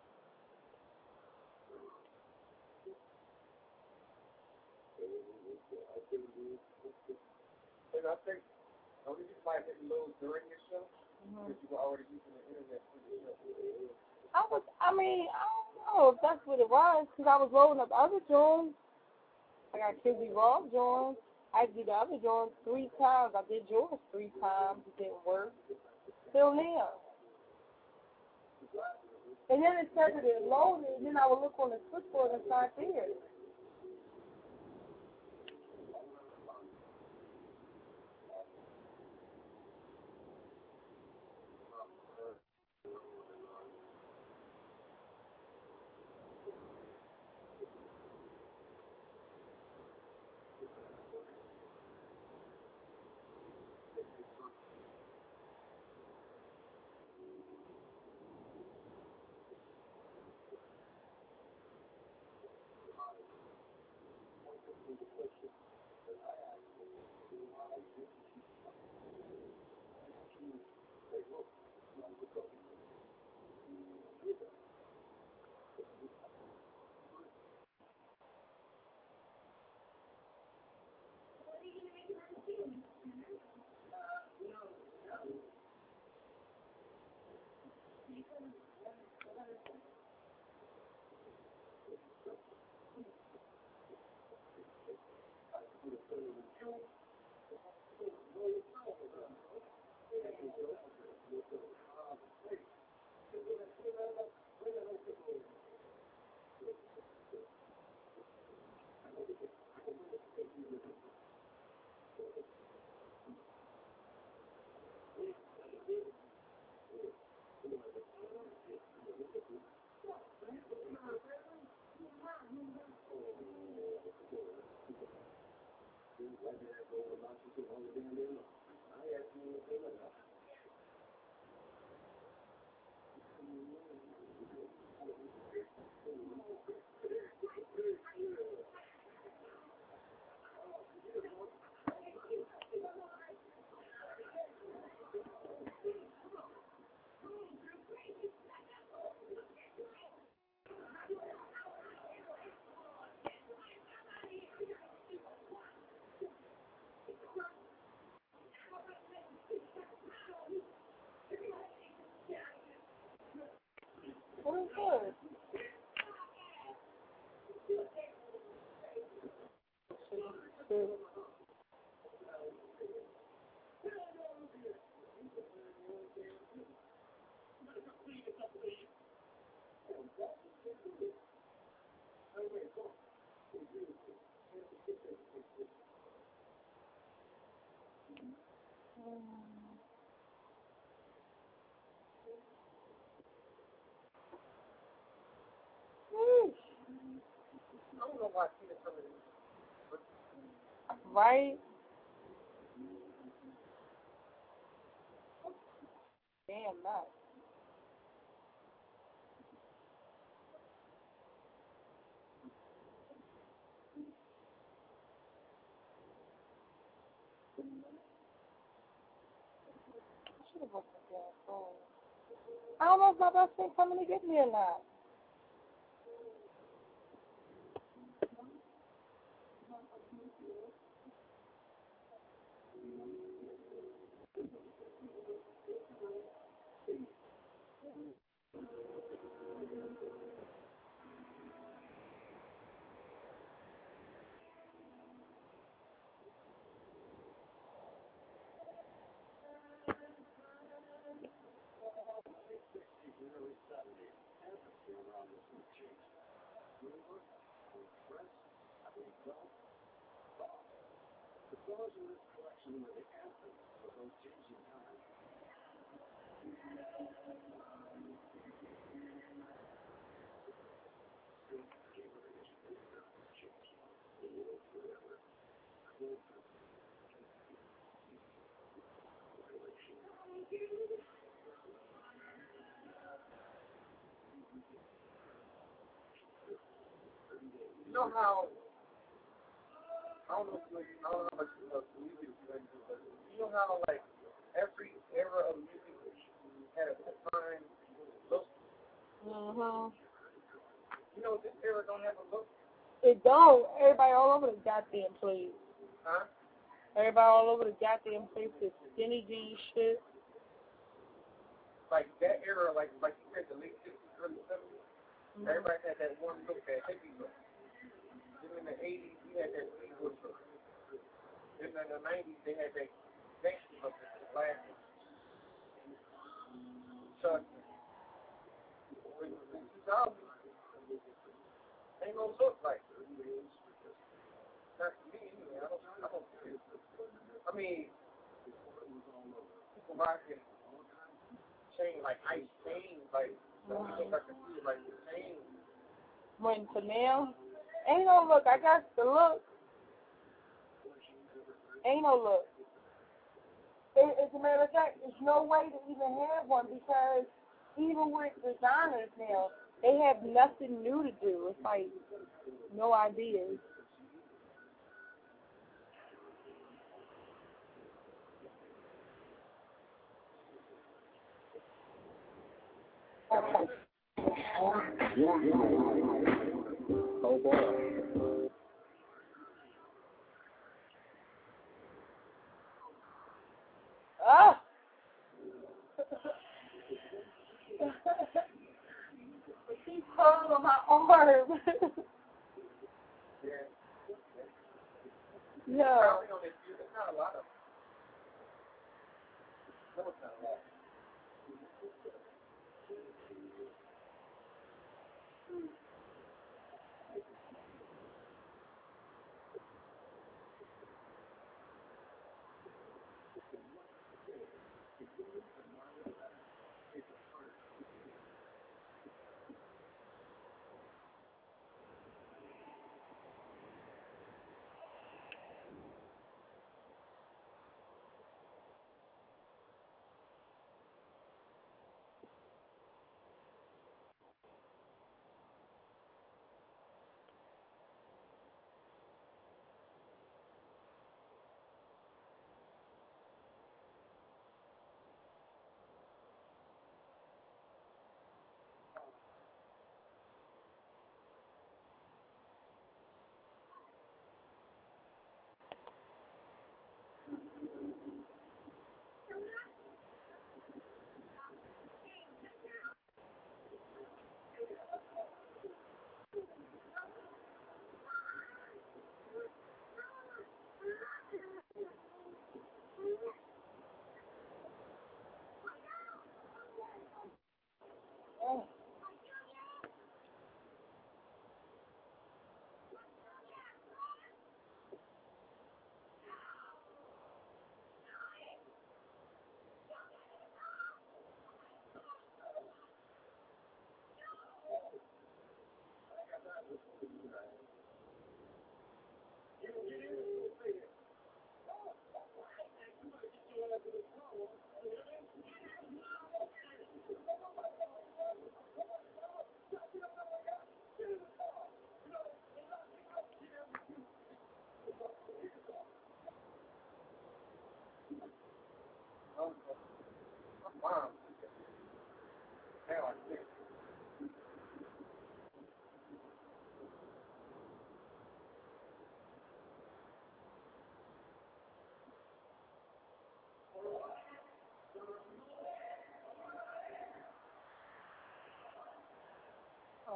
And I think the only reason why I didn't load during your show because you were already using the internet for the show. I was, I mean, I don't know if that's what it was, because I was loading up other joints. I got Kizzy Raw joints. I did the other joints three times. I did yours three times. It didn't work. Still now. And then it said that it loaded, and then I would look on the switchboard and start there. What is this? Right? damn nuts. I should have booked my damn phone. I don't know if my best friend coming to get me or not. You know how, I don't know, if, like, I don't know how much you love music, but you know how, like, every era of music had a defined look? Mm-hmm. You know, this era don't have a look. It don't. Everybody all over the goddamn place. Huh? Everybody all over the goddamn place is skinny jeans shit. Like, that era, like, like you said, the late sixties, early seventies, mm-hmm. Everybody had that one look, that hippie look. Then in the eighties, we had that Fleetwood look. Then in the nineties, they had that gangster look, that glasses. So, in two thousands, ain't no look like it. Not to me, anyway. I don't, I don't see it. I mean, people rocking chain, like ice chains, like, some people got confused, like the chain. When to now, ain't no look. I got the look. Ain't no look. It, as a matter of fact, there's no way to even have one because even with designers now, they have nothing new to do. It's like no ideas. Oh boy. Ah! She's pulling on my arm. No. There's not a lot of no, it's not a lot.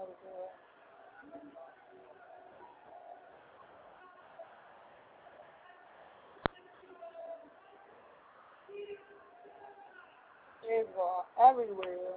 know the deal. It's uh, everywhere.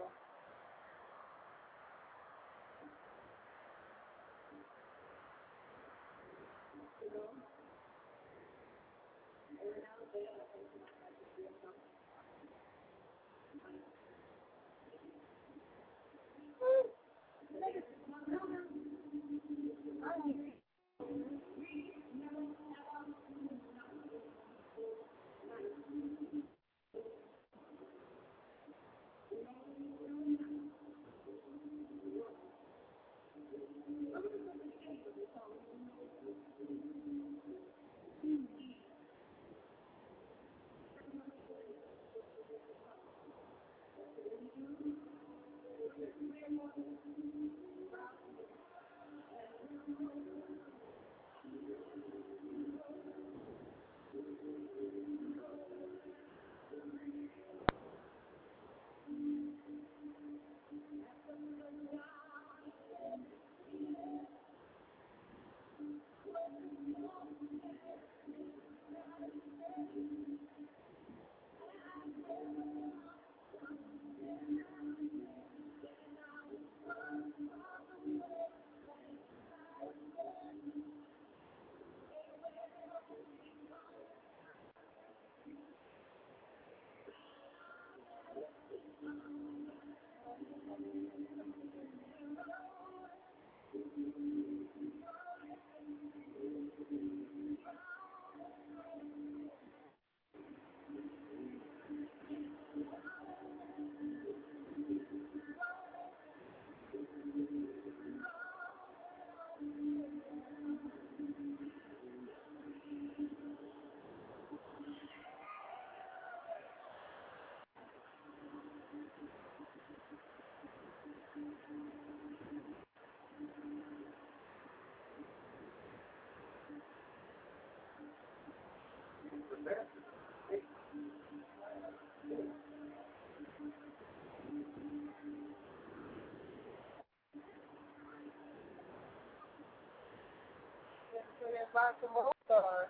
Buy some more stars.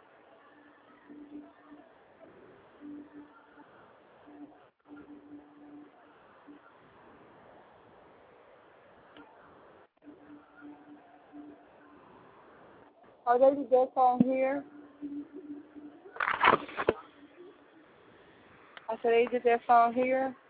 Are they just on here? I said they did that song here.